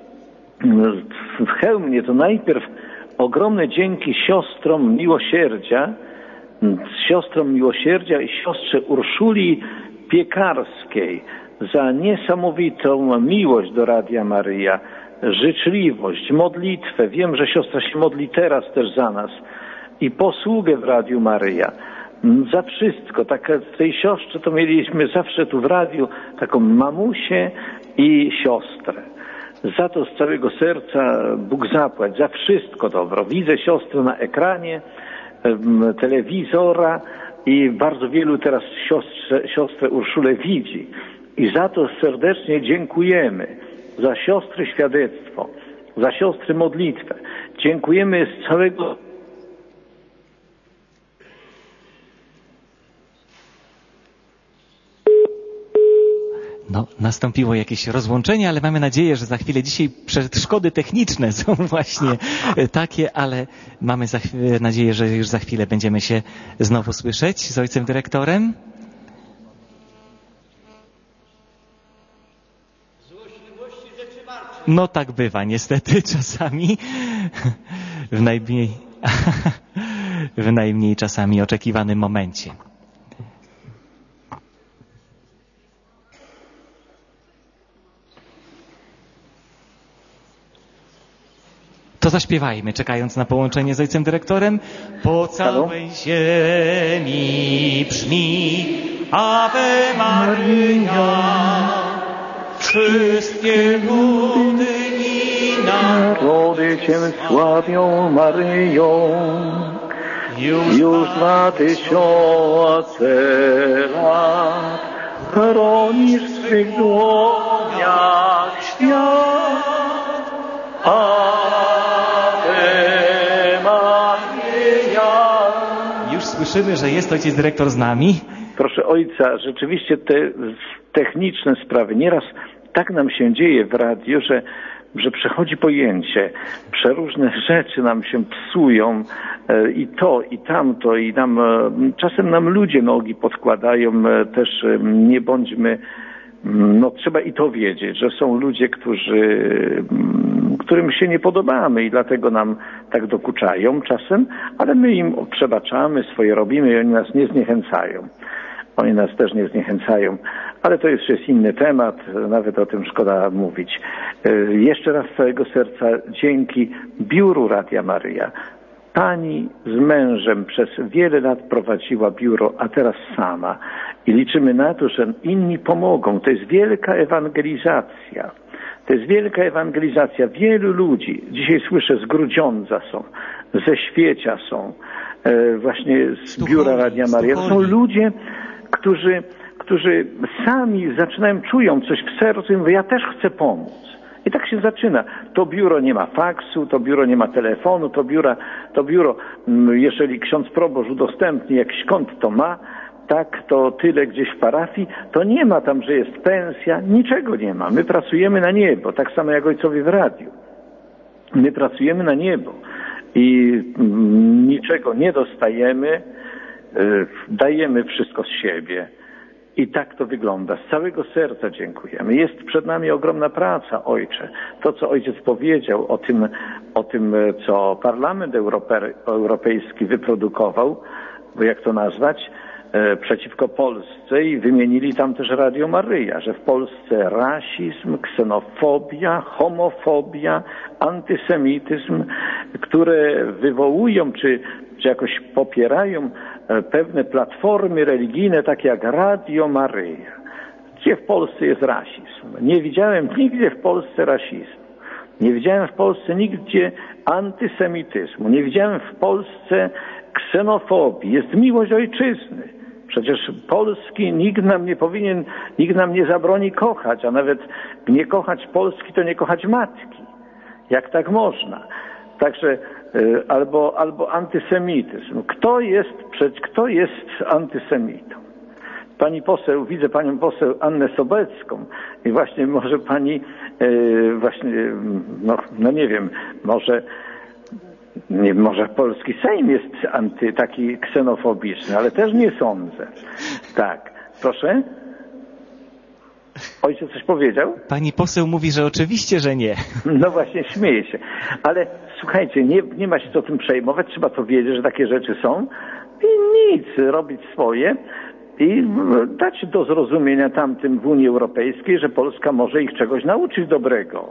w Chełmnie to najpierw ogromne dzięki siostrom miłosierdzia, siostrom miłosierdzia i siostrze Urszuli Piekarskiej za niesamowitą miłość do Radia Maryja, życzliwość, modlitwę. Wiem, że siostra się modli teraz też za nas i posługę w Radiu Maryja. Za wszystko. Tak, w tej siostrze to mieliśmy zawsze tu w radiu taką mamusię i siostrę. Za to z całego serca Bóg zapłać, za wszystko dobro. Widzę siostrę na ekranie um, telewizora i bardzo wielu teraz siostrze, siostrę Urszulę widzi. I za to serdecznie dziękujemy. Za siostry świadectwo, za siostry modlitwę. Dziękujemy z całego No, nastąpiło jakieś rozłączenie, ale mamy nadzieję, że za chwilę dzisiaj przeszkody techniczne są właśnie takie, ale mamy za, nadzieję, że już za chwilę będziemy się znowu słyszeć z ojcem dyrektorem. No tak bywa niestety czasami. W najmniej, w najmniej czasami oczekiwanym momencie. To zaśpiewajmy, czekając na połączenie z ojcem dyrektorem. Po całej ziemi brzmi Ave Maryja, wszystkie ludy i narody Cię sławią, Maryjo, już, już na tysiące lat chronisz w swych dłoniach świat. Już słyszymy, że jest ojciec dyrektor z nami. Proszę ojca, rzeczywiście te techniczne sprawy, nieraz tak nam się dzieje w radiu, że, że przechodzi pojęcie, przeróżne rzeczy nam się psują i to, i tamto, i nam, czasem nam ludzie nogi podkładają, też nie bądźmy no trzeba i to wiedzieć, że są ludzie, którzy, którym się nie podobamy i dlatego nam tak dokuczają czasem, ale my im przebaczamy, swoje robimy i oni nas nie zniechęcają. Oni nas też nie zniechęcają, ale to jeszcze jest inny temat, nawet o tym szkoda mówić. Jeszcze raz z całego serca dzięki biuru Radia Maryja. Pani z mężem przez wiele lat prowadziła biuro, a teraz sama. I liczymy na to, że inni pomogą. To jest wielka ewangelizacja. To jest wielka ewangelizacja. Wielu ludzi, dzisiaj słyszę, z Grudziądza są, ze Świecia są, e, właśnie z biura Radia Maryja. To są ludzie, którzy, którzy sami zaczynają, czują coś w sercu i mówią, ja też chcę pomóc. I tak się zaczyna. To biuro nie ma faksu, to biuro nie ma telefonu, to, biura, to biuro, jeżeli ksiądz proboszcz udostępni jakiś kąt, to ma, tak, to tyle gdzieś w parafii, to nie ma tam, że jest pensja, niczego nie ma. My pracujemy na niebo, tak samo jak ojcowie w radiu. My pracujemy na niebo i niczego nie dostajemy, dajemy wszystko z siebie. I tak to wygląda. Z całego serca dziękujemy. Jest przed nami ogromna praca, Ojcze. To, co Ojciec powiedział o tym, o tym co Parlament Europe, Europejski wyprodukował, bo jak to nazwać, e, przeciwko Polsce i wymienili tam też Radio Maryja, że w Polsce rasizm, ksenofobia, homofobia, antysemityzm, które wywołują czy, czy jakoś popierają pewne platformy religijne, takie jak Radio Maryja. Gdzie w Polsce jest rasizm? Nie widziałem nigdzie w Polsce rasizmu. Nie widziałem w Polsce nigdzie antysemityzmu. Nie widziałem w Polsce ksenofobii. Jest miłość ojczyzny. Przecież Polski nikt nam nie powinien, nikt nam nie zabroni kochać, a nawet nie kochać Polski to nie kochać matki. Jak tak można? Także albo, albo antysemityzm. Kto jest, kto jest antysemitą? Pani poseł, widzę panią poseł Annę Sobecką i właśnie może pani e, właśnie, no, no nie wiem, może nie, może polski Sejm jest anty, taki ksenofobiczny, ale też nie sądzę. Tak, proszę? Ojciec coś powiedział? Pani poseł mówi, że oczywiście, że nie. No właśnie, śmieje się. Ale słuchajcie, nie, nie ma się co tym przejmować, trzeba to wiedzieć, że takie rzeczy są i nic, robić swoje i dać do zrozumienia tamtym w Unii Europejskiej, że Polska może ich czegoś nauczyć dobrego.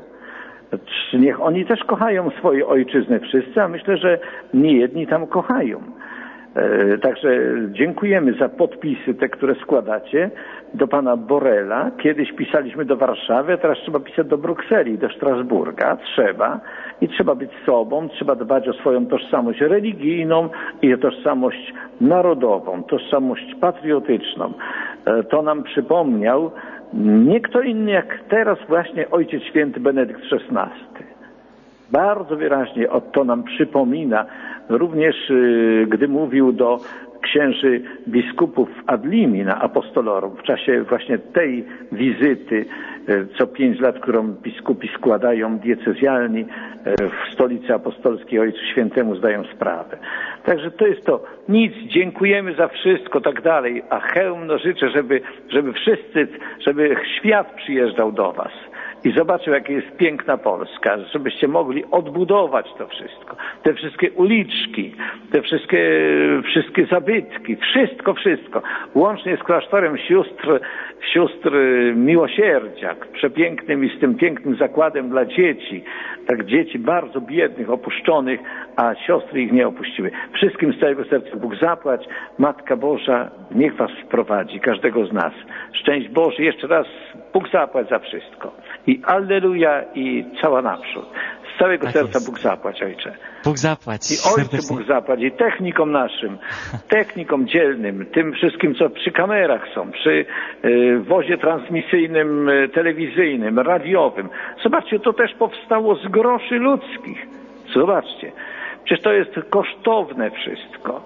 Niech oni też kochają swoje ojczyzny wszyscy, a myślę, że nie jedni tam kochają. Także dziękujemy za podpisy te, które składacie do pana Borrella. Kiedyś pisaliśmy do Warszawy, a teraz trzeba pisać do Brukseli, do Strasburga. Trzeba i trzeba być sobą, trzeba dbać o swoją tożsamość religijną i tożsamość narodową, tożsamość patriotyczną. To nam przypomniał nie kto inny jak teraz właśnie Ojciec Święty Benedykt szesnasty. Bardzo wyraźnie to nam przypomina, również gdy mówił do księży biskupów ad limina apostolorum w czasie właśnie tej wizyty co pięć lat, którą biskupi składają diecezjalni w stolicy apostolskiej Ojcu Świętemu zdają sprawę. Także to jest to. Nic, dziękujemy za wszystko, tak dalej, a hełm no życzę, żeby, żeby wszyscy, żeby świat przyjeżdżał do was i zobaczył, jaka jest piękna Polska, żebyście mogli odbudować to wszystko. Te wszystkie uliczki, te wszystkie, wszystkie zabytki, wszystko, wszystko. Łącznie z klasztorem sióstr, sióstr miłosierdzia, przepięknym i z tym pięknym zakładem dla dzieci. Tak dzieci bardzo biednych, opuszczonych, a siostry ich nie opuściły. Wszystkim z całego serca Bóg zapłać. Matka Boża niech was wprowadzi, każdego z nas. Szczęść Boże, jeszcze raz Bóg zapłać za wszystko. I alleluja i cała naprzód. Z całego tak serca jest. Bóg zapłać, Ojcze. Bóg zapłać. I Ojcu Bóg zapłać. I technikom naszym, technikom dzielnym, tym wszystkim, co przy kamerach są, przy y, wozie transmisyjnym, y, telewizyjnym, radiowym. Zobaczcie, to też powstało z groszy ludzkich. Zobaczcie. Przecież to jest kosztowne wszystko.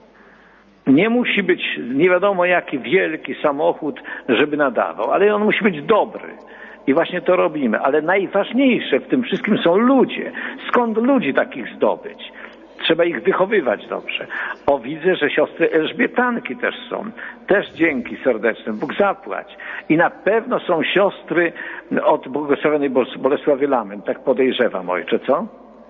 Nie musi być nie wiadomo jaki wielki samochód, żeby nadawał, ale on musi być dobry. I właśnie to robimy. Ale najważniejsze w tym wszystkim są ludzie. Skąd ludzi takich zdobyć? Trzeba ich wychowywać dobrze. O, widzę, że siostry Elżbietanki też są. Też dzięki serdeczne. Bóg zapłać. I na pewno są siostry od błogosławionej Bolesławy Lamen. Tak podejrzewam, ojcze, co?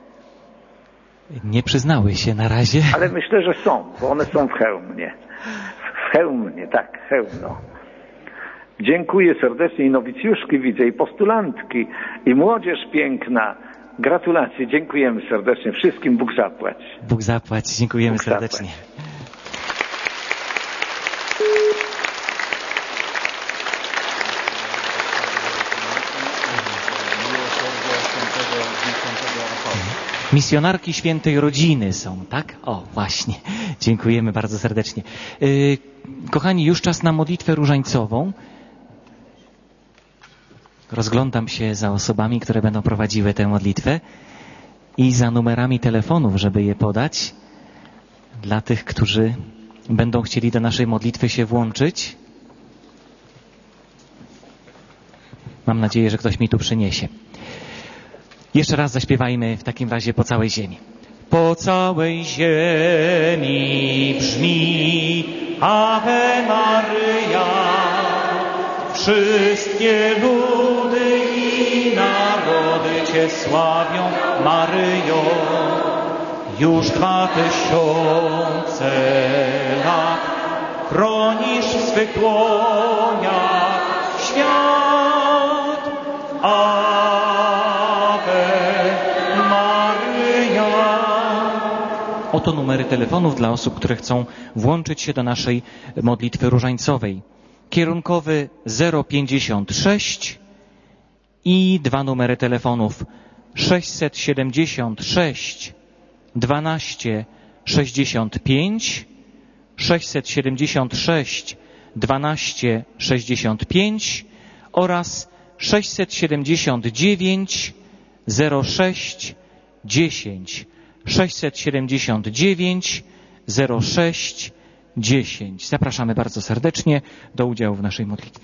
Nie przyznały się na razie. Ale myślę, że są, bo one są w Chełmnie. W Chełmnie, tak, Chełmno. Dziękuję serdecznie i nowicjuszki widzę, i postulantki, i młodzież piękna. Gratulacje, dziękujemy serdecznie wszystkim. Bóg zapłać. Bóg zapłać, dziękujemy Bóg serdecznie. Zapłać. Misjonarki Świętej Rodziny są, tak? O, właśnie. Dziękujemy bardzo serdecznie. Yy, kochani, już czas na modlitwę różańcową. Rozglądam się za osobami, które będą prowadziły tę modlitwę i za numerami telefonów, żeby je podać dla tych, którzy będą chcieli do naszej modlitwy się włączyć. Mam nadzieję, że ktoś mi tu przyniesie. Jeszcze raz zaśpiewajmy w takim razie po całej ziemi. Po całej ziemi brzmi Ave Maryja, wszystkie ludy i narody Cię sławią, Maryjo. Już dwa tysiące lat chronisz w swych dłoniach świat. Oto numery telefonów dla osób, które chcą włączyć się do naszej modlitwy różańcowej. Kierunkowy zero pięćdziesiąt sześć i dwa numery telefonów sześćset siedemdziesiąt sześć dwanaście sześćdziesiąt pięć, sześćset siedemdziesiąt sześć dwanaście sześćdziesiąt pięć oraz sześćset siedemdziesiąt dziewięć zero sześć dziesięć. sześćset siedemdziesiąt dziewięć zero sześć dziesięć. Zapraszamy bardzo serdecznie do udziału w naszej modlitwie.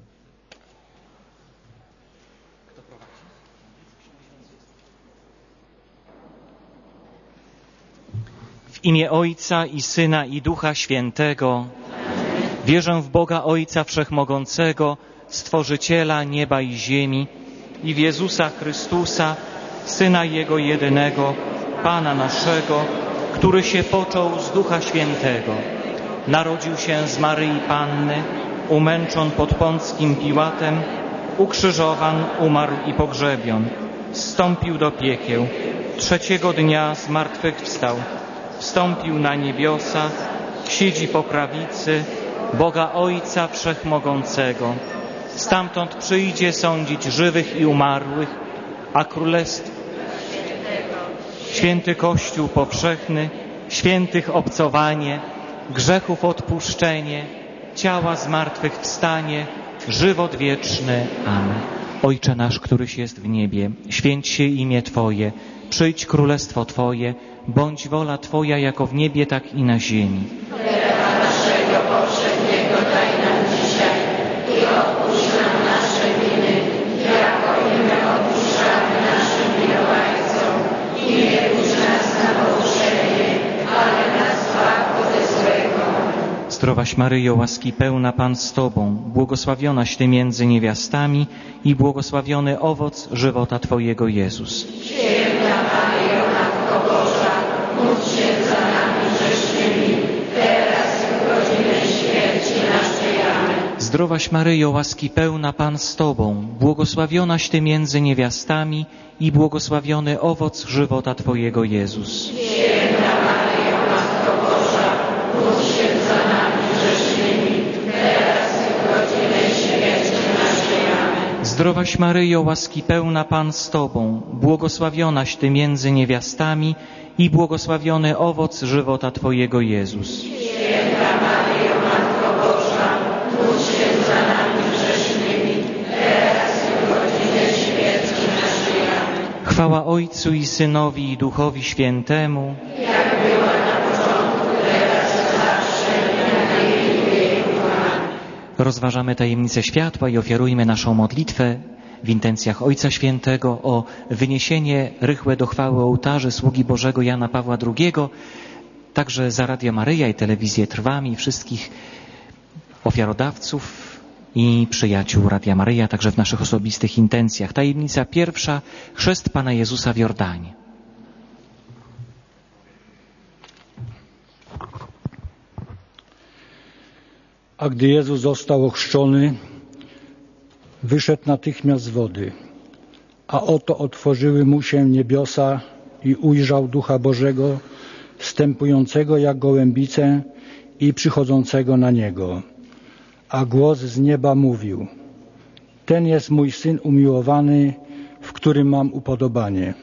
W imię Ojca i Syna i Ducha Świętego. Wierzę w Boga Ojca Wszechmogącego, Stworzyciela nieba i ziemi, i w Jezusa Chrystusa, Syna Jego jedynego, Pana naszego, który się począł z Ducha Świętego. Narodził się z Maryi Panny, umęczon pod Pąckim Piłatem, ukrzyżowan, umarł i pogrzebion. Zstąpił do piekieł, trzeciego dnia zmartwychwstał, wstąpił na niebiosa, siedzi po prawicy Boga Ojca Wszechmogącego. Stamtąd przyjdzie sądzić żywych i umarłych, a królestwo Święty Kościół powszechny, świętych obcowanie, grzechów odpuszczenie, ciała zmartwychwstanie, żywot wieczny. Amen. Ojcze nasz, któryś jest w niebie, święć się imię Twoje, przyjdź królestwo Twoje, bądź wola Twoja jako w niebie, tak i na ziemi. Chleba naszego powszedniego daj nam dzisiaj i odpuść nam nasze winy, jako i my odpuszczamy naszym winowajcom. I nie puść nas na pokuszenie, ale nas zbaw ode złego. Zdrowaś Maryjo, łaski pełna, Pan z Tobą, błogosławionaś Ty między niewiastami i błogosławiony owoc żywota Twojego, Jezus. Święta Maryjo, Matko Boża, módl się za nami grzesznymi, teraz i w godzinę śmierci naszej. Amen. Zdrowaś Maryjo, łaski pełna, Pan z Tobą, błogosławionaś Ty między niewiastami i błogosławiony owoc żywota Twojego, Jezus. Święta Maryjo, Matko Boża, módl się za nami grzesznymi, teraz i w godzinę śmierci naszej. Amen. Zdrowaś Maryjo, łaski pełna, Pan z Tobą, błogosławionaś Ty między niewiastami i błogosławiony owoc żywota Twojego, Jezus. Święta Maryjo, Matko Boża, módl się za nami grzesznymi, teraz i w godzinę śmierci naszej. Amen. Chwała Ojcu i Synowi i Duchowi Świętemu, Jak była na początku, teraz i zawsze, i na wieki wieków. Amen. Rozważamy tajemnicę światła i ofiarujmy naszą modlitwę w intencjach Ojca Świętego o wyniesienie rychłe do chwały ołtarzy sługi Bożego Jana Pawła drugiego, także za Radio Maryja i Telewizję Trwam i wszystkich ofiarodawców i przyjaciół Radia Maryja, także w naszych osobistych intencjach. Tajemnica pierwsza, chrzest Pana Jezusa w Jordanie. A gdy Jezus został ochrzczony, wyszedł natychmiast z wody, a oto otworzyły mu się niebiosa i ujrzał Ducha Bożego, wstępującego jak gołębicę i przychodzącego na niego. A głos z nieba mówił: ten jest mój Syn umiłowany, w którym mam upodobanie.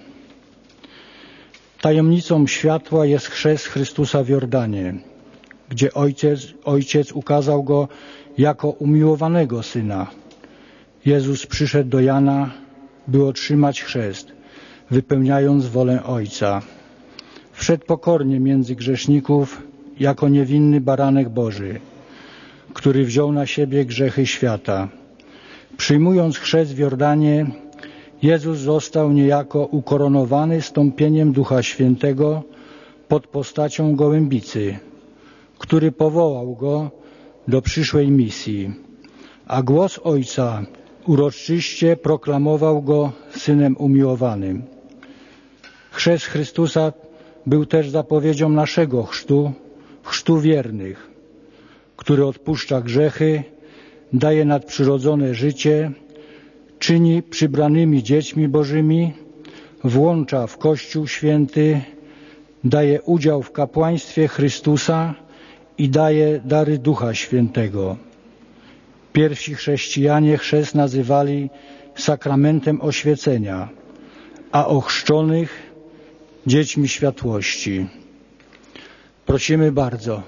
Tajemnicą światła jest chrzest Chrystusa w Jordanie, gdzie ojciec, ojciec ukazał go jako umiłowanego Syna. Jezus przyszedł do Jana, by otrzymać chrzest, wypełniając wolę Ojca. Wszedł pokornie między grzeszników jako niewinny baranek Boży, który wziął na siebie grzechy świata. Przyjmując chrzest w Jordanie, Jezus został niejako ukoronowany stąpieniem Ducha Świętego pod postacią gołębicy, który powołał go do przyszłej misji, a głos Ojca uroczyście proklamował go Synem umiłowanym. Chrzest Chrystusa był też zapowiedzią naszego chrztu, chrztu wiernych, który odpuszcza grzechy, daje nadprzyrodzone życie, czyni przybranymi dziećmi Bożymi, włącza w Kościół Święty, daje udział w kapłaństwie Chrystusa i daje dary Ducha Świętego. Pierwsi chrześcijanie chrzest nazywali sakramentem oświecenia, a ochrzczonych dziećmi światłości. Prosimy bardzo.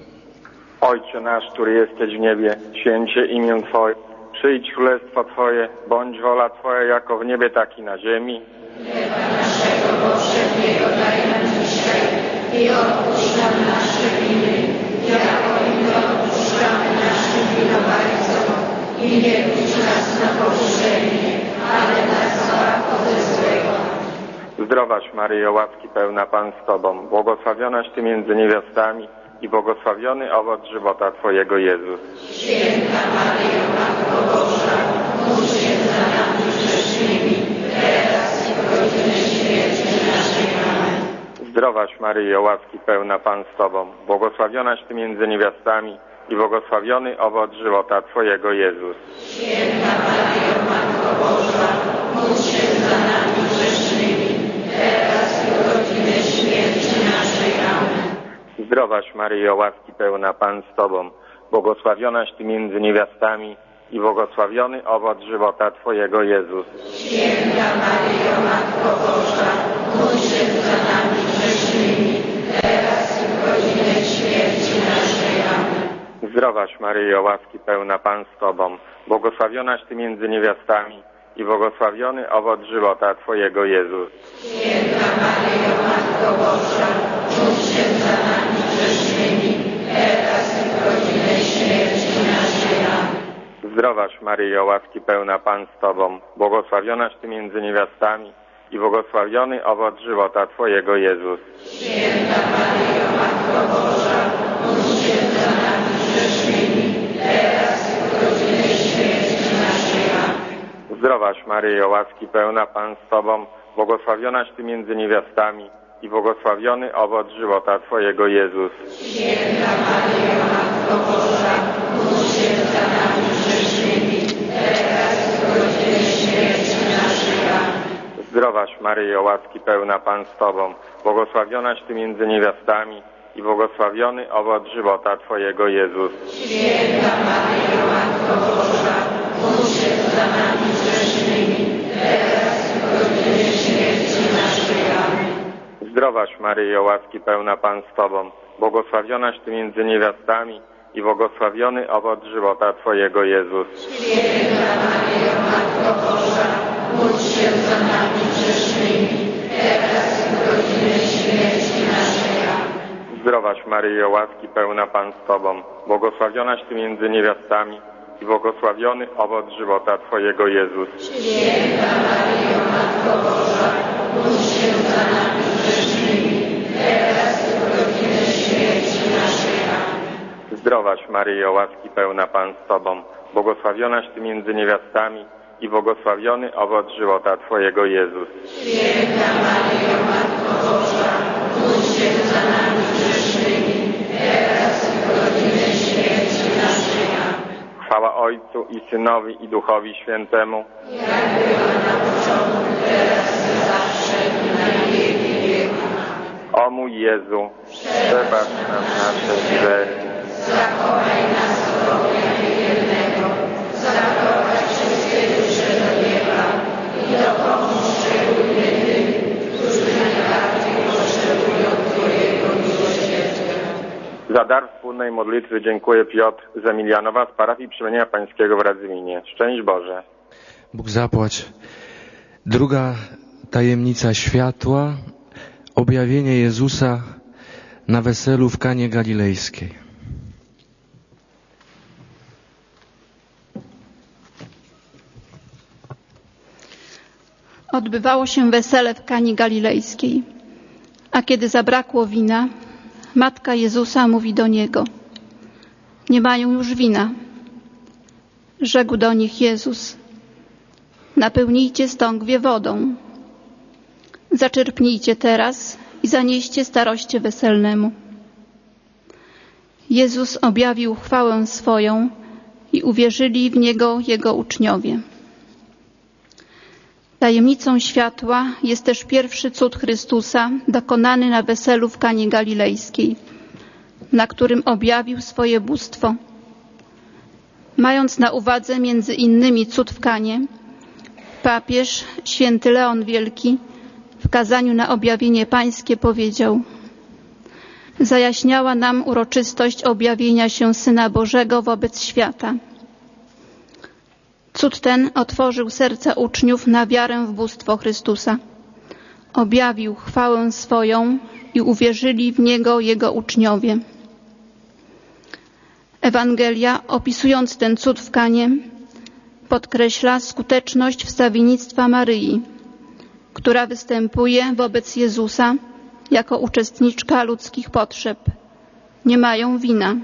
Ojcze nasz, który jesteś w niebie, święć się imię Twoje. Przyjdź królestwo Twoje, bądź wola Twoja jako w niebie, tak i na ziemi. Chleba naszego powszedniego daj nam dzisiaj i odpuść nam nasze winy, jako i my odpuszczamy naszym winowajcom. I nie wódź nas na pokuszenie, ale nas zbaw ode złego. Zdrowaś Maryjo, łaski pełna, Pan z Tobą, błogosławionaś Ty między niewiastami i błogosławiony owoc żywota Twojego, Jezus. Święta Maryjo, Matko Boża, módl się za nami grzesznymi, teraz i w godzinę śmierci naszej. Amen. Zdrowaś Maryjo, łaski pełna, Pan z Tobą, błogosławionaś Ty między niewiastami i błogosławiony owoc żywota Twojego, Jezus. Święta Maryjo, Matko Boża, módl się za nami grzesznymi, teraz i w godzinę śmierci naszej. Amen. Zdrowaś Maryjo, łaski pełna, Pan z Tobą, błogosławionaś Ty między niewiastami i błogosławiony owoc żywota Twojego, Jezus. Święta Maryjo, Matko Boża, módl się za nami grzesznymi, teraz i w godzinę śmierci naszej. Amen. Zdrowaś Maryjo, łaski pełna, Pan z Tobą, błogosławionaś Ty między niewiastami i błogosławiony owoc żywota Twojego, Jezus. Święta Maryjo, Matko Boża, módl się za nami grzesznymi, teraz i w godzinę śmierci naszej. Amen. Zdrowaś Maryjo, łaski pełna, Pan z Tobą, błogosławionaś Ty między niewiastami i błogosławiony owoc żywota Twojego, Jezus. Święta Maryjo, Matko Boża, módl się za nami grzesznymi, teraz i w godzinę śmierci naszej. Amen. Zdrowaś Maryjo, łaski pełna, Pan z Tobą, błogosławionaś Ty między niewiastami i błogosławiony owoc żywota Twojego, Jezus. Święta Maryjo, Matko Boża, módl się za nami grzesznymi, teraz i w godzinę śmierci naszej. Amen. Zdrowaś Maryjo, łaski pełna, Pan z Tobą, błogosławionaś Ty między niewiastami i błogosławiony owoc żywota Twojego, Jezus. Święta Maryjo, Matko Boża, módl się za nami grzesznymi, teraz i w godzinę śmierci naszej. Amen. Zdrowaś Maryjo, łaski pełna, Pan z Tobą, błogosławionaś Ty między niewiastami i błogosławiony owoc żywota Twojego, Jezus. Święta Maryjo, Matko Boża, módl się za nami grzesznymi, teraz i w godzinę śmierci naszej. Amen. Zdrowaś Maryjo, łaski pełna, Pan z Tobą, błogosławionaś Ty między niewiastami i błogosławiony owoc żywota Twojego Jezus. Święta Maryjo, Matko Boża, módl się za nami grzesznymi, teraz i w godzinę śmierci naszej. Amen. Zdrowaś Maryjo, łaski pełna Pan z Tobą, błogosławionaś Ty między niewiastami i błogosławiony owoc żywota Twojego Jezus. Święta Maryjo, Matko Boża, módl się za nami grzesznymi, teraz i w godzinę śmierci naszej. Amen. Chwała Ojcu i Synowi i Duchowi Świętemu. Jak była na początku, teraz i zawsze, i na wieki wieków. O mój Jezu, przebacz nam nasze grzechy. Zachowaj nas od ognia piekielnego, zaprowadź wszystkie dusze do nieba i dopomóż szczególnie tym, którzy najbardziej potrzebują Twojego miłosierdzia. Za dar wspólnej modlitwy dziękuję Piotr z Emilianowa z parafii Przemienienia Pańskiego w Radzyminie. Szczęść Boże. Bóg zapłać. Druga tajemnica światła, objawienie Jezusa na weselu w Kanie Galilejskiej. Odbywało się wesele w Kani Galilejskiej, a kiedy zabrakło wina, matka Jezusa mówi do Niego: nie mają już wina. Rzekł do nich Jezus: napełnijcie stągwie wodą. Zaczerpnijcie teraz i zanieście staroście weselnemu. Jezus objawił chwałę swoją i uwierzyli w Niego Jego uczniowie. Tajemnicą światła jest też pierwszy cud Chrystusa dokonany na weselu w Kanie Galilejskiej, na którym objawił swoje bóstwo. Mając na uwadze między innymi cud w Kanie, papież święty Leon Wielki w kazaniu na objawienie pańskie powiedział: zajaśniała nam uroczystość objawienia się Syna Bożego wobec świata. Cud ten otworzył serca uczniów na wiarę w bóstwo Chrystusa. Objawił chwałę swoją i uwierzyli w Niego Jego uczniowie. Ewangelia, opisując ten cud w Kanie, podkreśla skuteczność wstawiennictwa Maryi, która występuje wobec Jezusa jako uczestniczka ludzkich potrzeb. Nie mają wina.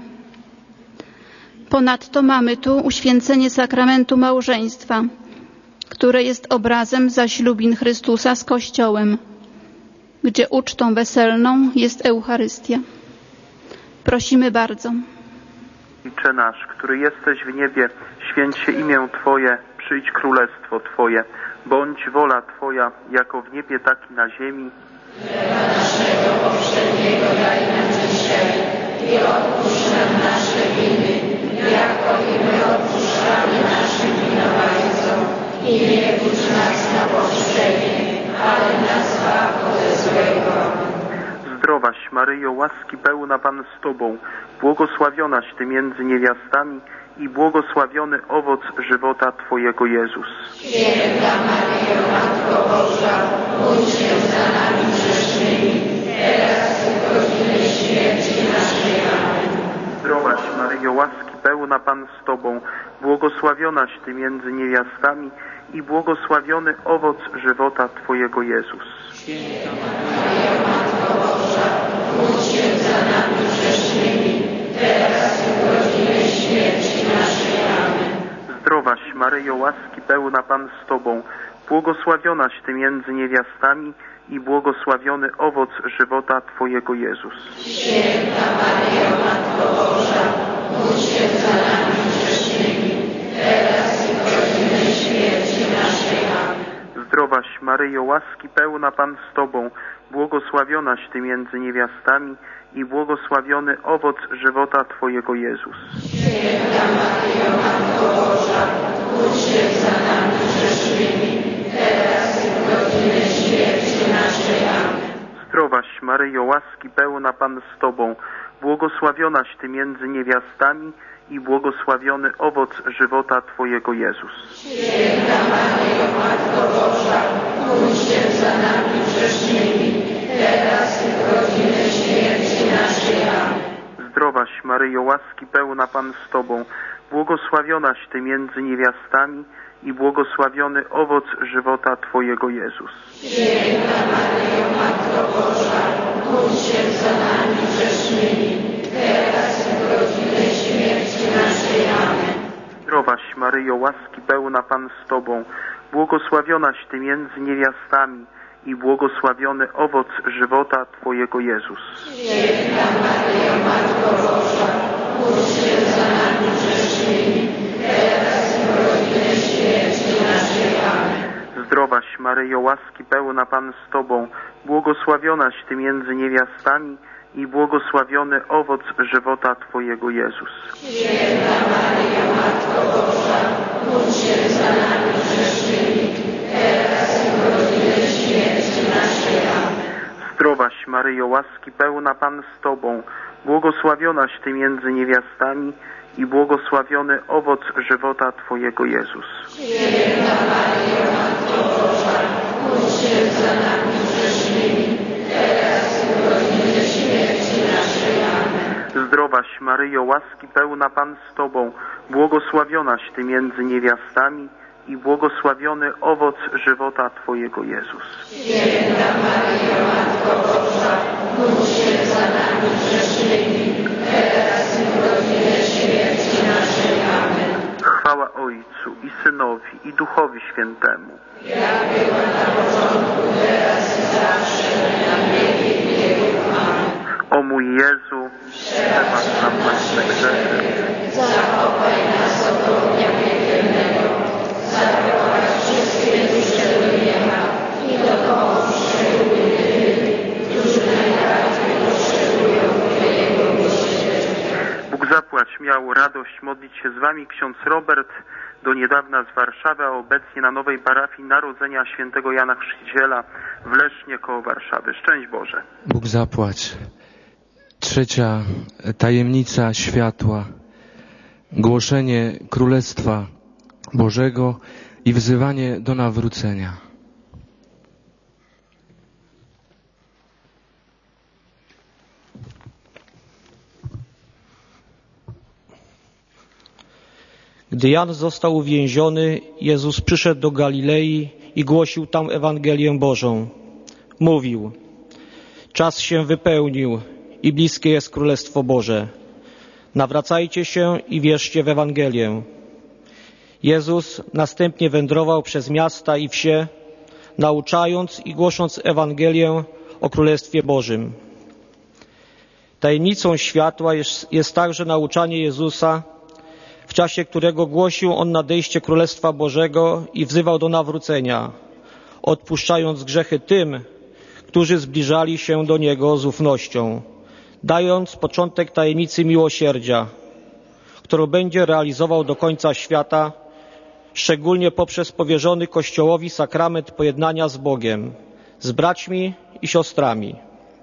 Ponadto mamy tu uświęcenie sakramentu małżeństwa, które jest obrazem zaślubin Chrystusa z Kościołem, gdzie ucztą weselną jest Eucharystia. Prosimy bardzo. Ojcze nasz, który jesteś w niebie, święć się imię Twoje, przyjdź królestwo Twoje, bądź wola Twoja, jako w niebie, tak i na ziemi. Chleba naszego powszedniego daj nam dzisiaj i odpuść nam nasze winy, jako i my odpuszczamy naszym winowajcom. I nie wódź nas na pokuszenie, ale nas zbaw ode złego. Zdrowaś Maryjo, łaski pełna Pan z Tobą, błogosławionaś Ty między niewiastami i błogosławiony owoc żywota Twojego Jezus. Święta Maryjo, Matko Boża, módl się za nami grzesznymi, teraz i w godzinę śmierci naszej. Amen. Zdrowaś Maryjo, łaski pełna Pan z Tobą, błogosławionaś Ty między niewiastami i błogosławiony owoc żywota Twojego Jezus. Święta Maryjo, Matko Boża, módl się za nami grzesznymi, teraz i w godzinę śmierci naszej. Amen. Zdrowaś Maryjo, łaski pełna Pan z Tobą, błogosławionaś Ty między niewiastami i błogosławiony owoc żywota Twojego Jezus. Święta Maryjo, Matko Boża, módl się za nami grzesznymi, teraz i w godzinę śmierci naszej. Amen. Zdrowaś Maryjo, łaski pełna Pan z Tobą, błogosławionaś Ty między niewiastami i błogosławiony owoc żywota Twojego Jezus. Święta Maryjo, Matko Boża, módl się za nami grzesznymi, teraz i w godzinę śmierci naszej. Amen. Zdrowaś Maryjo, łaski pełna Pan z Tobą, błogosławionaś Ty między niewiastami i błogosławiony owoc żywota Twojego Jezus. Święta Maryjo, Matko Boża, módl się za nami grzesznymi, teraz i w godzinę śmierci naszej. Amen. Zdrowaś Maryjo, łaski pełna Pan z Tobą, błogosławionaś Ty między niewiastami i błogosławiony owoc żywota Twojego Jezus. Święta Maryjo, Matko Boża, módl się za nami grzesznymi, teraz i w godzinę śmierci naszej. Amen. Zdrowaś Maryjo, łaski pełna, Pan z Tobą, błogosławionaś Ty między niewiastami i błogosławiony owoc żywota Twojego Jezus. Święta Maryjo, Matko Boża, módl się za nami grzesznymi, teraz i w godzinę śmierci naszej. Amen. Zdrowaś Maryjo, łaski pełna, Pan z Tobą, błogosławionaś Ty między niewiastami i błogosławiony owoc żywota Twojego Jezus. Święta Maryjo, Matko Boża, módl się za nami grzesznymi, teraz i w godzinę śmierci naszej. Amen. Zdrowaś Maryjo, łaski pełna, Pan z Tobą, błogosławionaś Ty między niewiastami i błogosławiony owoc żywota Twojego Jezus. Święta Maryjo, Matko Boża, módl się za nami grzesznymi, teraz i w godzinę śmierci naszej. Amen. Zdrowaś Maryjo, łaski pełna, Pan z Tobą, błogosławionaś Ty między niewiastami i błogosławiony owoc żywota Twojego Jezus. Święta Maryjo, Matko Boża, módl się za nami grzesznymi, teraz i w godzinę śmierci naszej. Amen. Chwała Ojcu i Synowi i Duchowi Świętemu. Jak była na początku, teraz i zawsze, na wieki wieków. Amen. O mój Jezu, przebacz nam nasze grzechy, zachowaj nas od ognia piekielnego, zaprowadź wszystkie dusze do nieba i dopomóż szczególnie tym, którzy najbardziej potrzebują Twojego miłosierdzia. Bóg zapłać miał radość modlić się z Wami ksiądz Robert, do niedawna z Warszawy, a obecnie na nowej parafii Narodzenia Świętego Jana Chrzciciela w Lesznie koło Warszawy. Szczęść Boże. Bóg zapłać. Trzecia tajemnica światła. Głoszenie Królestwa Bożego i wzywanie do nawrócenia. Gdy Jan został uwięziony, Jezus przyszedł do Galilei i głosił tam Ewangelię Bożą. Mówił: czas się wypełnił i bliskie jest Królestwo Boże. Nawracajcie się i wierzcie w Ewangelię. Jezus następnie wędrował przez miasta i wsie, nauczając i głosząc Ewangelię o Królestwie Bożym. Tajemnicą światła jest, jest także nauczanie Jezusa, w czasie którego głosił On nadejście Królestwa Bożego i wzywał do nawrócenia, odpuszczając grzechy tym, którzy zbliżali się do Niego z ufnością, dając początek tajemnicy miłosierdzia, którą będzie realizował do końca świata, szczególnie poprzez powierzony Kościołowi sakrament pojednania z Bogiem, z braćmi i siostrami.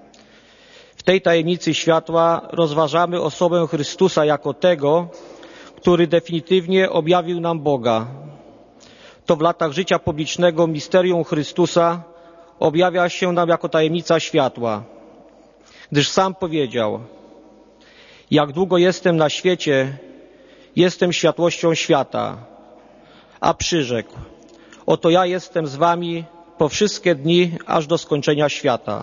W tej tajemnicy światła rozważamy osobę Chrystusa jako tego, który definitywnie objawił nam Boga. To w latach życia publicznego misterium Chrystusa objawia się nam jako tajemnica światła, gdyż sam powiedział: jak długo jestem na świecie, jestem światłością świata. A przyrzekł: oto ja jestem z wami po wszystkie dni, aż do skończenia świata.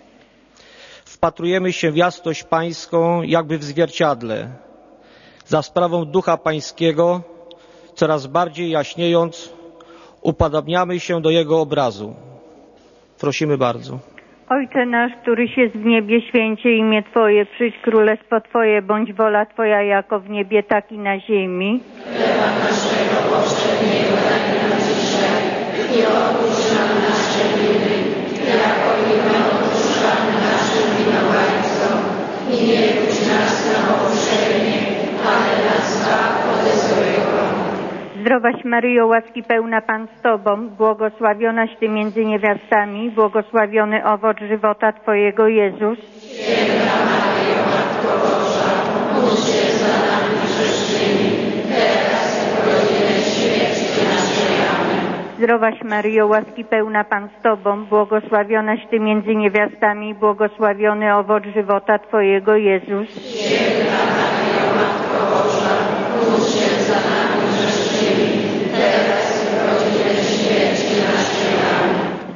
Wpatrujemy się w jasność Pańską jakby w zwierciadle. Za sprawą Ducha Pańskiego, coraz bardziej jaśniejąc, upodabniamy się do Jego obrazu. Prosimy bardzo. Ojcze nasz, któryś jest w niebie, święcie imię Twoje, przyjdź królestwo Twoje, bądź wola Twoja jako w niebie, tak i na ziemi. Chleba naszego powszedniego daj nam dzisiaj i odpuść nam nasze winy, jako i my odpuszczamy naszym winowajcom. I nie wódź nas na pokuszenie, ale nas zbaw ode złego. Zdrowaś Maryjo, łaski pełna, Pan z Tobą, błogosławionaś Ty między niewiastami, błogosławiony owoc żywota Twojego, Jezus. Święta Maryjo, Matko Boża, módl się za nami grzesznymi, teraz i w godzinę śmierci naszej. Amen. Zdrowaś Maryjo, łaski pełna, Pan z Tobą, błogosławionaś Ty między niewiastami, błogosławiony owoc żywota Twojego, Jezus. Święta Maryjo, Matko Boża, módl się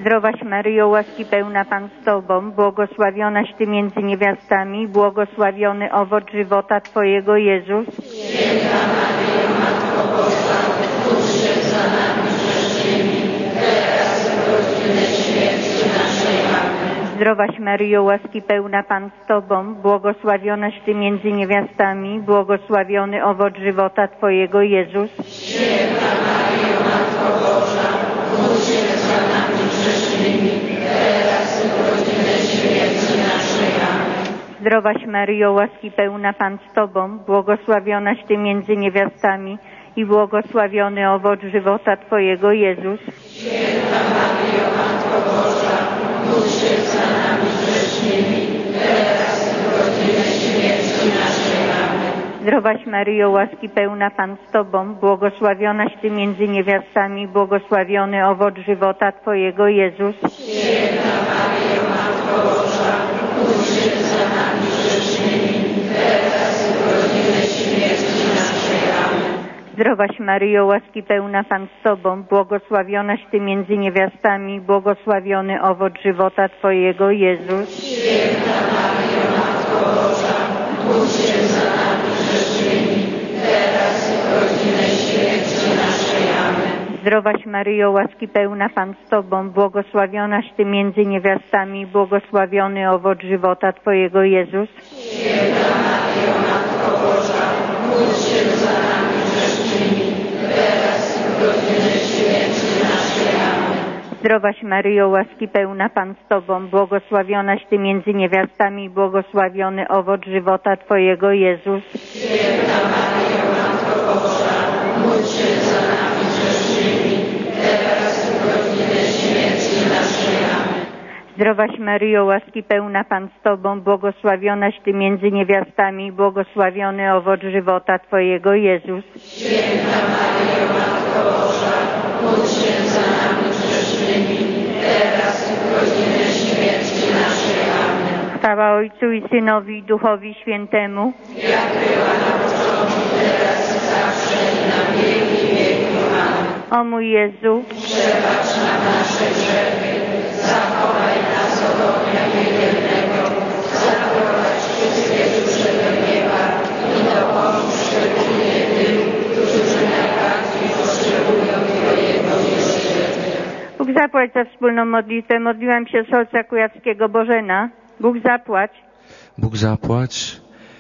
Zdrowaś Maryjo, łaski pełna Pan z Tobą, błogosławionaś Ty między niewiastami, błogosławiony owoc żywota Twojego, Jezus. Święta Maryjo, Matko Boża, módl się za nami grzesznymi, teraz i w godzinę śmierci naszej. Amen. Zdrowaś Maryjo, łaski pełna Pan z Tobą, błogosławionaś Ty między niewiastami, błogosławiony owoc żywota Twojego, Jezus. Święta Maryjo, Matko Boża, módl się za nami grzesznymi, teraz i w godzinę śmierci naszej. Amen. Zdrowaś Maryjo, łaski pełna Pan z Tobą, błogosławionaś Ty między niewiastami i błogosławiony owoc żywota Twojego, Jezus. Święta Maryjo, Matko Boża, módl się za nami grzesznymi, teraz i w godzinę śmierci naszej. Amen. Zdrowaś Maryjo, łaski pełna Pan z Tobą, błogosławionaś Ty między niewiastami, błogosławiony owoc żywota Twojego, Jezus. Święta Maryjo, Matko Boża, módl się za nami grzesznymi, teraz i w godzinę śmierci naszej. Amen. Zdrowaś Maryjo, łaski pełna Pan z Tobą, błogosławionaś Ty między niewiastami, błogosławiony owoc żywota Twojego, Jezus. Święta Maryjo, Matko Boża, módl się za nami grzesznymi, teraz i w godzinę śmierci naszej. Amen. Zdrowaś Maryjo, łaski pełna Pan z Tobą, błogosławionaś Ty między niewiastami, błogosławiony owoc żywota Twojego, Jezus. Święta Maryjo, Matko Boża, módl się za nami grzesznymi, teraz i w godzinę śmierci naszej. Amen. Zdrowaś Maryjo, łaski pełna Pan z Tobą, błogosławionaś Ty między niewiastami, błogosławiony owoc żywota Twojego, Jezus. Święta Maryjo, Matko Boża, módl się za nami grzesznymi, teraz i w godzinę śmierci naszej. Amen. Zdrowaś Maryjo, łaski pełna Pan z Tobą, błogosławionaś Ty między niewiastami, błogosławiony owoc żywota Twojego, Jezus. Święta Maryjo, Matko Boża, módl się za nami grzesznymi, teraz i w godzinę śmierci naszej. Amen. Chwała Ojcu i Synowi i Duchowi Świętemu, jak była na początku, teraz i zawsze i na wieki wieków. Amen. O mój Jezu, przebacz nam nasze grzechy, zachowaj nas od ognia piekielnego, zaprowadź wszystkie dusze do nieba i dopomóż szczególnie tym, którzy najbardziej potrzebują Twojego miłosierdzia. Bóg zapłać za wspólną modlitwę. Modliłam się z ojca kujawskiego Bożena. Bóg zapłać. Bóg zapłać.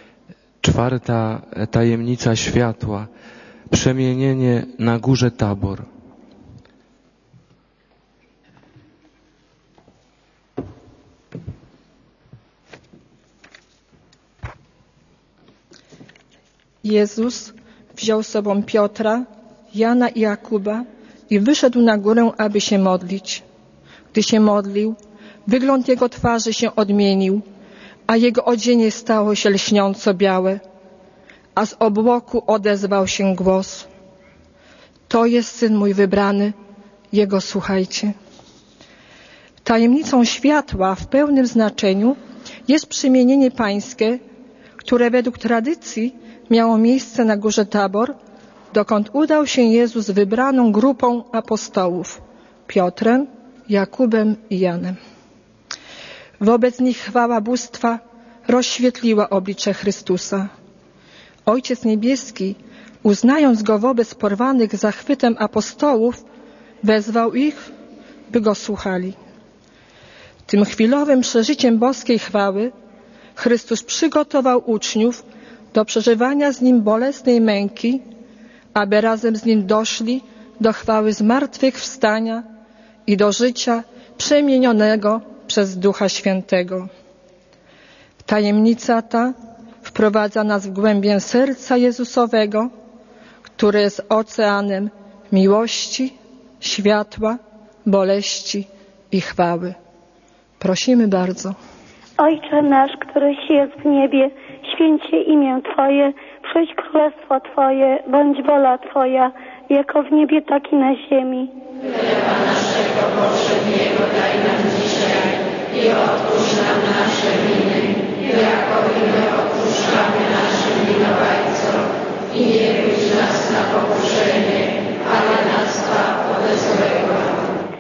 Czwarta tajemnica światła. Przemienienie na górze Tabor. Jezus wziął z sobą Piotra, Jana i Jakuba i wyszedł na górę, aby się modlić. Gdy się modlił, wygląd jego twarzy się odmienił, a jego odzienie stało się lśniąco białe, a z obłoku odezwał się głos: to jest Syn mój wybrany, Jego słuchajcie. Tajemnicą światła w pełnym znaczeniu jest przemienienie pańskie, które według tradycji miało miejsce na górze Tabor, dokąd udał się Jezus z wybraną grupą apostołów, Piotrem, Jakubem i Janem. Wobec nich chwała bóstwa rozświetliła oblicze Chrystusa. Ojciec Niebieski, uznając Go wobec porwanych zachwytem apostołów, wezwał ich, by Go słuchali. Tym chwilowym przeżyciem boskiej chwały Chrystus przygotował uczniów do przeżywania z Nim bolesnej męki, aby razem z Nim doszli do chwały zmartwychwstania i do życia przemienionego przez Ducha Świętego. Tajemnica ta wprowadza nas w głębię serca Jezusowego, które jest oceanem miłości, światła, boleści i chwały. Prosimy bardzo. Ojcze nasz, któryś jest w niebie, święć się imię Twoje, przyjdź królestwo Twoje, bądź wola Twoja, jako w niebie, tak i na ziemi. Chleba naszego powszedniego daj nam dzisiaj i odpuść nam nasze winy, jako i my odpuszczamy naszym winowajcom. I nie budź nas na pokuszenie, ale nas zbaw ode złego.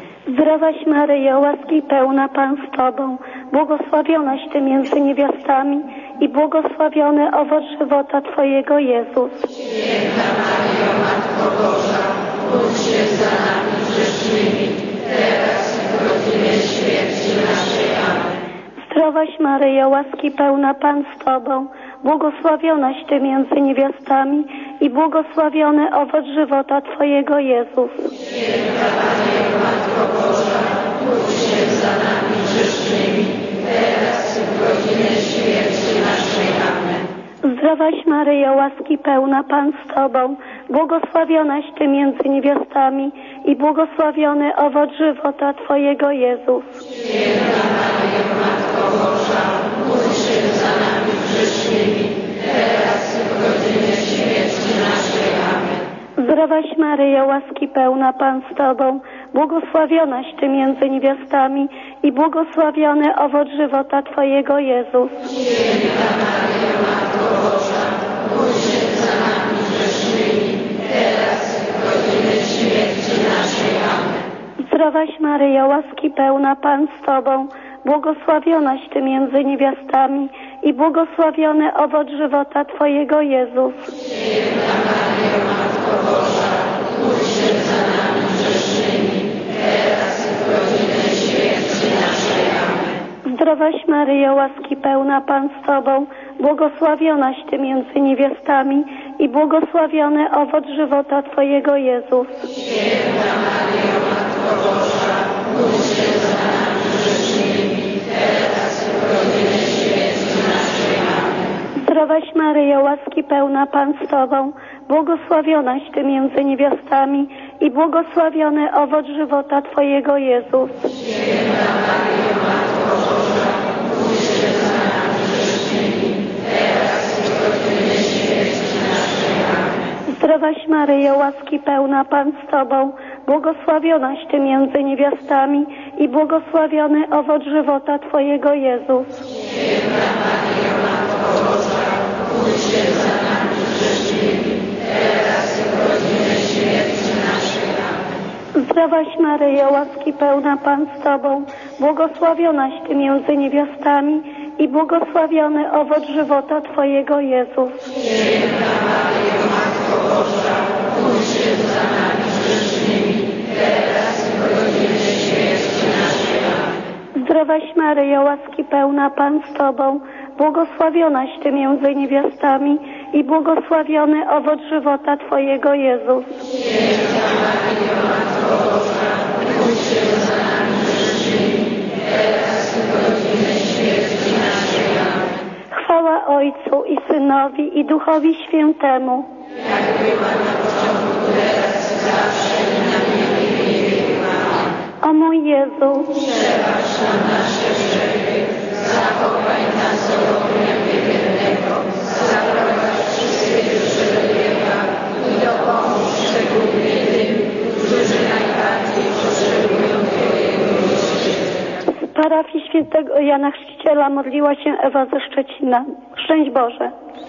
Zdrowaś Maryjo, łaski pełna, Pan z Tobą, błogosławionaś Ty między niewiastami i błogosławiony owoc żywota Twojego, Jezus. Święta Maryjo, Matko Boża, módl się za nami grzesznymi, teraz i w godzinę śmierci naszej. Amen. Zdrowaś Maryjo, łaski pełna, Pan z Tobą, błogosławionaś Ty między niewiastami i błogosławiony owoc żywota Twojego, Jezus. Święta Maryjo, Matko Boża, módl się za nami grzesznymi, teraz i w godzinę śmierci naszej. Amen. Zdrowaś Maryjo, łaski pełna, Pan z Tobą, błogosławionaś Ty między niewiastami i błogosławiony owoc żywota Twojego, Jezus. Święta Maryjo, Matko Boża, módl się za nami grzesznymi, teraz i w godzinę śmierci naszej. Amen. Zdrowaś Maryjo, łaski pełna, Pan z Tobą, błogosławionaś Ty między niewiastami i błogosławiony owoc żywota Twojego, Jezus. Święta Maryjo, Matko Boża, módl się za nami grzesznymi, teraz i w godzinę śmierci naszej. Amen. Zdrowaś Maryjo, łaski pełna, Pan z Tobą, błogosławionaś Ty między niewiastami i błogosławiony owoc żywota Twojego, Jezus. Święta Maryjo, Matko Boża, módl się za nami grzesznymi, teraz i w godzinę śmierci naszej. Amen. Zdrowaś Maryjo, łaski pełna, Pan z Tobą, błogosławionaś Ty między niewiastami i błogosławiony owoc żywota Twojego, Jezus. Święta Maryjo, Matko Boża, módl się za nami grzesznymi, teraz i w godzinę śmierci naszej. Amen. Zdrowaś Maryjo, łaski pełna, Pan z Tobą, błogosławionaś Ty między niewiastami i błogosławiony owoc żywota Twojego, Jezus. Święta Maryjo, Matko Boża, módl się za nami grzesznymi, teraz i w godzinę śmierci naszej. Amen. Zdrowaś Maryjo, łaski pełna, Pan z Tobą, błogosławionaś Ty między niewiastami i błogosławiony owoc żywota Twojego, Jezus. Święta Maryjo, Matko Boża, módl się za nami grzesznymi, teraz i w godzinę śmierci naszej. Amen. Zdrowaś Maryjo, łaski pełna, Pan z Tobą, błogosławionaś Ty między niewiastami i błogosławiony owoc żywota Twojego, Jezus. Święta Maryjo, Matko Boża, módl się za nami grzesznymi, teraz i w godzinę śmierci naszej. Amen. Zdrowaś Maryjo, łaski pełna, Pan z Tobą, błogosławionaś Ty między niewiastami i błogosławiony owoc żywota Twojego, Jezus. Święta Maryjo, Matko Boża, módl się za nami grzesznymi, teraz i w godzinę śmierci naszej. Amen. Chwała Ojcu i Synowi i Duchowi Świętemu. Jak była na początku, teraz i zawsze i na wieki wieków. Amen. O mój Jezu, przebacz nam nasze grzechy, zachowaj nas od ognia piekielnego, zaprowadź wszystkie dusze do nieba i dopomóż szczególnie tym, którzy najbardziej potrzebują Twojego miłosierdzia. z parafii świętego Jana Chrzciciela modliła się Ewa ze Szczecina. Szczęść Boże.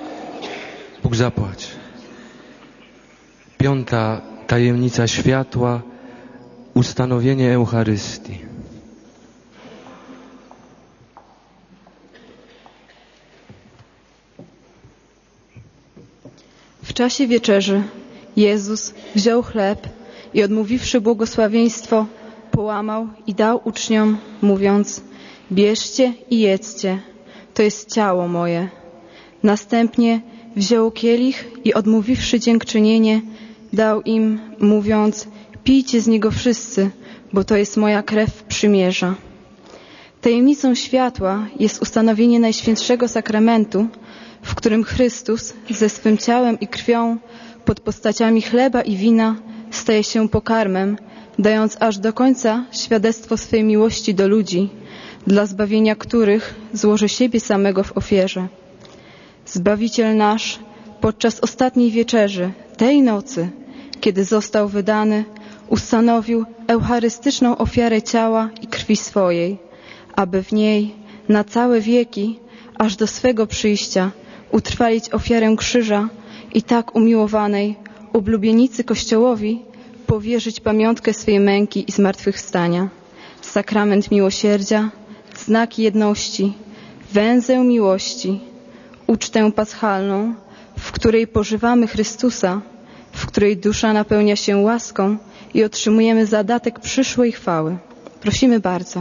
Bóg zapłać. Piąta tajemnica światła, ustanowienie Eucharystii. W czasie wieczerzy Jezus wziął chleb i odmówiwszy błogosławieństwo, połamał i dał uczniom, mówiąc: bierzcie i jedzcie, to jest ciało moje. Następnie wziął kielich i odmówiwszy dziękczynienie, dał im, mówiąc: pijcie z niego wszyscy, bo to jest moja krew przymierza. Tajemnicą światła jest ustanowienie Najświętszego Sakramentu, w którym Chrystus ze swym ciałem i krwią pod postaciami chleba i wina staje się pokarmem, dając aż do końca świadectwo swej miłości do ludzi, dla zbawienia których złoży siebie samego w ofierze. Zbawiciel nasz podczas ostatniej wieczerzy, tej nocy, kiedy został wydany, ustanowił eucharystyczną ofiarę ciała i krwi swojej, aby w niej na całe wieki, aż do swego przyjścia, utrwalić ofiarę krzyża i tak umiłowanej oblubienicy Kościołowi powierzyć pamiątkę swej męki i zmartwychwstania. sakrament miłosierdzia, znak jedności, węzeł miłości, ucztę paschalną, w której pożywamy Chrystusa, w której dusza napełnia się łaską i otrzymujemy zadatek przyszłej chwały. Prosimy bardzo.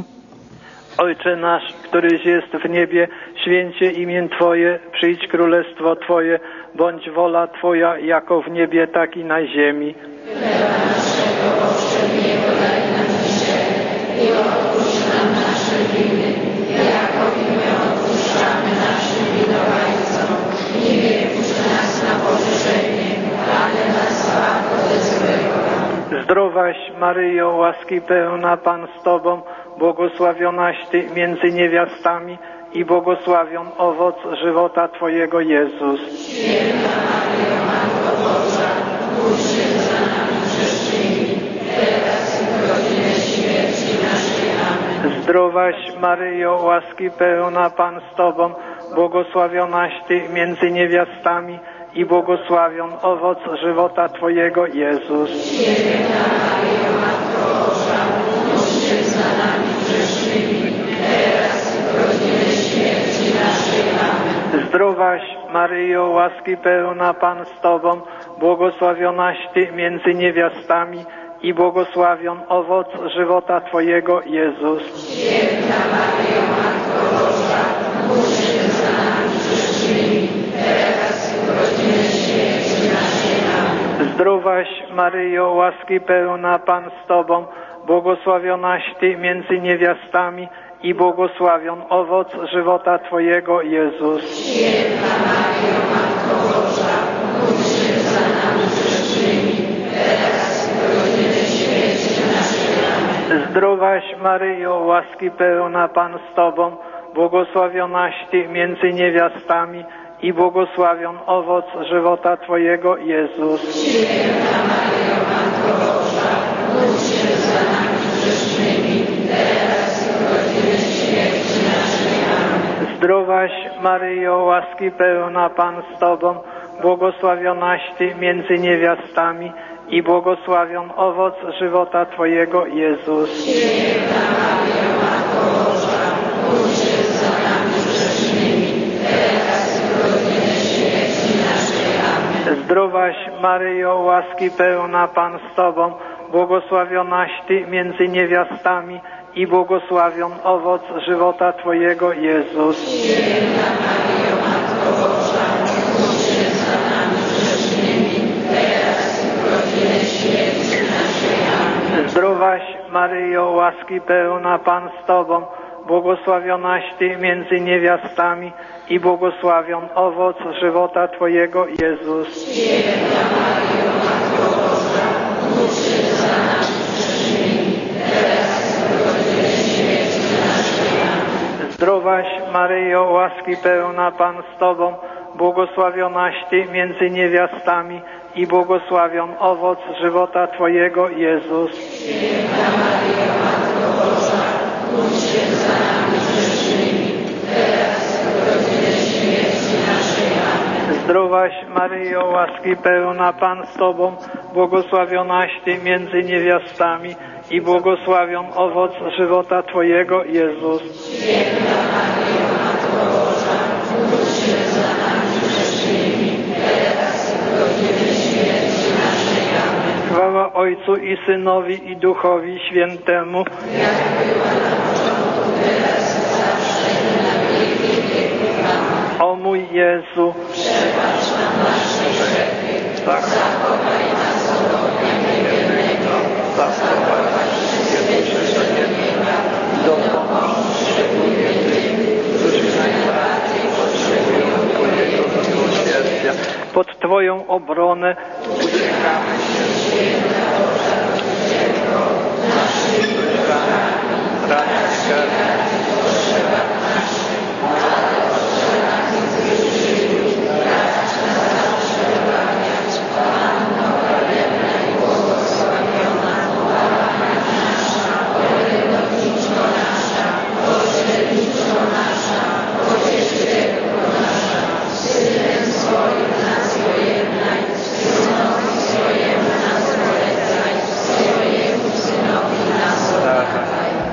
Ojcze nasz, któryś jest w niebie, święcie imię Twoje, przyjdź królestwo Twoje, bądź wola Twoja, jako w niebie, tak i na ziemi. Chleba naszego powszedniego daj nam dzisiaj i odpuść nam nasze winy, jako i my odpuszczamy naszym winowajcom. I nie wpuść nas na pokuszenie, ale nas zbaw ode złego. Zdrowaś Maryjo, łaski pełna, Pan z Tobą, błogosławionaś Ty między niewiastami i błogosławion owoc żywota Twojego, Jezus. Święta Maryjo, Matko Boża, módl się za nami grzesznymi, teraz i w godzinę śmierci naszej. Amen. Zdrowaś Maryjo, łaski pełna, Pan z Tobą, błogosławionaś Ty między niewiastami i błogosławion owoc żywota Twojego, Jezus. Święta Maryjo, Matko Boża, módl się za nami grzesznymi, teraz i w godzinę śmierci naszej. Amen. Zdrowaś Maryjo, łaski pełna, Pan z Tobą, błogosławionaś Ty między niewiastami i błogosławion owoc żywota Twojego, Jezus. Święta Maryjo, Matko Boża, módl się za nami grzesznymi, teraz i w godzinę śmierci naszej. Amen. Zdrowaś Maryjo, łaski pełna, Pan z Tobą, błogosławionaś Ty między niewiastami i błogosławion owoc żywota Twojego, Jezus. Święta Maryjo, Matko Boża, módl się za nami grzesznymi, teraz i w godzinę śmierci naszej. Amen. Zdrowaś Maryjo, łaski pełna, Pan z Tobą, błogosławionaś Ty między niewiastami i błogosławion owoc żywota Twojego, Jezus. Święta Maryjo, Matko Boża, módl się za nami grzesznymi, teraz i w godzinę śmierci naszej. Amen. Zdrowaś Maryjo, łaski pełna, Pan z Tobą, błogosławionaś Ty między niewiastami i błogosławion owoc żywota Twojego, Jezus. Święta Maryjo, Matko Boża, módl się za nami grzesznymi, teraz i w godzinę śmierci naszej. Amen. Zdrowaś Maryjo, łaski pełna, Pan z Tobą, błogosławionaś Ty między niewiastami i błogosławion owoc żywota Twojego, Jezus. Święta Maryjo, Matko Boża, módl się za nami grzesznymi, teraz i w godzinę śmierci naszej. Amen. Zdrowaś Maryjo, łaski pełna, Pan z Tobą, błogosławionaś Ty między niewiastami i błogosławion owoc żywota Twojego, Jezus. Święta Maryjo, Matko Boża, módl się za nami grzesznymi, teraz i w godzinę śmierci naszej. Amen. Zdrowaś Maryjo, łaski pełna, Pan z Tobą, błogosławionaś Ty między niewiastami i błogosławion owoc żywota Twojego, Jezus. Święta Maryjo, Matko Boża, módl się za nami grzesznymi, teraz i w godzinę śmierci naszej. Amen. Zdrowaś Maryjo, łaski pełna, Pan z Tobą, błogosławionaś Ty między niewiastami i błogosławion owoc żywota Twojego, Jezus. Święta Maryjo, Matko Boża, módl się za nami grzesznymi, teraz i w godzinę śmierci naszej. Amen. Chwała Ojcu i Synowi i Duchowi Świętemu. Jak była na początku, teraz i zawsze i na wieki wieków. Amen. O mój Jezu, przebacz nam nasze grzechy, tak. Zachowaj nas od ognia piekielnego, zaprowadź wszystkie dusze do nieba, dopomóż szczególnie tym, którzy najbardziej potrzebują Twojego miłosierdzia. Pod Twoją obronę uciekamy się, święta Boża Rodzicielko, naszymi grzechami, racz karać w potrzebach naszych, ale ostrzeżaj nas w życiu, racz nas zawsze uwalniać. Panno chwalebna i błogosławiona, Pani nasza, Orędowniczko nasza, Pośredniczko nasza, Pocieszycielko nasza, Synem swoim nas pojednaj, Synowi swojemu nas polecaj, swojemu Synowi nas oddawaj.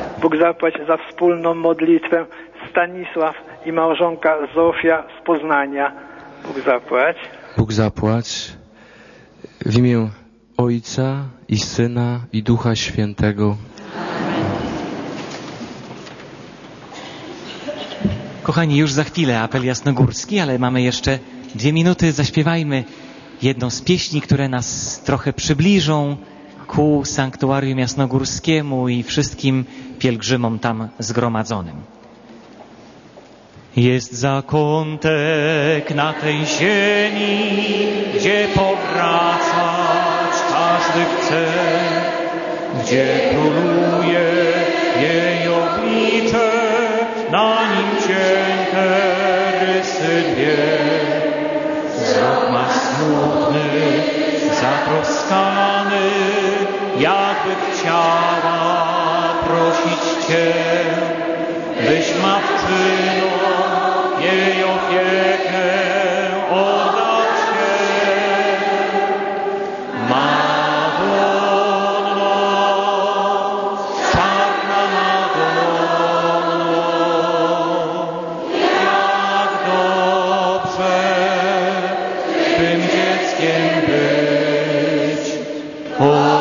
zapłać za wspólną modlitwę Stanisław i małżonka Zofia z Poznania. Bóg zapłać. Bóg zapłać. W imię Ojca i Syna i Ducha Świętego. Kochani, już za chwilę apel jasnogórski, ale mamy jeszcze dwie minuty. Zaśpiewajmy jedną z pieśni, które nas trochę przybliżą ku sanktuarium jasnogórskiemu i wszystkim pielgrzymom tam zgromadzonym. Jest zakątek na tej ziemi, gdzie powracać każdy chce, gdzie króluje jej oblicze, na nim cienkie rysy dwie. Wzrok ma smutny, zatroskany, jakby chciała prosić Cię, byś matczyną jej opiekę oddał się. Madonno, czarna Madonno, jak dobrze tym dzieckiem być. O,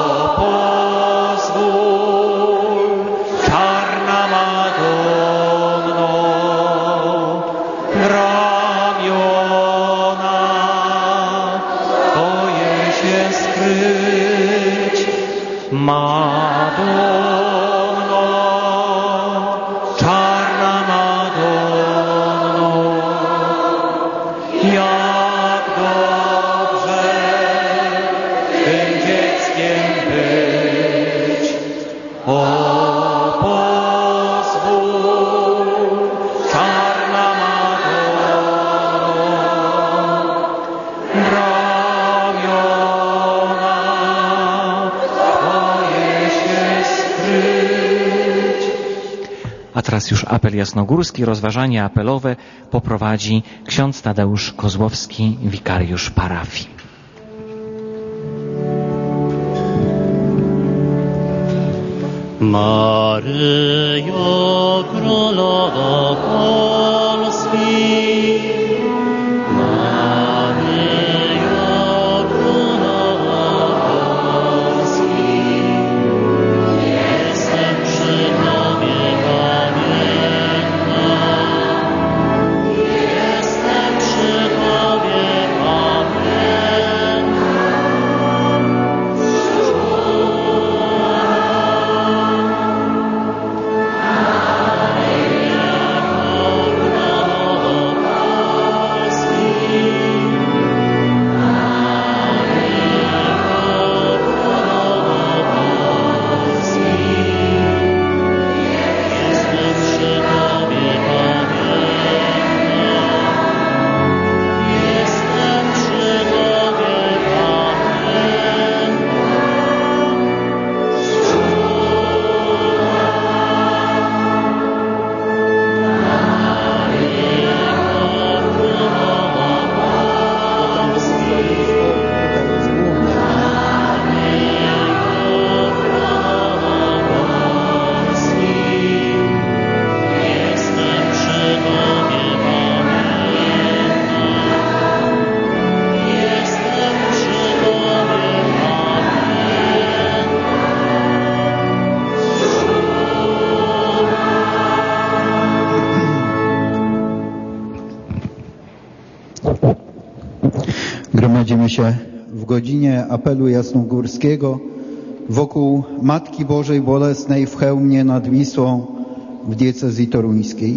Madonno, czarna Madonno, jak dobrze tym dzieckiem być. O, pozwól, czarna Madonno, A teraz już apel jasnogórski, rozważanie apelowe poprowadzi ksiądz Tadeusz Kozłowski, wikariusz parafii. Maryjo, Królowo Polski, Gromadzimy się w godzinie apelu jasnogórskiego wokół Matki Bożej Bolesnej w Chełmie nad Wisłą w diecezji toruńskiej.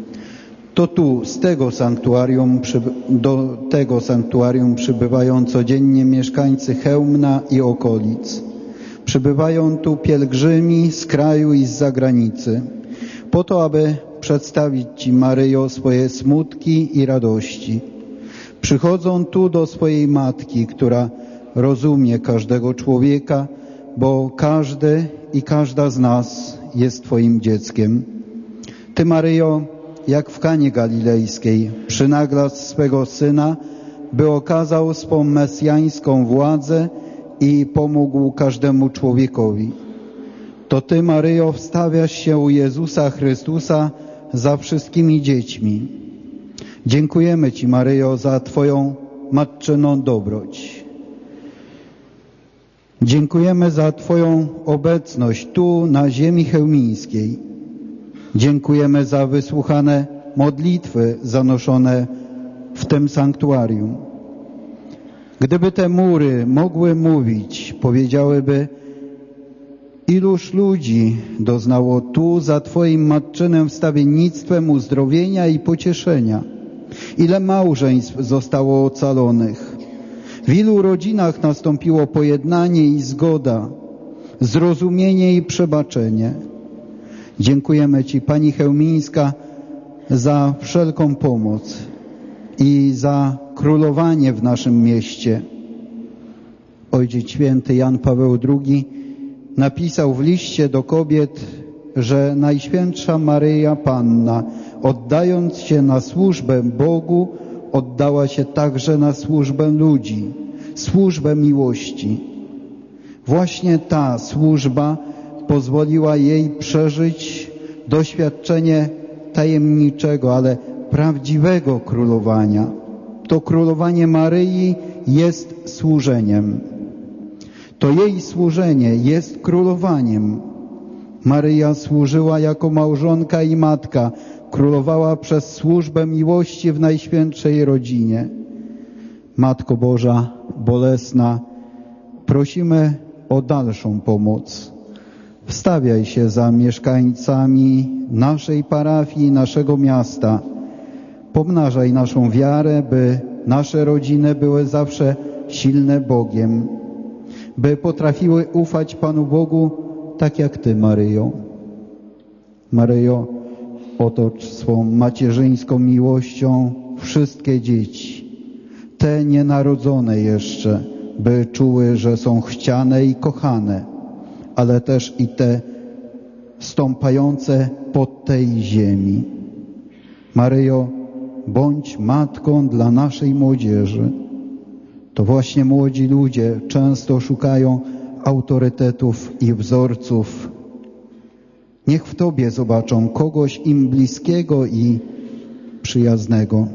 To tu, z tego sanktuarium, do tego sanktuarium przybywają codziennie mieszkańcy Chełmna i okolic. Przybywają tu pielgrzymi z kraju i z zagranicy, po to, aby przedstawić Ci, Maryjo, swoje smutki i radości. Przychodzą tu do swojej Matki, która rozumie każdego człowieka, bo każdy i każda z nas jest Twoim dzieckiem. Ty, Maryjo, jak w Kanie Galilejskiej, przynaglasz swego Syna, by okazał swą mesjańską władzę i pomógł każdemu człowiekowi. To Ty, Maryjo, wstawiasz się u Jezusa Chrystusa za wszystkimi dziećmi. Dziękujemy Ci, Maryjo, za Twoją matczyną dobroć. Dziękujemy za Twoją obecność tu, na ziemi chełmińskiej. Dziękujemy za wysłuchane modlitwy zanoszone w tym sanktuarium. Gdyby te mury mogły mówić, powiedziałyby: iluż ludzi doznało tu za Twoim matczynym wstawiennictwem uzdrowienia i pocieszenia. Ile małżeństw zostało ocalonych. W ilu rodzinach nastąpiło pojednanie i zgoda, zrozumienie i przebaczenie. Dziękujemy Ci, Pani Chełmińska, za wszelką pomoc i za królowanie w naszym mieście. Ojciec Święty Jan Paweł drugi napisał w liście do kobiet, że Najświętsza Maryja Panna, oddając się na służbę Bogu, oddała się także na służbę ludzi, służbę miłości. Właśnie ta służba pozwoliła jej przeżyć doświadczenie tajemniczego, ale prawdziwego królowania. To królowanie Maryi jest służeniem. To jej służenie jest królowaniem. Maryja służyła jako małżonka i matka, królowała przez służbę miłości w Najświętszej rodzinie. Matko Boża Bolesna, prosimy o dalszą pomoc. Wstawiaj się za mieszkańcami naszej parafii, naszego miasta. Pomnażaj naszą wiarę, by nasze rodziny były zawsze silne Bogiem, by potrafiły ufać Panu Bogu tak jak Ty, Maryjo. Maryjo, otocz swą macierzyńską miłością wszystkie dzieci, te nienarodzone jeszcze, by czuły, że są chciane i kochane, ale też i te stąpające po tej ziemi. Maryjo, bądź matką dla naszej młodzieży. To właśnie młodzi ludzie często szukają autorytetów i wzorców. Niech w Tobie zobaczą kogoś im bliskiego i przyjaznego.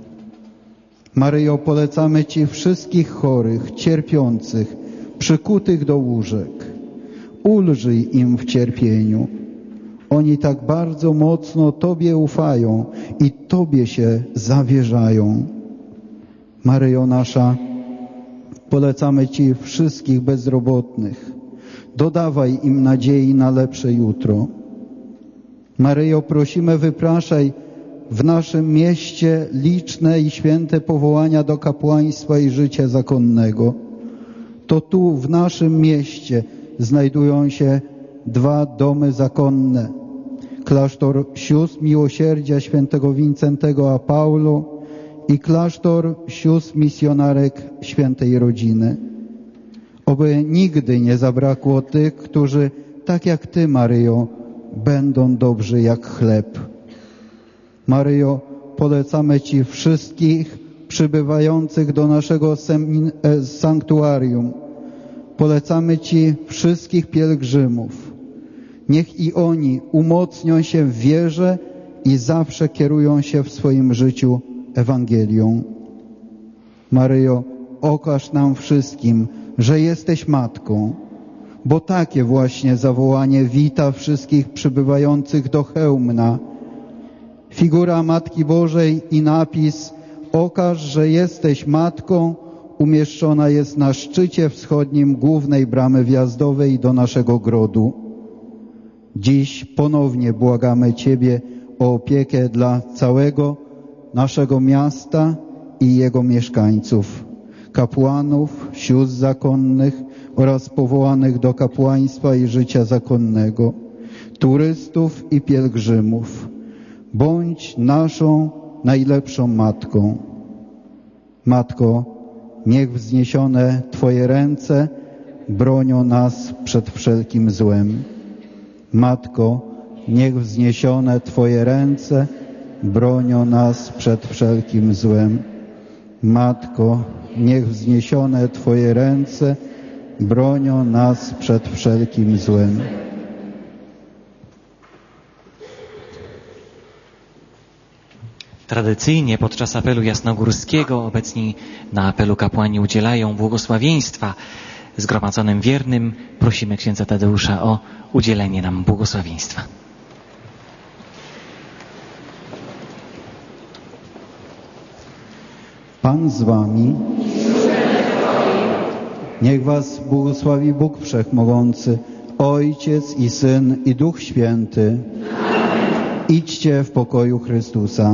Maryjo, polecamy Ci wszystkich chorych, cierpiących, przykutych do łóżek. Ulżyj im w cierpieniu. Oni tak bardzo mocno Tobie ufają i Tobie się zawierzają. Maryjo nasza, polecamy Ci wszystkich bezrobotnych. Dodawaj im nadziei na lepsze jutro. Maryjo, prosimy, wypraszaj w naszym mieście liczne i święte powołania do kapłaństwa i życia zakonnego. To tu, w naszym mieście, znajdują się dwa domy zakonne. Klasztor Sióstr Miłosierdzia świętego Wincentego a Paulo i klasztor sióstr misjonarek świętej rodziny. Oby nigdy nie zabrakło tych, którzy, tak jak Ty, Maryjo, będą dobrzy jak chleb. Maryjo, polecamy Ci wszystkich przybywających do naszego sanktuarium. Polecamy Ci wszystkich pielgrzymów. Niech i oni umocnią się w wierze i zawsze kierują się w swoim życiu Ewangelią. Maryjo, okaż nam wszystkim, że jesteś Matką, bo takie właśnie zawołanie wita wszystkich przybywających do Chełmna. Figura Matki Bożej i napis „Okaż, że jesteś Matką” umieszczona jest na szczycie wschodnim głównej bramy wjazdowej do naszego grodu. Dziś ponownie błagamy Ciebie o opiekę dla całego naszego miasta i jego mieszkańców, kapłanów, sióstr zakonnych oraz powołanych do kapłaństwa i życia zakonnego, turystów i pielgrzymów. Bądź naszą najlepszą Matką. Matko, niech wzniesione Twoje ręce bronią nas przed wszelkim złem. Matko, niech wzniesione Twoje ręce bronią nas przed wszelkim złem. Matko, niech wzniesione Twoje ręce bronią nas przed wszelkim złem. Tradycyjnie podczas apelu jasnogórskiego obecni na apelu kapłani udzielają błogosławieństwa zgromadzonym wiernym. Prosimy księdza Tadeusza o udzielenie nam błogosławieństwa. Pan z wami. Niech was błogosławi Bóg Wszechmogący, Ojciec i Syn i Duch Święty. Idźcie w pokoju Chrystusa.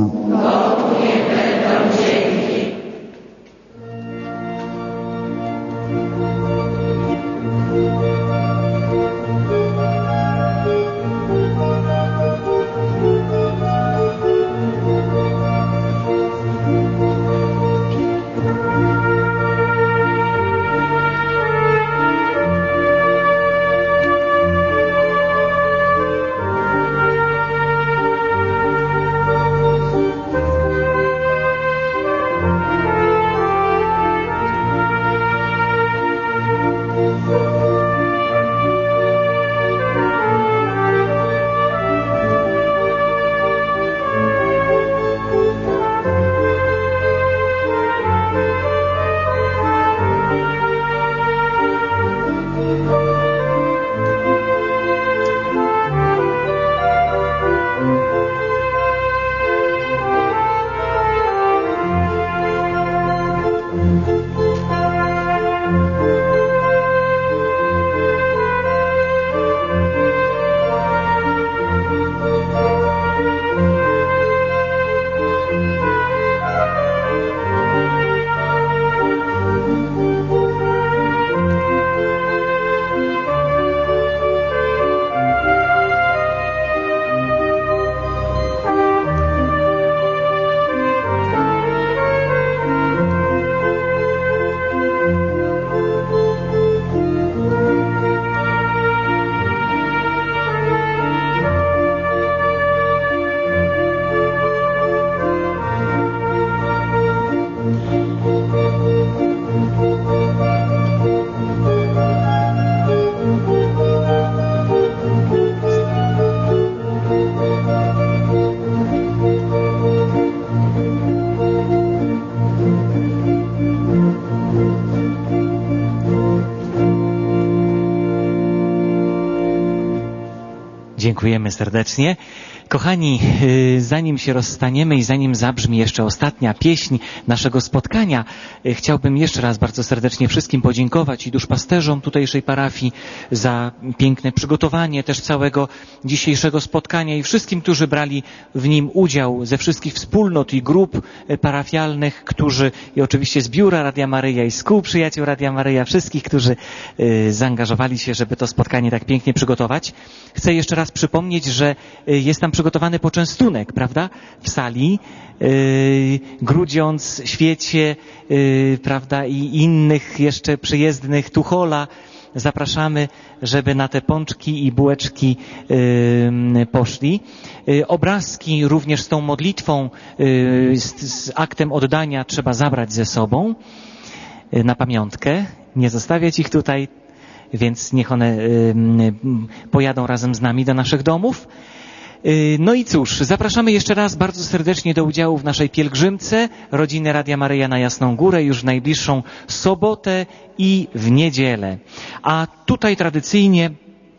Dziękujemy serdecznie. Kochani, zanim się rozstaniemy i zanim zabrzmi jeszcze ostatnia pieśń naszego spotkania, chciałbym jeszcze raz bardzo serdecznie wszystkim podziękować i duszpasterzom tutejszej parafii za piękne przygotowanie też całego dzisiejszego spotkania i wszystkim, którzy brali w nim udział ze wszystkich wspólnot i grup parafialnych, którzy i oczywiście z biura Radia Maryja i z kół przyjaciół Radia Maryja, wszystkich, którzy zaangażowali się, żeby to spotkanie tak pięknie przygotować. Chcę jeszcze raz przypomnieć, że jest tam przygotowany poczęstunek, prawda? W sali, yy, Grudziądz, Świecie, yy, prawda? I innych jeszcze przyjezdnych, Tuchola. Zapraszamy, żeby na te pączki i bułeczki yy, poszli. Yy, obrazki również z tą modlitwą, yy, z, z aktem oddania trzeba zabrać ze sobą yy, na pamiątkę. Nie zostawiać ich tutaj, więc niech one yy, pojadą razem z nami do naszych domów. No i cóż, zapraszamy jeszcze raz bardzo serdecznie do udziału w naszej pielgrzymce rodziny Radia Maryja na Jasną Górę już w najbliższą sobotę i w niedzielę. A tutaj tradycyjnie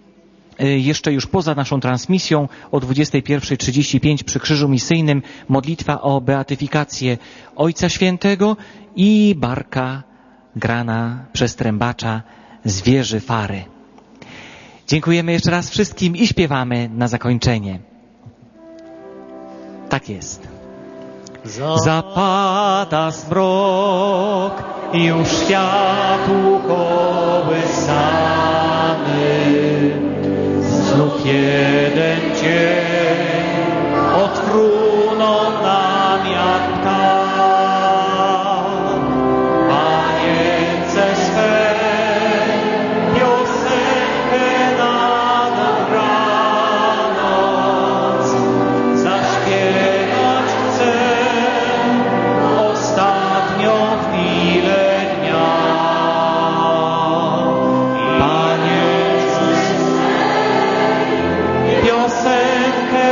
jeszcze już poza naszą transmisją o dwudziestej pierwszej trzydzieści pięć przy Krzyżu Misyjnym modlitwa o beatyfikację Ojca Świętego i barka grana przez trębacza z wieży Fary. Dziękujemy jeszcze raz wszystkim i śpiewamy na zakończenie. Tak jest. Zapada zmrok, już światło kołysany. Znów jeden dzień odfrunął nam jak ptak. Panience swe piosenkę nad ranoc zaśpiewać chcę ostatnią chwilę dnia. Panience swe piosenkę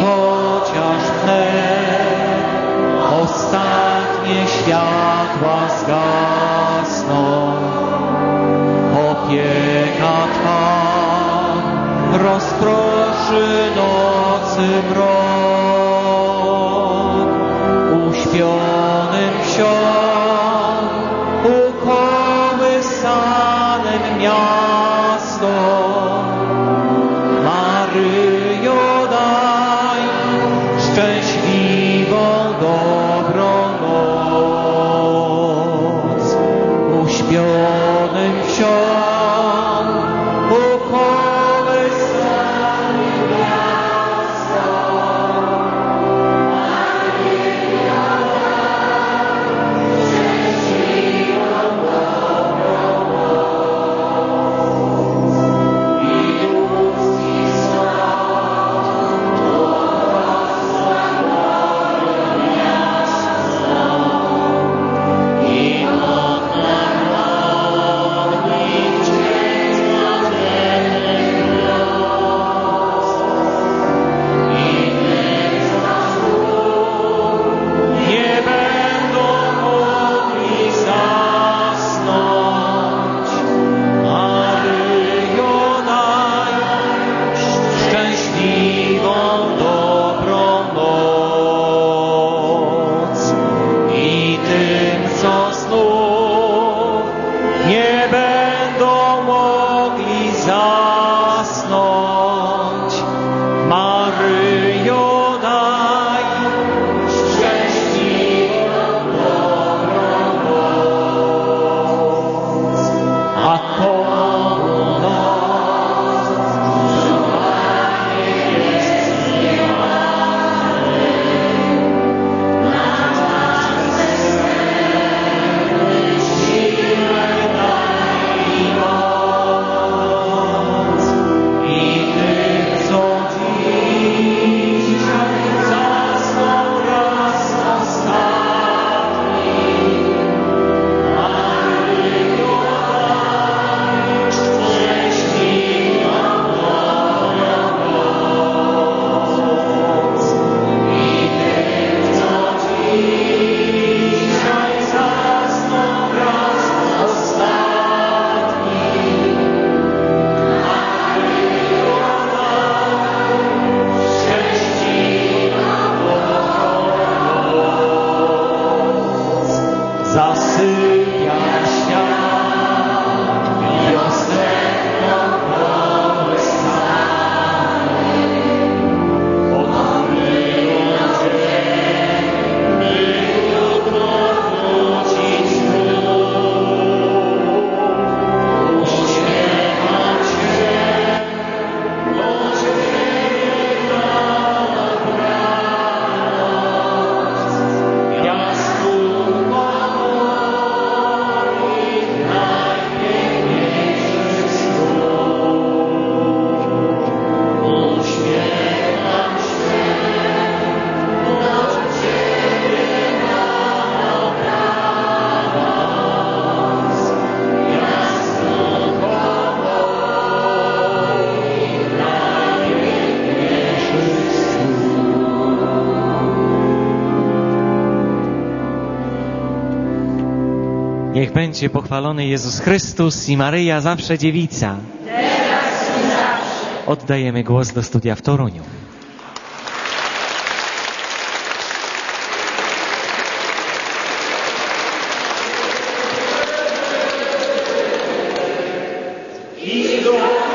chociaż wnet ostatnie światła zgasną, opieka Twa rozproszy nocy mrok, uśpionym ksiąg ukołysanym miastom. Maryjo, daj szczęśliwą dobrą noc, uśpionym ksiąg ukołysanym miastom. Maryjo, daj szczęśliwą dobrą noc i ludzki nie będą mogli zasnąć. Maryjo, daj szczęśliwą dobrą noc i tym, co znów nie będą mogli zasnąć. Maryjo, daj szczęśliwą dobrą noc, a komu noc trwanie jest zniewany, na nasze serce siłę daj i moc i tym, co dzisiaj zasnął raz ostatni. Maryjo, daj szczęśliwą dobrą noc i tym, co dzisiaj zasnął raz ostatni. Maryjo, daj szczęśliwą dobrą noc. Zasypia świat wiosenną kołysami, odkryją dzień, by jutro wrócić znów. Uśmiecham się do Ciebie na dobranoc, jasnunko moich najpiękniejszych snów. Uśmiecham się do Ciebie na dobranoc, jasnunko moich najpiękniejszych snów. Niech będzie pochwalony Jezus Chrystus i Maryja zawsze dziewica. teraz i zawsze. Oddajemy głos do studia w Toruniu. I do